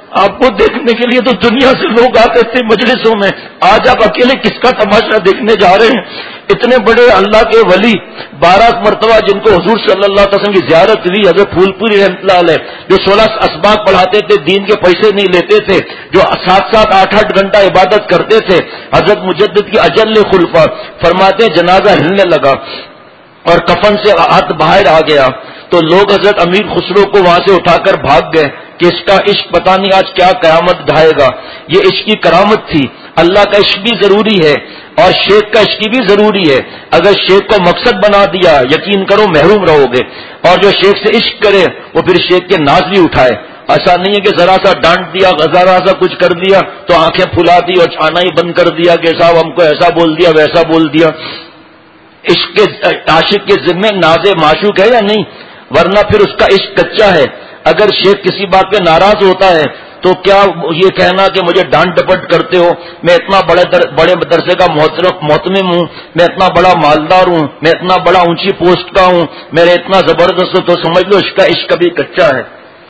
آپ کو دیکھنے کے لیے تو دنیا سے لوگ آتے تھے مجلسوں میں، آج آپ اکیلے کس کا تماشا دیکھنے جا رہے ہیں؟ اتنے بڑے اللہ کے ولی، بارہ مرتبہ جن کو حضور صلی اللہ علیہ وسلم کی زیارت ہوئی، حضرت پھول پوری رحمۃ اللہ علیہ، جو سولہ اسباق پڑھاتے تھے، دین کے پیسے نہیں لیتے تھے، جو سات سات آٹھ آٹھ گھنٹہ عبادت کرتے تھے، حضرت مجدد کی اجل خلفاء فرماتے جنازہ ہلنے لگا اور کفن سے ہاتھ باہر آ گیا تو لوگ حضرت امیر خسرو کو وہاں سے اٹھا کر بھاگ گئے کہ اس کا عشق پتہ نہیں آج کیا قیامت ڈھائے گا. یہ عشق کی کرامت تھی. اللہ کا عشق بھی ضروری ہے اور شیخ کا عشق بھی ضروری ہے. اگر شیخ کو مقصد بنا دیا یقین کرو محروم رہو گے، اور جو شیخ سے عشق کرے وہ پھر شیخ کے ناز بھی اٹھائے. ایسا نہیں ہے کہ ذرا سا ڈانٹ دیا، ذرا سا کچھ کر دیا تو آنکھیں پھلا دی اور چھانا ہی بند کر دیا کہ صاحب ہم کو ایسا بول دیا ویسا بول دیا. عشق کے عاشق کے ذمے ناز معشوق ہے یا نہیں؟ ورنہ پھر اس کا عشق کچا ہے. اگر شیخ کسی بات پہ ناراض ہوتا ہے تو کیا یہ کہنا کہ مجھے ڈانٹ ڈپٹ کرتے ہو، میں اتنا بڑے در بڑے درسے کا محتمم ہوں، میں اتنا بڑا مالدار ہوں، میں اتنا بڑا اونچی پوسٹ کا ہوں، میرے اتنا زبردست، تو سمجھ لو اس کا عشق بھی کچا ہے.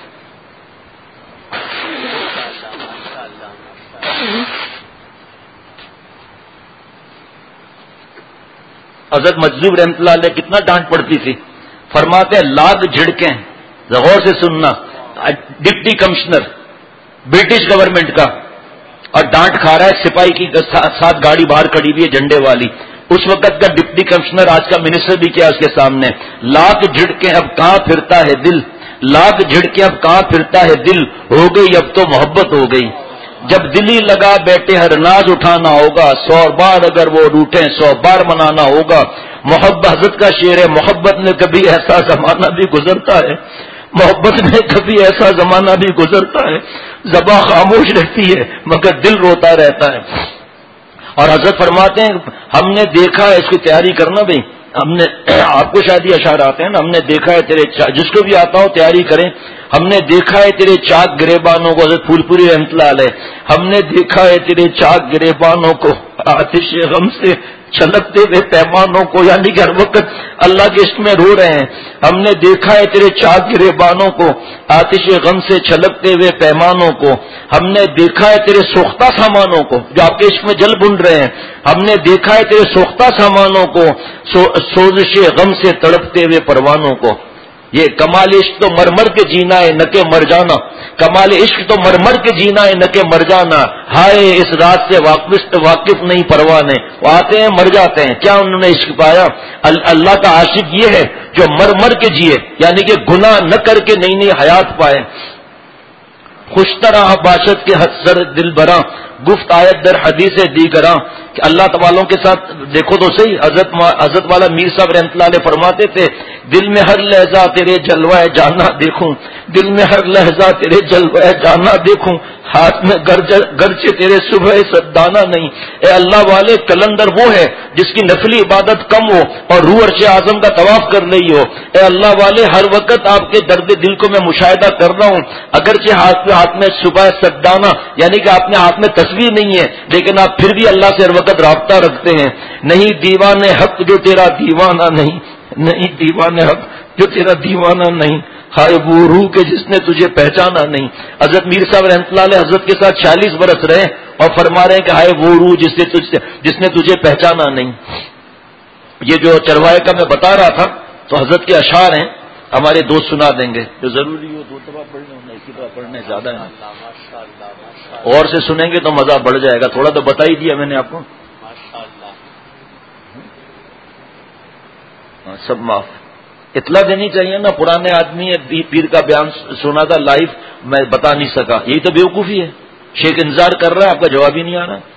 حضرت مجذوب رحمۃ اللہ علیہ کتنا ڈانٹ پڑتی تھی. فرماتے ہیں لاکھ جھڑکیں، غور سے سننا، ڈپٹی کمشنر برٹش گورنمنٹ کا اور ڈانٹ کھا رہا ہے، سپاہی کی ساتھ گاڑی باہر کھڑی ہوئی ہے جھنڈے والی. اس وقت کا ڈپٹی کمشنر آج کا منسٹر بھی کیا اس کے سامنے. لاکھ جھڑکیں اب کہاں پھرتا ہے دل، لاکھ جھڑکیں اب کہاں پھرتا ہے دل، ہو گئی اب تو محبت ہو گئی. جب دلی لگا بیٹھے ہر ناز اٹھانا ہوگا، سو بار اگر وہ روٹیں سو بار منانا ہوگا. محبت حضرت کا شعر ہے، محبت میں کبھی ایسا زمانہ بھی گزرتا ہے، محبت میں کبھی ایسا زمانہ بھی گزرتا ہے، زباں خاموش رہتی ہے مگر دل روتا رہتا ہے. اور حضرت فرماتے ہیں ہم نے دیکھا ہے، اس کی تیاری کرنا بھائی، ہم نے آپ کو شاید یہ اشعار آتے ہیں نا، ہم نے دیکھا ہے تیرے چا... جس کو بھی آتا ہو تیاری کریں. ہم نے دیکھا ہے تیرے چاک گریبانوں کو، حضرت پھول پوری رحمۃ اللہ علیہ، ہم نے دیکھا ہے تیرے چاک گریبانوں کو آتش غم سے چھلکتے ہوئے پیمانوں کو، یعنی کہ ہر وقت اللہ کے عشق میں رو رہے ہیں. ہم نے دیکھا ہے تیرے چاک گریبانوں کو آتش غم سے چھلکتے ہوئے پیمانوں کو. ہم نے دیکھا ہے تیرے سوختہ سامانوں کو جو آپ کے عشق میں جل بن رہے ہیں. ہم نے دیکھا ہے تیرے سوختہ سامانوں کو، سو سوزش غم سے تڑپتے ہوئے پروانوں کو. یہ کمال عشق تو مر مر کے جینا ہے نہ کہ مر جانا، کمال عشق تو مر مر کے جینا ہے نہ کہ مر جانا. ہائے اس رات سے واقف واقف نہیں پروانے، وہ آتے ہیں مر جاتے ہیں، کیا انہوں نے عشق پایا؟ اللہ کا عاشق یہ ہے جو مر مر کے جیے، یعنی کہ گناہ نہ کر کے نئی نئی حیات پائے. خوش طرح باشد کے حد سر دل براں، گفت آیت در حدیث دیگراں. کہ اللہ تعالیٰ کے ساتھ دیکھو تو صحیح. حضرت حضرت والا میر صاحب رحمۃ اللہ علیہ فرماتے تھے دل میں ہر لہجہ تیرے جلوہ جانا دیکھوں، دل میں ہر لہجہ تیرے جلوہ جانا دیکھوں، ہاتھ میں گرچہ تیرے صبح سدانا نہیں. اے اللہ والے کلندر وہ ہے جس کی نفلی عبادت کم ہو اور روح عرش اعظم کا طواف کر رہی ہو. اے اللہ والے ہر وقت آپ کے درد دل کو میں مشاہدہ کر رہا ہوں، اگرچہ ہاتھ میں ہاتھ میں صبح سدانا یعنی کہ آپ نے ہاتھ میں تصویر نہیں ہے لیکن آپ پھر بھی اللہ سے ہر وقت رابطہ رکھتے ہیں. نہیں دیوان حق جو تیرا دیوانہ نہیں، نہیں دیوان حق جو تیرا دیوانہ نہیں، ہائے وہ روح کے جس نے تجھے پہچانا نہیں. حضرت میر صاحب رحمۃ اللہ علیہ حضرت کے ساتھ چالیس برس رہے اور فرما رہے ہیں کہ ہائے وہ روح جس نے تجھ جس نے تجھے پہچانا نہیں. یہ جو چروائے کا میں بتا رہا تھا تو حضرت کے اشعار ہیں، ہمارے دوست سنا دیں گے. جو ضروری ہو دو دفعہ پڑھنے ہونا، اسی طرح پڑھنے زیادہ ہے، اور سے سنیں گے تو مزہ بڑھ جائے گا. تھوڑا تو بتا ہی دیا میں نے آپ کو، سب معاف. اطلاع دینی چاہیے نا. پرانے آدمی پیر کا بیان سنا تھا لائیو، میں بتا نہیں سکا، یہی تو بیوقوفی ہے. شیخ انتظار کر رہا ہے، آپ کا جواب ہی نہیں آ رہا.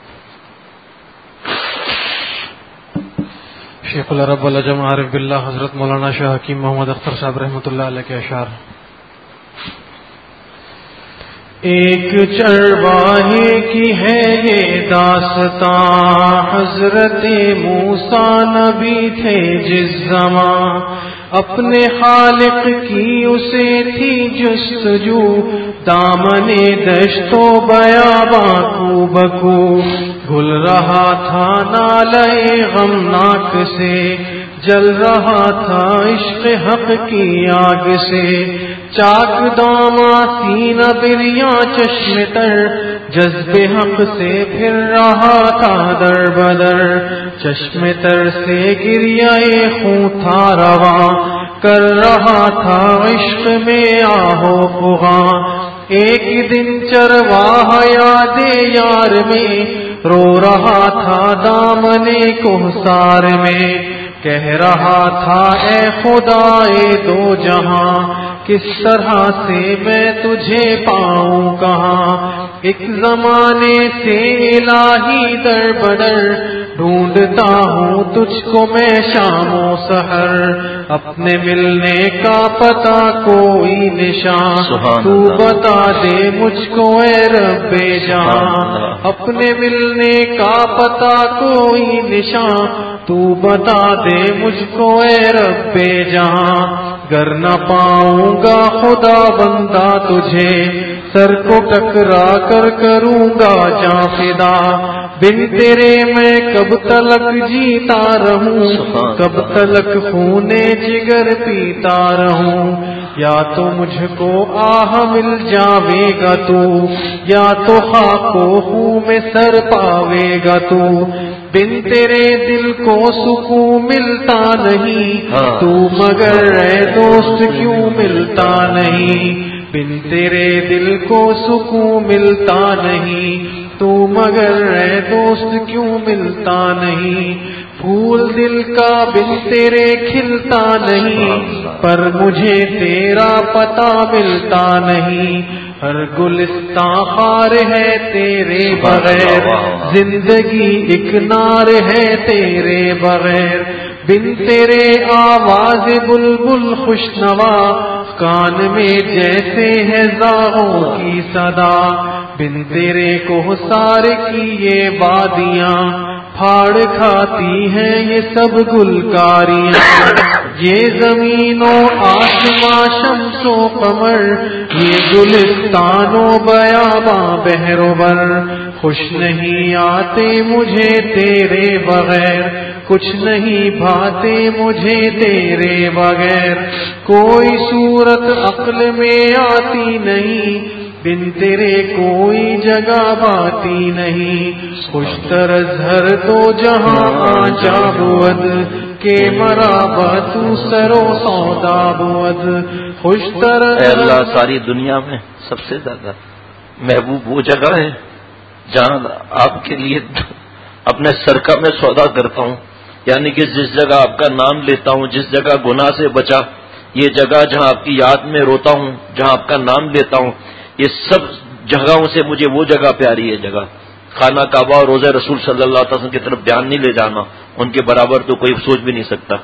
شیخ العرب والعجم عارف باللہ حضرت مولانا شاہ حکیم محمد اختر صاحب رحمۃ اللہ علیہ کے اشعار. ایک چرواہے کی ہے یہ داستاں، حضرت موسیٰ نبی تھے جس زمان، اپنے خالق کی اسے تھی جستجو، دامن دشت و بیاباں کو بکو، گھل رہا تھا نالے غمناک سے، جل رہا تھا عشق حق کی آگ سے، چاک داما سینہ بریا چشم تر، جذب حق سے پھر رہا تھا در بدر، چشم تر سے گریائے خون تھا رواں، کر رہا تھا عشق میں آہو فغاں، ایک دن چرواہ یاد یار میں، رو رہا تھا دامنے کوثار میں، کہہ رہا تھا اے خدائے دو جہاں، کس طرح سے میں تجھے پاؤں کہاں، ایک زمانے سے الہی در بدر، ڈھونڈتا ہوں تجھ کو میں شام و سحر، اپنے ملنے کا پتہ کوئی نشان، تو بتا دے مجھ کو اے رب جہاں، اپنے ملنے کا پتہ کوئی نشان، تو بتا دے مجھ کو اے رب جہاں، گر نہ پاؤں گا خدا بندہ تجھے، سر کو ٹکرا کر کروں گا جاں فدا، بن تیرے میں کب تلک جیتا رہوں، کب تلک خون جگر پیتا رہوں، یا تو مجھ کو آہ مل جاوے گا تو، یا تو خاک و خون میں سر پاوے گا تو، بن تیرے دل کو سکون ملتا نہیں، تو مگر اے دوست کیوں ملتا نہیں، بن تیرے دل کو سکون ملتا نہیں، تو مگر اے دوست کیوں ملتا نہیں، پھول دل کا بن تیرے کھلتا نہیں، پر مجھے تیرا پتہ ملتا نہیں، ہر گلستان خار ہے تیرے بغیر، زندگی ایک نار ہے تیرے بغیر، بن تیرے آواز بلبل خوشنوا، کان میں جیسے ہے زاغوں کی صدا، بن تیرے کوثار کی یہ وادیاں، پھاڑ کھاتی ہیں یہ سب گلکاریاں، یہ زمین و آسماں شمس و قمر، یہ گلستان و بیاباں بحر و بر، خوش نہیں آتے مجھے تیرے بغیر، کچھ نہیں بھاتے مجھے تیرے بغیر، کوئی صورت عقل میں آتی نہیں، بن تیرے کوئی جگہ باتی نہیں، خوشتر ازہر تو جہاں آجا بود، کہ مرا تو سرو سودا بود، خوشتر اے اللہ ساری دنیا میں سب سے زیادہ محبوب وہ جگہ ہے جہاں آپ کے لیے اپنے سر کا میں سودا کرتا ہوں، یعنی کہ جس جگہ آپ کا نام لیتا ہوں، جس جگہ گناہ سے بچا، یہ جگہ جہاں آپ کی یاد میں روتا ہوں، جہاں آپ کا نام لیتا ہوں، یہ سب جگہوں سے مجھے وہ جگہ پیاری ہے جگہ، خانہ کعبہ اور روضہ رسول صلی اللہ علیہ وسلم کی طرف بیان نہیں لے جانا، ان کے برابر تو کوئی سوچ بھی نہیں سکتا۔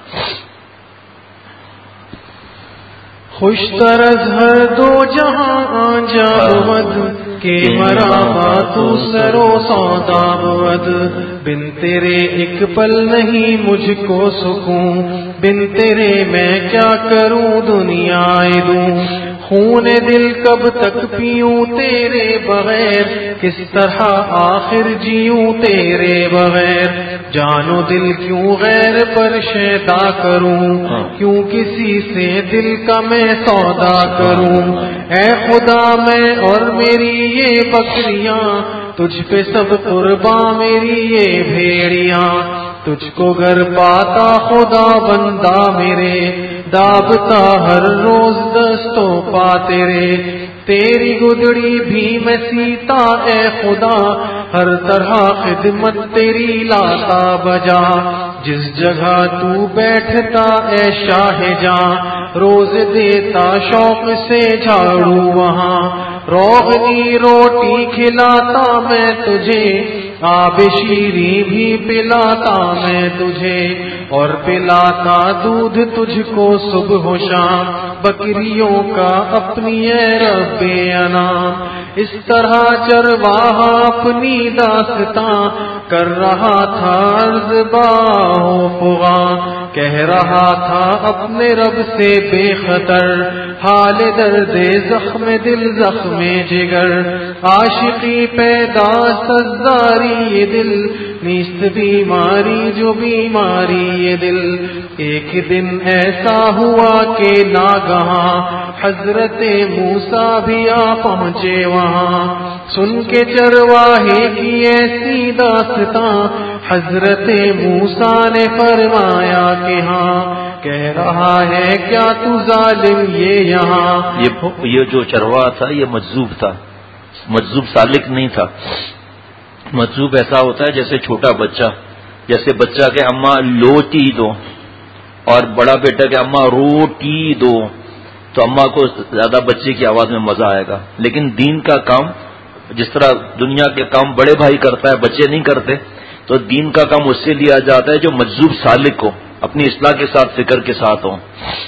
خوش طرز ہر دو جہاں آنجا بود، کہ مرا تو سرو سودا بود، بن تیرے ایک پل نہیں مجھ کو سکون، بن تیرے میں کیا کروں دنیا دوں، خون دل کب تک پیوں تیرے بغیر، کس طرح آخر جیوں تیرے بغیر، جان و دل کیوں غیر پر شیدا کروں، کیوں کسی سے دل کا میں سودا کروں، اے خدا میں اور میری یہ بکریاں، تجھ پہ سب قرباں میری یہ بھیڑیاں، تجھ کو گر پاتا خدا بندہ میرے، دابتا ہر روز دستوں پا تیرے، تیری گدڑی بھی میں سیتا اے خدا، ہر طرح خدمت تیری لاتا بجا، جس جگہ تو بیٹھتا اے شاہ جاں، روز دیتا شوق سے جھاڑو وہاں، روغنی روٹی کھلاتا میں تجھے، آب شیریں بھی پلاتا میں تجھے، اور پلاتا دودھ تجھ کو صبح و شام، بکریوں کا اپنی اے رب انعام، اس طرح چرواہا اپنی داستاں کر رہا تھا عرض باہو فغاں، کہہ رہا تھا اپنے رب سے بے خطر، حال درد زخم دل زخم جگر، عاشقی پیدا سزاری یہ دل نیست بیماری جو بیماری یہ دل. ایک دن ایسا ہوا کہ ناگہاں حضرت موسیٰ بھی آ پہنچے وہاں. سن کے چرواہے کی ایسی داستاں حضرت موسیٰ نے فرمایا کہ ہاں کہہ رہا ہے کیا تو ظالم یہ یہاں. یہ یہ جو چرواہا تھا یہ مجذوب تھا، مجذوب سالک نہیں تھا. مجذوب ایسا ہوتا ہے جیسے چھوٹا بچہ، جیسے بچہ کہ اماں لوٹی دو اور بڑا بیٹا کہ اماں روٹی دو، تو اماں کو زیادہ بچے کی آواز میں مزہ آئے گا. لیکن دین کا کام جس طرح دنیا کے کام بڑے بھائی کرتا ہے بچے نہیں کرتے، تو دین کا کام اس سے لیا جاتا ہے جو مجذوب سالک ہو، اپنی اصلاح کے ساتھ فکر کے ساتھ ہو.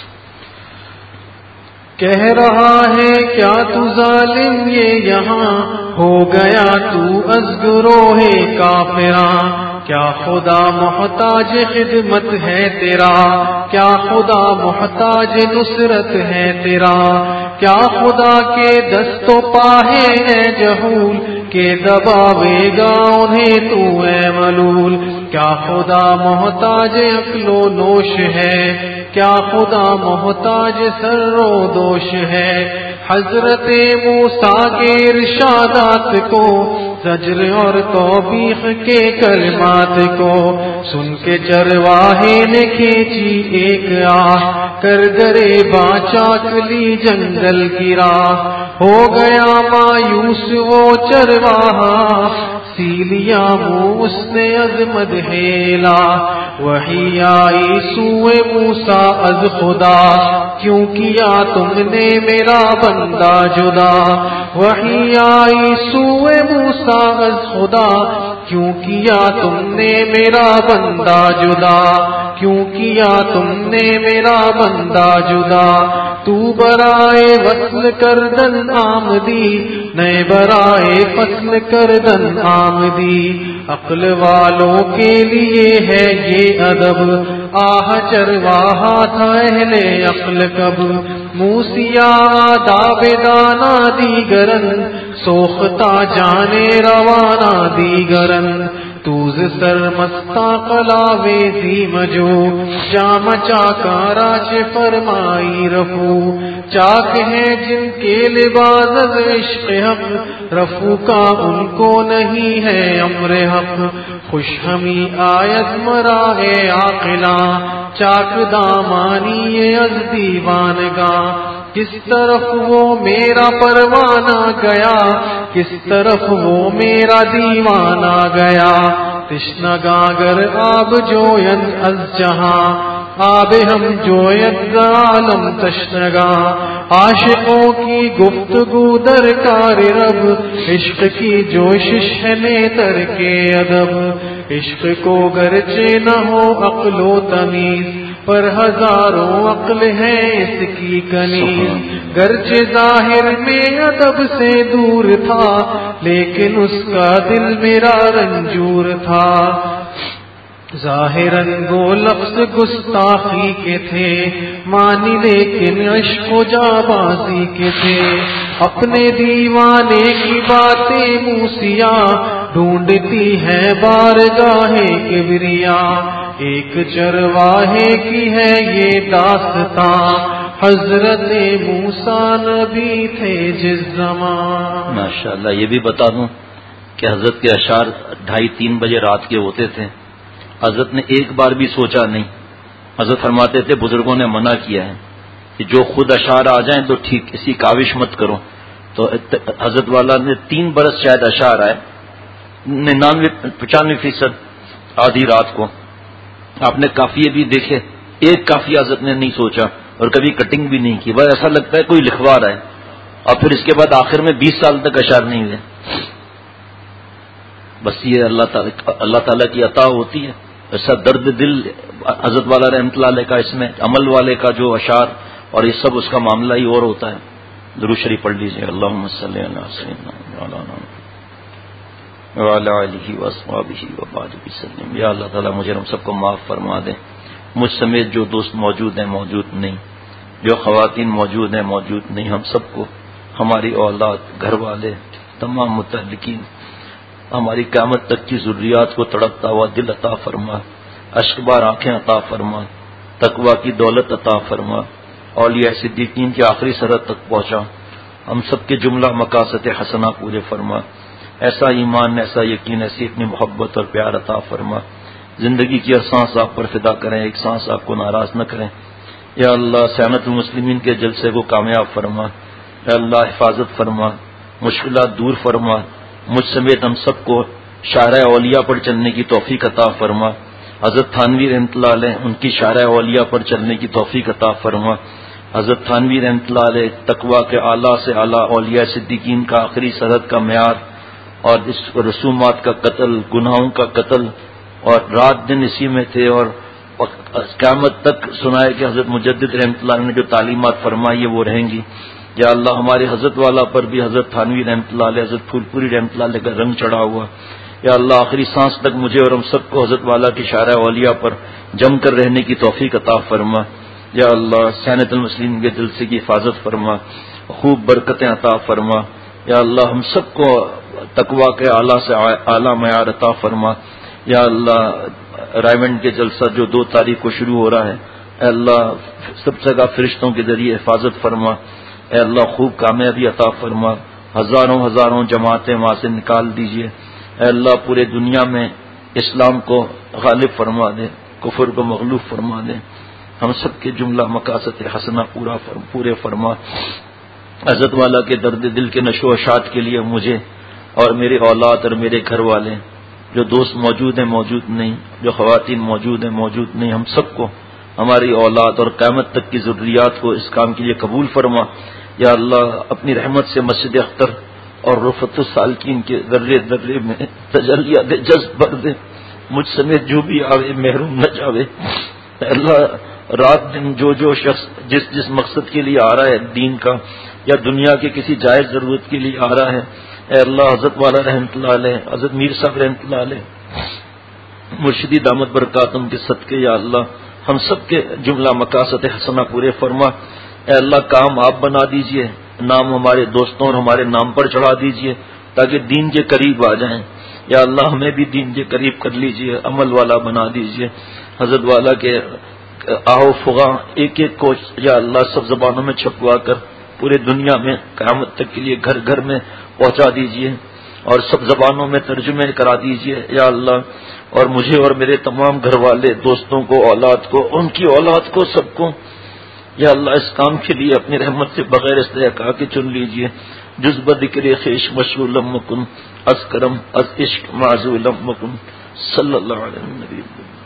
کہہ رہا ہے کیا تو ظالم یہ یہاں ہو گیا تو از گروہ کافراں. کیا خدا محتاج خدمت ہے تیرا، کیا خدا محتاج نصرت ہے تیرا. کیا خدا کے دست و پاہے ہے جہول کہ دباوے گا انہیں تو اے ملول. کیا خدا محتاج عقل و نوش ہے، کیا خدا محتاج سر و دوش ہے. حضرت موسیٰ کے ارشادات کو، زجر اور توبیخ کے کلمات کو سن کے چرواہے نے کھینچی ایک آہ، کر گرے باچاکلی جنگل کی راہ. ہو گیا مایوس وہ چرواہا، سی لیا منہ اس نے عظمت ہیلا. وحی آئی سوئے موسیٰ از خدا، کیوں کیا تم نے میرا بندہ جدا. وحی آئی سوئے موسیٰ از خدا، کیوں کیا تم نے میرا بندہ جدا. کیوں کیا تم نے میرا بندہ جدا. تو برائے وصل کردن آمدی، نئے برائے فصل کردن آمدی. عقل والوں کے لیے ہے یہ ادب، آہ چرواہا تھا اہل عقل کب. موسیٰ آداب دانا دیگرن، سوختا جانے روانہ دیگرن. توز سر مستا قلاوے دی مجو، جام چاکا راج فرمائی رفو. چاک ہیں جن کے لباس از عشق حق، رفو کا ان کو نہیں ہے امر حق. خوش ہمی آیت مرا ہے عاقلاں، چاک دامانی از دیوانگاں. کس طرف وہ میرا پروانہ گیا، کس طرف وہ میرا دیوانہ گیا. تشنہ گاگر آب جوین از جہاں، آب ہم جوید عالم تشنگا. عاشقوں کی گفتگو درکار رب، عشق کی جوشش ہے نیتر کے ادب. عشق کو گرچہ نہ ہو عقل و تمیز، پر ہزاروں عقل ہے اس کی کنیز. گرچہ ظاہر میں ادب سے دور تھا، لیکن اس کا دل میرا رنجور تھا. ظاہراً وہ لفظ گستاخی کے تھے، مانی لیکن عشق و جابازی کے تھے. اپنے دیوانے کی باتیں موسیٰ ڈھونڈتی ہے بارگاہ کبریا. ایک چرواہے کی ہے یہ داستاں، حضرت موسیٰ نبی تھے جس زمان. ماشاءاللہ. یہ بھی بتا دوں کہ حضرت کے اشعار ڈھائی تین بجے رات کے ہوتے تھے. حضرت نے ایک بار بھی سوچا نہیں. حضرت فرماتے تھے بزرگوں نے منع کیا ہے کہ جو خود اشعار آ جائیں تو ٹھیک، اسی کاوش مت کرو. تو حضرت والا نے تین برس شاید اشعار آئے، ننانوے پچانوے فیصد آدھی رات کو. آپ نے کافیے بھی دیکھے، ایک کافی حضرت نے نہیں سوچا اور کبھی کٹنگ بھی نہیں کی. بس ایسا لگتا ہے کوئی لکھوا رہا ہے. اور پھر اس کے بعد آخر میں بیس سال تک اشعار نہیں ہوئے. بس یہ اللہ تعالی اللہ تعالیٰ کی عطا ہوتی ہے. ایسا درد دل حضرت والا رحمۃ اللہ علیہ کا، اس میں عمل والے کا جو اشعار اور یہ سب اس کا معاملہ ہی اور ہوتا ہے. درود شریف پڑھ لیجیے. اللہم صلی علی سیدنا مولانا وعلی آلہ واصحابہ وبارک وسلم. یا اللہ تعالیٰ مجھے ہم سب کو معاف فرما دیں. مجھ سمیت جو دوست موجود ہیں موجود نہیں، جو خواتین موجود ہیں موجود نہیں، ہم سب کو، ہماری اولاد، گھر والے، تمام متعلقین ہماری قیامت تک کی ضروریات کو تڑپتا ہوا دل عطا فرما، اشکبار آنکھیں عطا فرما، تقوی کی دولت عطا فرما، اولیاء صدیقین کی آخری سرحد تک پہنچا، ہم سب کے جملہ مقاصد حسنہ پورے فرما، ایسا ایمان، ایسا یقین، ایسی اپنی محبت اور پیار عطا فرما، زندگی کی ہر سانس آپ پر فدا کریں، ایک سانس آپ کو ناراض نہ کریں۔ یا اللہ صیانت المسلمین کے جلسے کو کامیاب فرما، یا اللہ حفاظت فرما، مشکلات دور فرما، مجھ سمیت ہم سب کو شاہراہ اولیاء پر چلنے کی توفیق عطا فرما، حضرت تھانوی رحمۃ اللہ علیہ ان کی شاہراہ اولیاء پر چلنے کی توفیق عطا فرما، حضرت تھانوی رحمۃ اللہ علیہ تقوی کے اعلیٰ سے اعلیٰ اولیاء صدیقین کا آخری سرحد کا معیار اور اس رسومات کا قتل، گناہوں کا قتل، اور رات دن اسی میں تھے، اور قیامت تک سنائے کہ حضرت مجدد رحمۃ اللہ نے جو تعلیمات فرمائی ہے وہ رہیں گی۔ یا اللہ ہمارے حضرت والا پر بھی حضرت تھانوی رحمۃ اللہ علیہ، حضرت پھول پوری رحمۃ اللہ علیہ کا رنگ چڑھا ہوا۔ یا اللہ آخری سانس تک مجھے اور ہم سب کو حضرت والا کی شاہراہ اولیاء پر جم کر رہنے کی توفیق عطا فرما۔ یا اللہ صیانت المسلمین کے جلسے کی حفاظت فرما، خوب برکتیں عطا فرما۔ یا اللہ ہم سب کو تقوی کے اعلیٰ سے اعلیٰ معیار عطا فرما۔ یا اللہ رائمنڈ کے جلسہ جو دو تاریخ کو شروع ہو رہا ہے، اے اللہ سب جگہ فرشتوں کے ذریعے حفاظت فرما، اے اللہ خوب کامیابی عطا فرما، ہزاروں ہزاروں جماعتیں وہاں سے نکال دیجیے، اے اللہ پورے دنیا میں اسلام کو غالب فرما دے، کفر کو مغلوب فرما دے، ہم سب کے جملہ مقاصد حسنہ پورا فرم پورے فرما۔ حضرت والا کے درد دل کے نشو و اشاعت کے لیے مجھے اور میرے اولاد اور میرے گھر والے، جو دوست موجود ہیں موجود نہیں، جو خواتین موجود ہیں موجود نہیں، ہم سب کو، ہماری اولاد اور قیامت تک کی ضروریات کو اس کام کے لیے قبول فرما۔ یا اللہ اپنی رحمت سے مسجد اختر اور رفعت السالکین کے ذرے ذرے میں تجلیات جذب بھر دے، مجھ سمیت جو بھی آوے محروم نہ جاوے۔ اے اللہ رات دن جو جو شخص جس جس مقصد کے لیے آ رہا ہے، دین کا یا دنیا کے کسی جائز ضرورت کے لیے آ رہا ہے، اے اللہ حضرت والا رحمۃ اللہ علیہ، حضرت میر صاحب رحمۃ اللہ علیہ، مرشدی دامت برکاتم کے صدقے یا اللہ ہم سب کے جملہ مقاصد حسنہ پورے فرما۔ اے اللہ کام آپ بنا دیجئے، نام ہمارے دوستوں اور ہمارے نام پر چڑھا دیجئے تاکہ دین کے قریب آ جائیں۔ یا اللہ ہمیں بھی دین کے قریب کر لیجئے، عمل والا بنا دیجئے۔ حضرت والا کے آہو فغاں ایک ایک کو یا اللہ سب زبانوں میں چھپوا کر پورے دنیا میں قیامت تک کے لیے گھر گھر میں پہنچا دیجئے اور سب زبانوں میں ترجمے کرا دیجئے یا اللہ، اور مجھے اور میرے تمام گھر والے، دوستوں کو، اولاد کو، ان کی اولاد کو، سب کو یا اللہ اس کام کے لیے اپنی رحمت سے بغیر استحقاق کے چن لیجئے۔ جز بذکر خیش مشغول مکن، از کرم از عشق معزول مکن، صلی اللہ علیہ نبی۔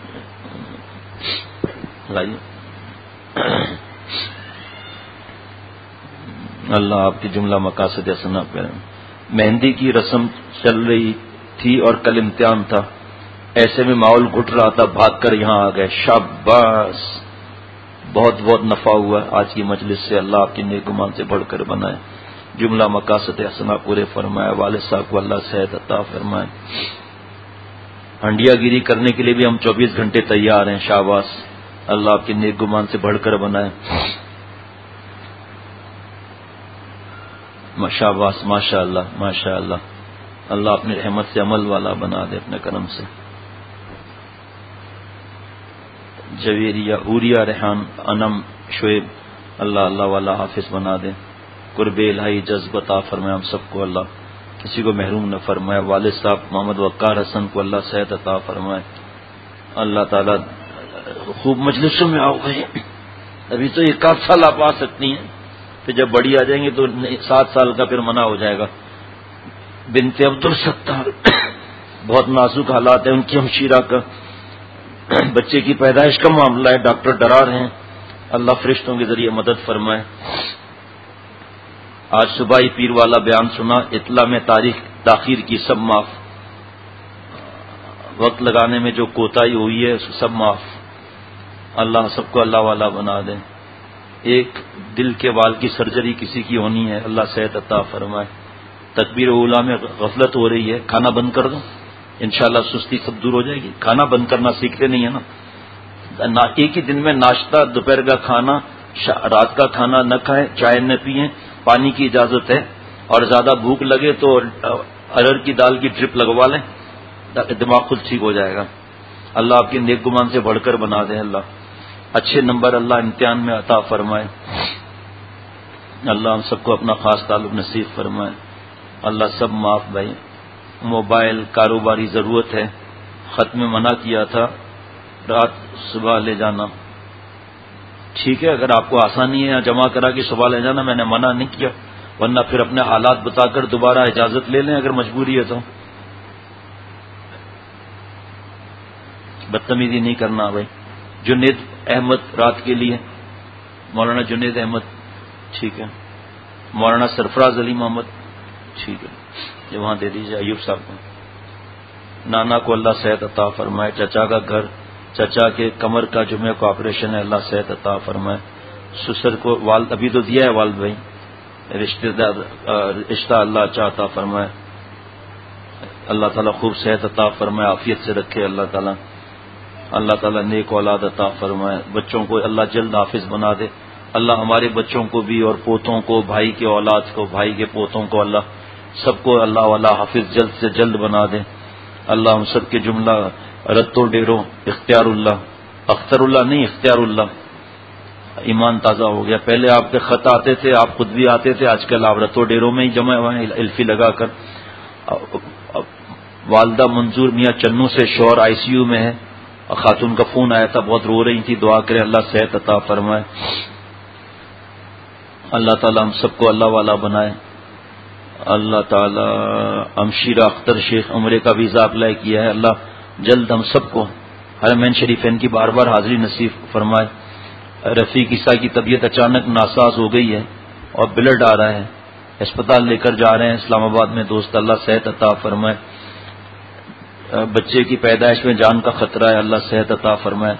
اللہ آپ کی جملہ مقاصد حسنہ پہ۔ مہندی کی رسم چل رہی تھی اور کل امتحان تھا، ایسے میں ماحول گھٹ رہا تھا، بھاگ کر یہاں آ گئے، شاباش، بہت بہت نفع ہوا آج کی مجلس سے، اللہ آپ کی نیک گمان سے بڑھ کر بنائے، جملہ مقاصد حسنہ پورے فرمائے، والد صاحب کو اللہ صحت عطا فرمائے۔ ہنڈیا گیری کرنے کے لیے بھی ہم چوبیس گھنٹے تیار ہیں، شاباش، اللہ آپ کی نیک گمان سے بڑھ کر بنائے، شاباش، ماشاء اللہ ماشاء اللہ، اللہ اپنی رحمت سے عمل والا بنا دے اپنے کرم سے۔ جویریہ اوریا ریحان انم شعیب، اللہ اللہ والا حافظ بنا دے، قرب الہی جذب عطا فرمائے ہم سب کو، اللہ کسی کو محروم نہ فرمائے، والد صاحب محمد وقار حسن کو اللہ صحت عطا فرمائے، اللہ تعالیٰ خوب مجلسوں میں آؤ گئے، ابھی تو ایک آدھ سال آپ آ سکتی ہیں، پھر جب بڑی آ جائیں گے تو سات سال کا پھر منع ہو جائے گا۔ بنت عبد الستار بہت نازک حالات ہیں ان کی، ہمشیرہ کا بچے کی پیدائش کا معاملہ ہے، ڈاکٹر ڈرا رہے ہیں، اللہ فرشتوں کے ذریعے مدد فرمائے۔ آج صبح ہی پیر والا بیان سنا، اطلاع میں تاریخ تاخیر کی سب معاف، وقت لگانے میں جو کوتاہی ہوئی ہے سب معاف، اللہ سب کو اللہ والا بنا دے۔ ایک دل کے وال کی سرجری کسی کی ہونی ہے، اللہ صحت عطا فرمائے۔ تکبیر اولا میں غفلت ہو رہی ہے، کھانا بند کر دو، انشاءاللہ سستی سب دور ہو جائے گی۔ کھانا بند کرنا سیکھتے نہیں ہے نا، ایک ہی دن میں ناشتہ، دوپہر کا کھانا، رات کا کھانا نہ کھائیں، چائے نہ پئیں، پانی کی اجازت ہے، اور زیادہ بھوک لگے تو ارر کی دال کی ڈرپ لگوا لیں تاکہ دماغ خود ٹھیک ہو جائے گا. اللہ آپ کے نیک گمان سے بڑھ کر بنا دے. اللہ اچھے نمبر اللہ امتحان میں عطا فرمائے. اللہ ہم سب کو اپنا خاص تعلق نصیب فرمائے. اللہ سب معاف. بھائی موبائل کاروباری ضرورت ہے, خط میں منع کیا تھا رات صبح لے جانا. ٹھیک ہے, اگر آپ کو آسانی ہے جمع کرا کے صبح لے جانا, میں نے منع نہیں کیا, ورنہ پھر اپنے حالات بتا کر دوبارہ اجازت لے لیں اگر مجبوری ہے تو. بدتمیزی نہیں کرنا بھائی. جنید احمد رات کے لیے, مولانا جنید احمد ٹھیک ہے. مولانا سرفراز علی محمد ٹھیک ہے, یہ وہاں دے دیجیے ایوب صاحب کو. نانا کو اللہ صحت عطا فرمائے. چچا کا گھر, چچا کے کمر کا جمعے کو آپریشن ہے, اللہ صحت عطا فرمائے. سسر کو والد ابھی تو دیا ہے والد بھائی, رشتے دار رشتہ اللہ اچھا عطا فرمائے. اللہ تعالیٰ خوب صحت عطا فرمائے, عافیت سے رکھے اللہ تعالیٰ. اللہ تعالیٰ نیک اولاد عطا فرمائے. بچوں کو اللہ جلد حافظ بنا دے. اللہ ہمارے بچوں کو بھی اور پوتوں کو, بھائی کے اولاد کو, بھائی کے پوتوں کو, اللہ سب کو اللہ والا حافظ جلد سے جلد بنا دے. اللہ ہم سب کے جملہ رتو ڈیرو اختیار اللہ, اختر اللہ نہیں اختیار اللہ, ایمان تازہ ہو گیا. پہلے آپ کے خط آتے تھے, آپ خود بھی آتے تھے, آج کل آپ رتو ڈیروں میں ہی جمع ہوئے ہیں الفی لگا کر. والدہ منظور میاں چنو سے شوہر آئی سی یو میں ہے, خاتون کا فون آیا تھا, بہت رو رہی تھی, دعا کرے اللہ صحت عطا فرمائے. اللہ تعالیٰ ہم سب کو اللہ والا بنائے. اللہ تعالیٰ امشیرہ اختر شیخ عمرے کا ویزا اپلائی کیا ہے, اللہ جلد ہم سب کو حرمین شریفین کی بار بار حاضری نصیب فرمائے. رفیق عیسیٰ کی طبیعت اچانک ناساز ہو گئی ہے اور بلڈ آ رہا ہے, اسپتال لے کر جا رہے ہیں اسلام آباد میں دوست, اللہ صحت عطا فرمائے. بچے کی پیدائش میں جان کا خطرہ ہے, اللہ صحت عطا فرمائے.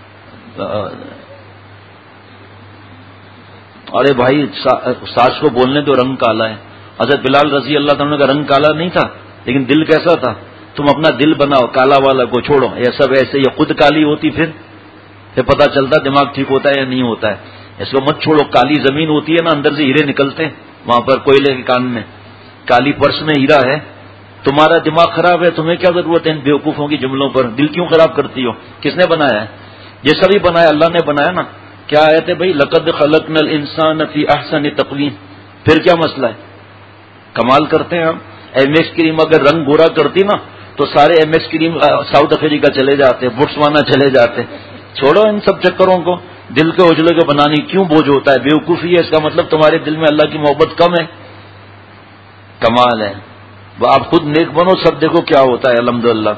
ارے بھائی ساس کو بولنے دو, رنگ کالا ہے. حضرت بلال رضی اللہ عنہ کا رنگ کالا نہیں تھا, لیکن دل کیسا تھا. تم اپنا دل بناؤ, کالا والا کو چھوڑو. یہ سب ایسے, یہ خود کالی ہوتی پھر پھر پتہ چلتا دماغ ٹھیک ہوتا ہے یا نہیں ہوتا ہے. اس کو مت چھوڑو. کالی زمین ہوتی ہے نا, اندر سے ہیرے نکلتے ہیں وہاں پر کوئلے کے کان میں, کالی پرس میں ہیرا ہے. تمہارا دماغ خراب ہے, تمہیں کیا ضرورت ہے ان بیوقوفوں کی جملوں پر, دل کیوں خراب کرتی ہو. کس نے بنایا ہے؟ یہ سبھی بنایا, اللہ نے بنایا نا. کیا آیت ہے بھائی, لقد خلقنا الانسان فی احسن تقویم. پھر کیا مسئلہ ہے, کمال کرتے ہیں ہم. ایم ایکس کریم اگر رنگ گورا کرتی نا تو سارے M X cream South Africa چلے جاتے, بوٹسوانا چلے جاتے. چھوڑو ان سب چکروں کو, دل کے اجلے کو بنانی کیوں بوجھ ہوتا ہے. بیوقوفی ہے, اس کا مطلب تمہارے دل میں اللہ کی محبت کم ہے. کمال ہے, آپ خود نیک بنو, سب دیکھو کیا ہوتا ہے. الحمدللہ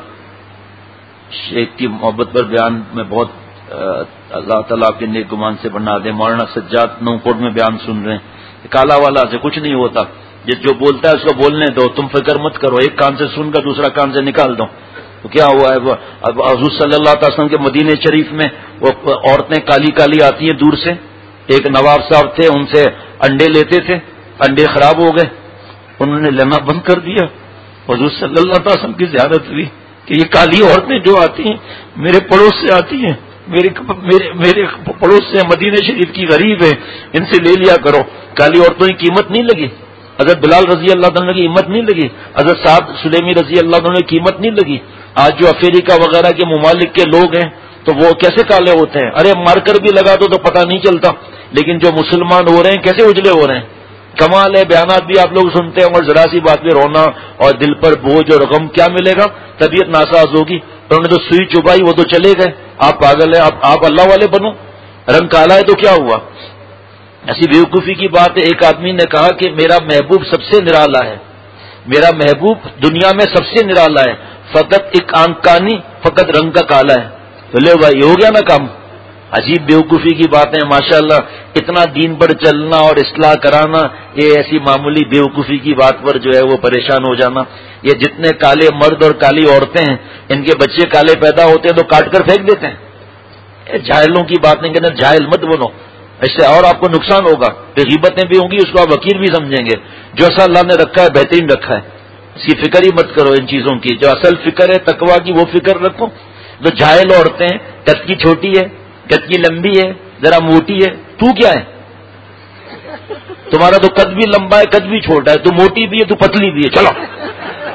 شیخ کی محبت پر بیان میں بہت اللہ تعالیٰ آپ کے نیک گمان سے بنا دے. مولانا سجاد نو کوٹ میں بیان سن رہے ہیں, کالا والا سے کچھ نہیں ہوتا. یہ جو بولتا ہے اس کو بولنے دو, تم فکر مت کرو. ایک کان سے سن کر دوسرا کان سے نکال دو. تو کیا ہوا ہے, حضور صلی اللہ علیہ وسلم کے مدینہ شریف میں وہ عورتیں کالی کالی آتی ہیں دور سے. ایک نواب صاحب تھے, ان سے انڈے لیتے تھے, انڈے خراب ہو گئے, انہوں نے لینا بند کر دیا. حضور صلی اللہ علیہ وسلم کی زیارت ہوئی کہ یہ کالی عورتیں جو آتی ہیں میرے پڑوس سے آتی ہیں, میرے میرے پڑوس سے مدینہ شریف کی غریب ہے, ان سے لے لیا کرو. کالی عورتوں کی قیمت نہیں لگی. حضرت بلال رضی اللہ عنہ کی قیمت نہیں لگی. حضرت سعد سلیمی رضی اللہ عنہ کی قیمت نہیں لگی. آج جو افریقہ وغیرہ کے ممالک کے لوگ ہیں تو وہ کیسے کالے ہوتے ہیں. ارے مار کر بھی لگا دو تو پتہ نہیں چلتا, لیکن جو مسلمان ہو رہے ہیں کیسے اجلے ہو رہے ہیں. کمال ہے. بیانات بھی آپ لوگ سنتے ہیں اور ذرا سی بات میں رونا اور دل پر بوجھ اور غم, کیا ملے گا. طبیعت ناساز ہوگی. انہوں نے تو سوئی چبائی, وہ تو چلے گئے. آپ پاگل ہیں, آپ آپ اللہ والے بنو. رنگ کالا ہے تو کیا ہوا. ایسی بیوقوفی کی بات ہے. ایک آدمی نے کہا کہ میرا محبوب سب سے نرالا ہے, میرا محبوب دنیا میں سب سے نرالا ہے, فقط ایک آنکھ کانی, فقط رنگ کا کالا ہے. تو لے بھائی ہو گیا نا کام. عجیب بیوقوفی کی باتیں ماشاءاللہ. اتنا دین پر چلنا اور اصلاح کرانا, یہ ایسی معمولی بیوقوفی کی بات پر جو ہے وہ پریشان ہو جانا. یہ جتنے کالے مرد اور کالی عورتیں ہیں, ان کے بچے کالے پیدا ہوتے ہیں تو کاٹ کر پھینک دیتے ہیں. جاہلوں کی باتیں کہنا, جاہل مت بنو, اس سے اور آپ کو نقصان ہوگا. غیبتیں بھی ہوں گی, اس کو آپ وکیل بھی سمجھیں گے. جو ایسا اللہ نے رکھا ہے بہترین رکھا ہے, اس کی فکر ہی مت کرو ان چیزوں کی. جو اصل فکر ہے تقویٰ کی وہ فکر رکھو. جو جاہل عورتیں ہیں, کد کی چھوٹی ہے, کد کی لمبی ہے, ذرا موٹی ہے, تو کیا ہے. تمہارا تو قد بھی لمبا ہے, قد بھی چھوٹا ہے, تو موٹی بھی ہے, تو پتلی بھی ہے. چلو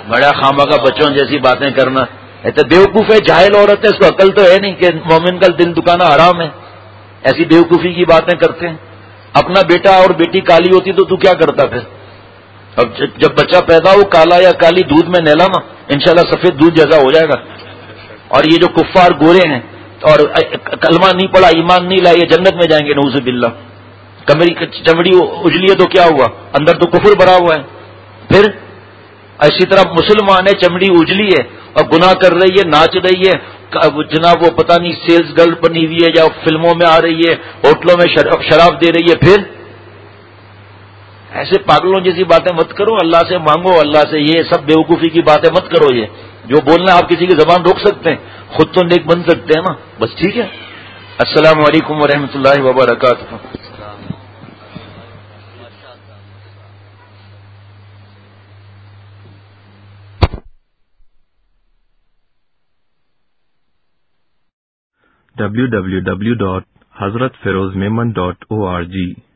بڑا خامہ کا بچوں جیسی باتیں کرنا. ایسے بیوقوف ہے, جاہل عورت ہے, اس کو عقل تو ہے نہیں کہ مومن کا دل دکانا حرام ہے. ایسی بیوقوفی کی باتیں کرتے ہیں. اپنا بیٹا اور بیٹی کالی ہوتی تو تو کیا کرتا پھر؟ اب جب بچہ پیدا ہو کالا یا کالی دودھ میں نہلا نا, انشاءاللہ سفید دودھ جیسا ہو جائے گا. اور یہ جو کفار گورے ہیں اور کلمہ نہیں پڑا, ایمان نہیں لائے, یہ جنت میں جائیں گے نعوذ باللہ. کمری چمڑی اجلی ہے تو کیا ہوا, اندر تو کفر بھرا ہوا ہے. پھر اسی طرح مسلمان ہے, چمڑی اجلی ہے اور گناہ کر رہی ہے, ناچ رہی ہے, جناب وہ پتہ نہیں سیلز گرل بنی ہوئی ہے یا فلموں میں آ رہی ہے, ہوٹلوں میں شراب دے رہی ہے. پھر ایسے پاگلوں جیسی باتیں مت کرو, اللہ سے مانگو, اللہ سے. یہ سب بیوقوفی کی باتیں مت کرو. یہ جو بولنا آپ کسی کی زبان روک سکتے ہیں, خود تو نیک بن سکتے ہیں نا, بس ٹھیک ہے. السلام علیکم ورحمۃ اللہ وبرکاتہ. W W W dot Hazrat Feroz Memon dot O R جی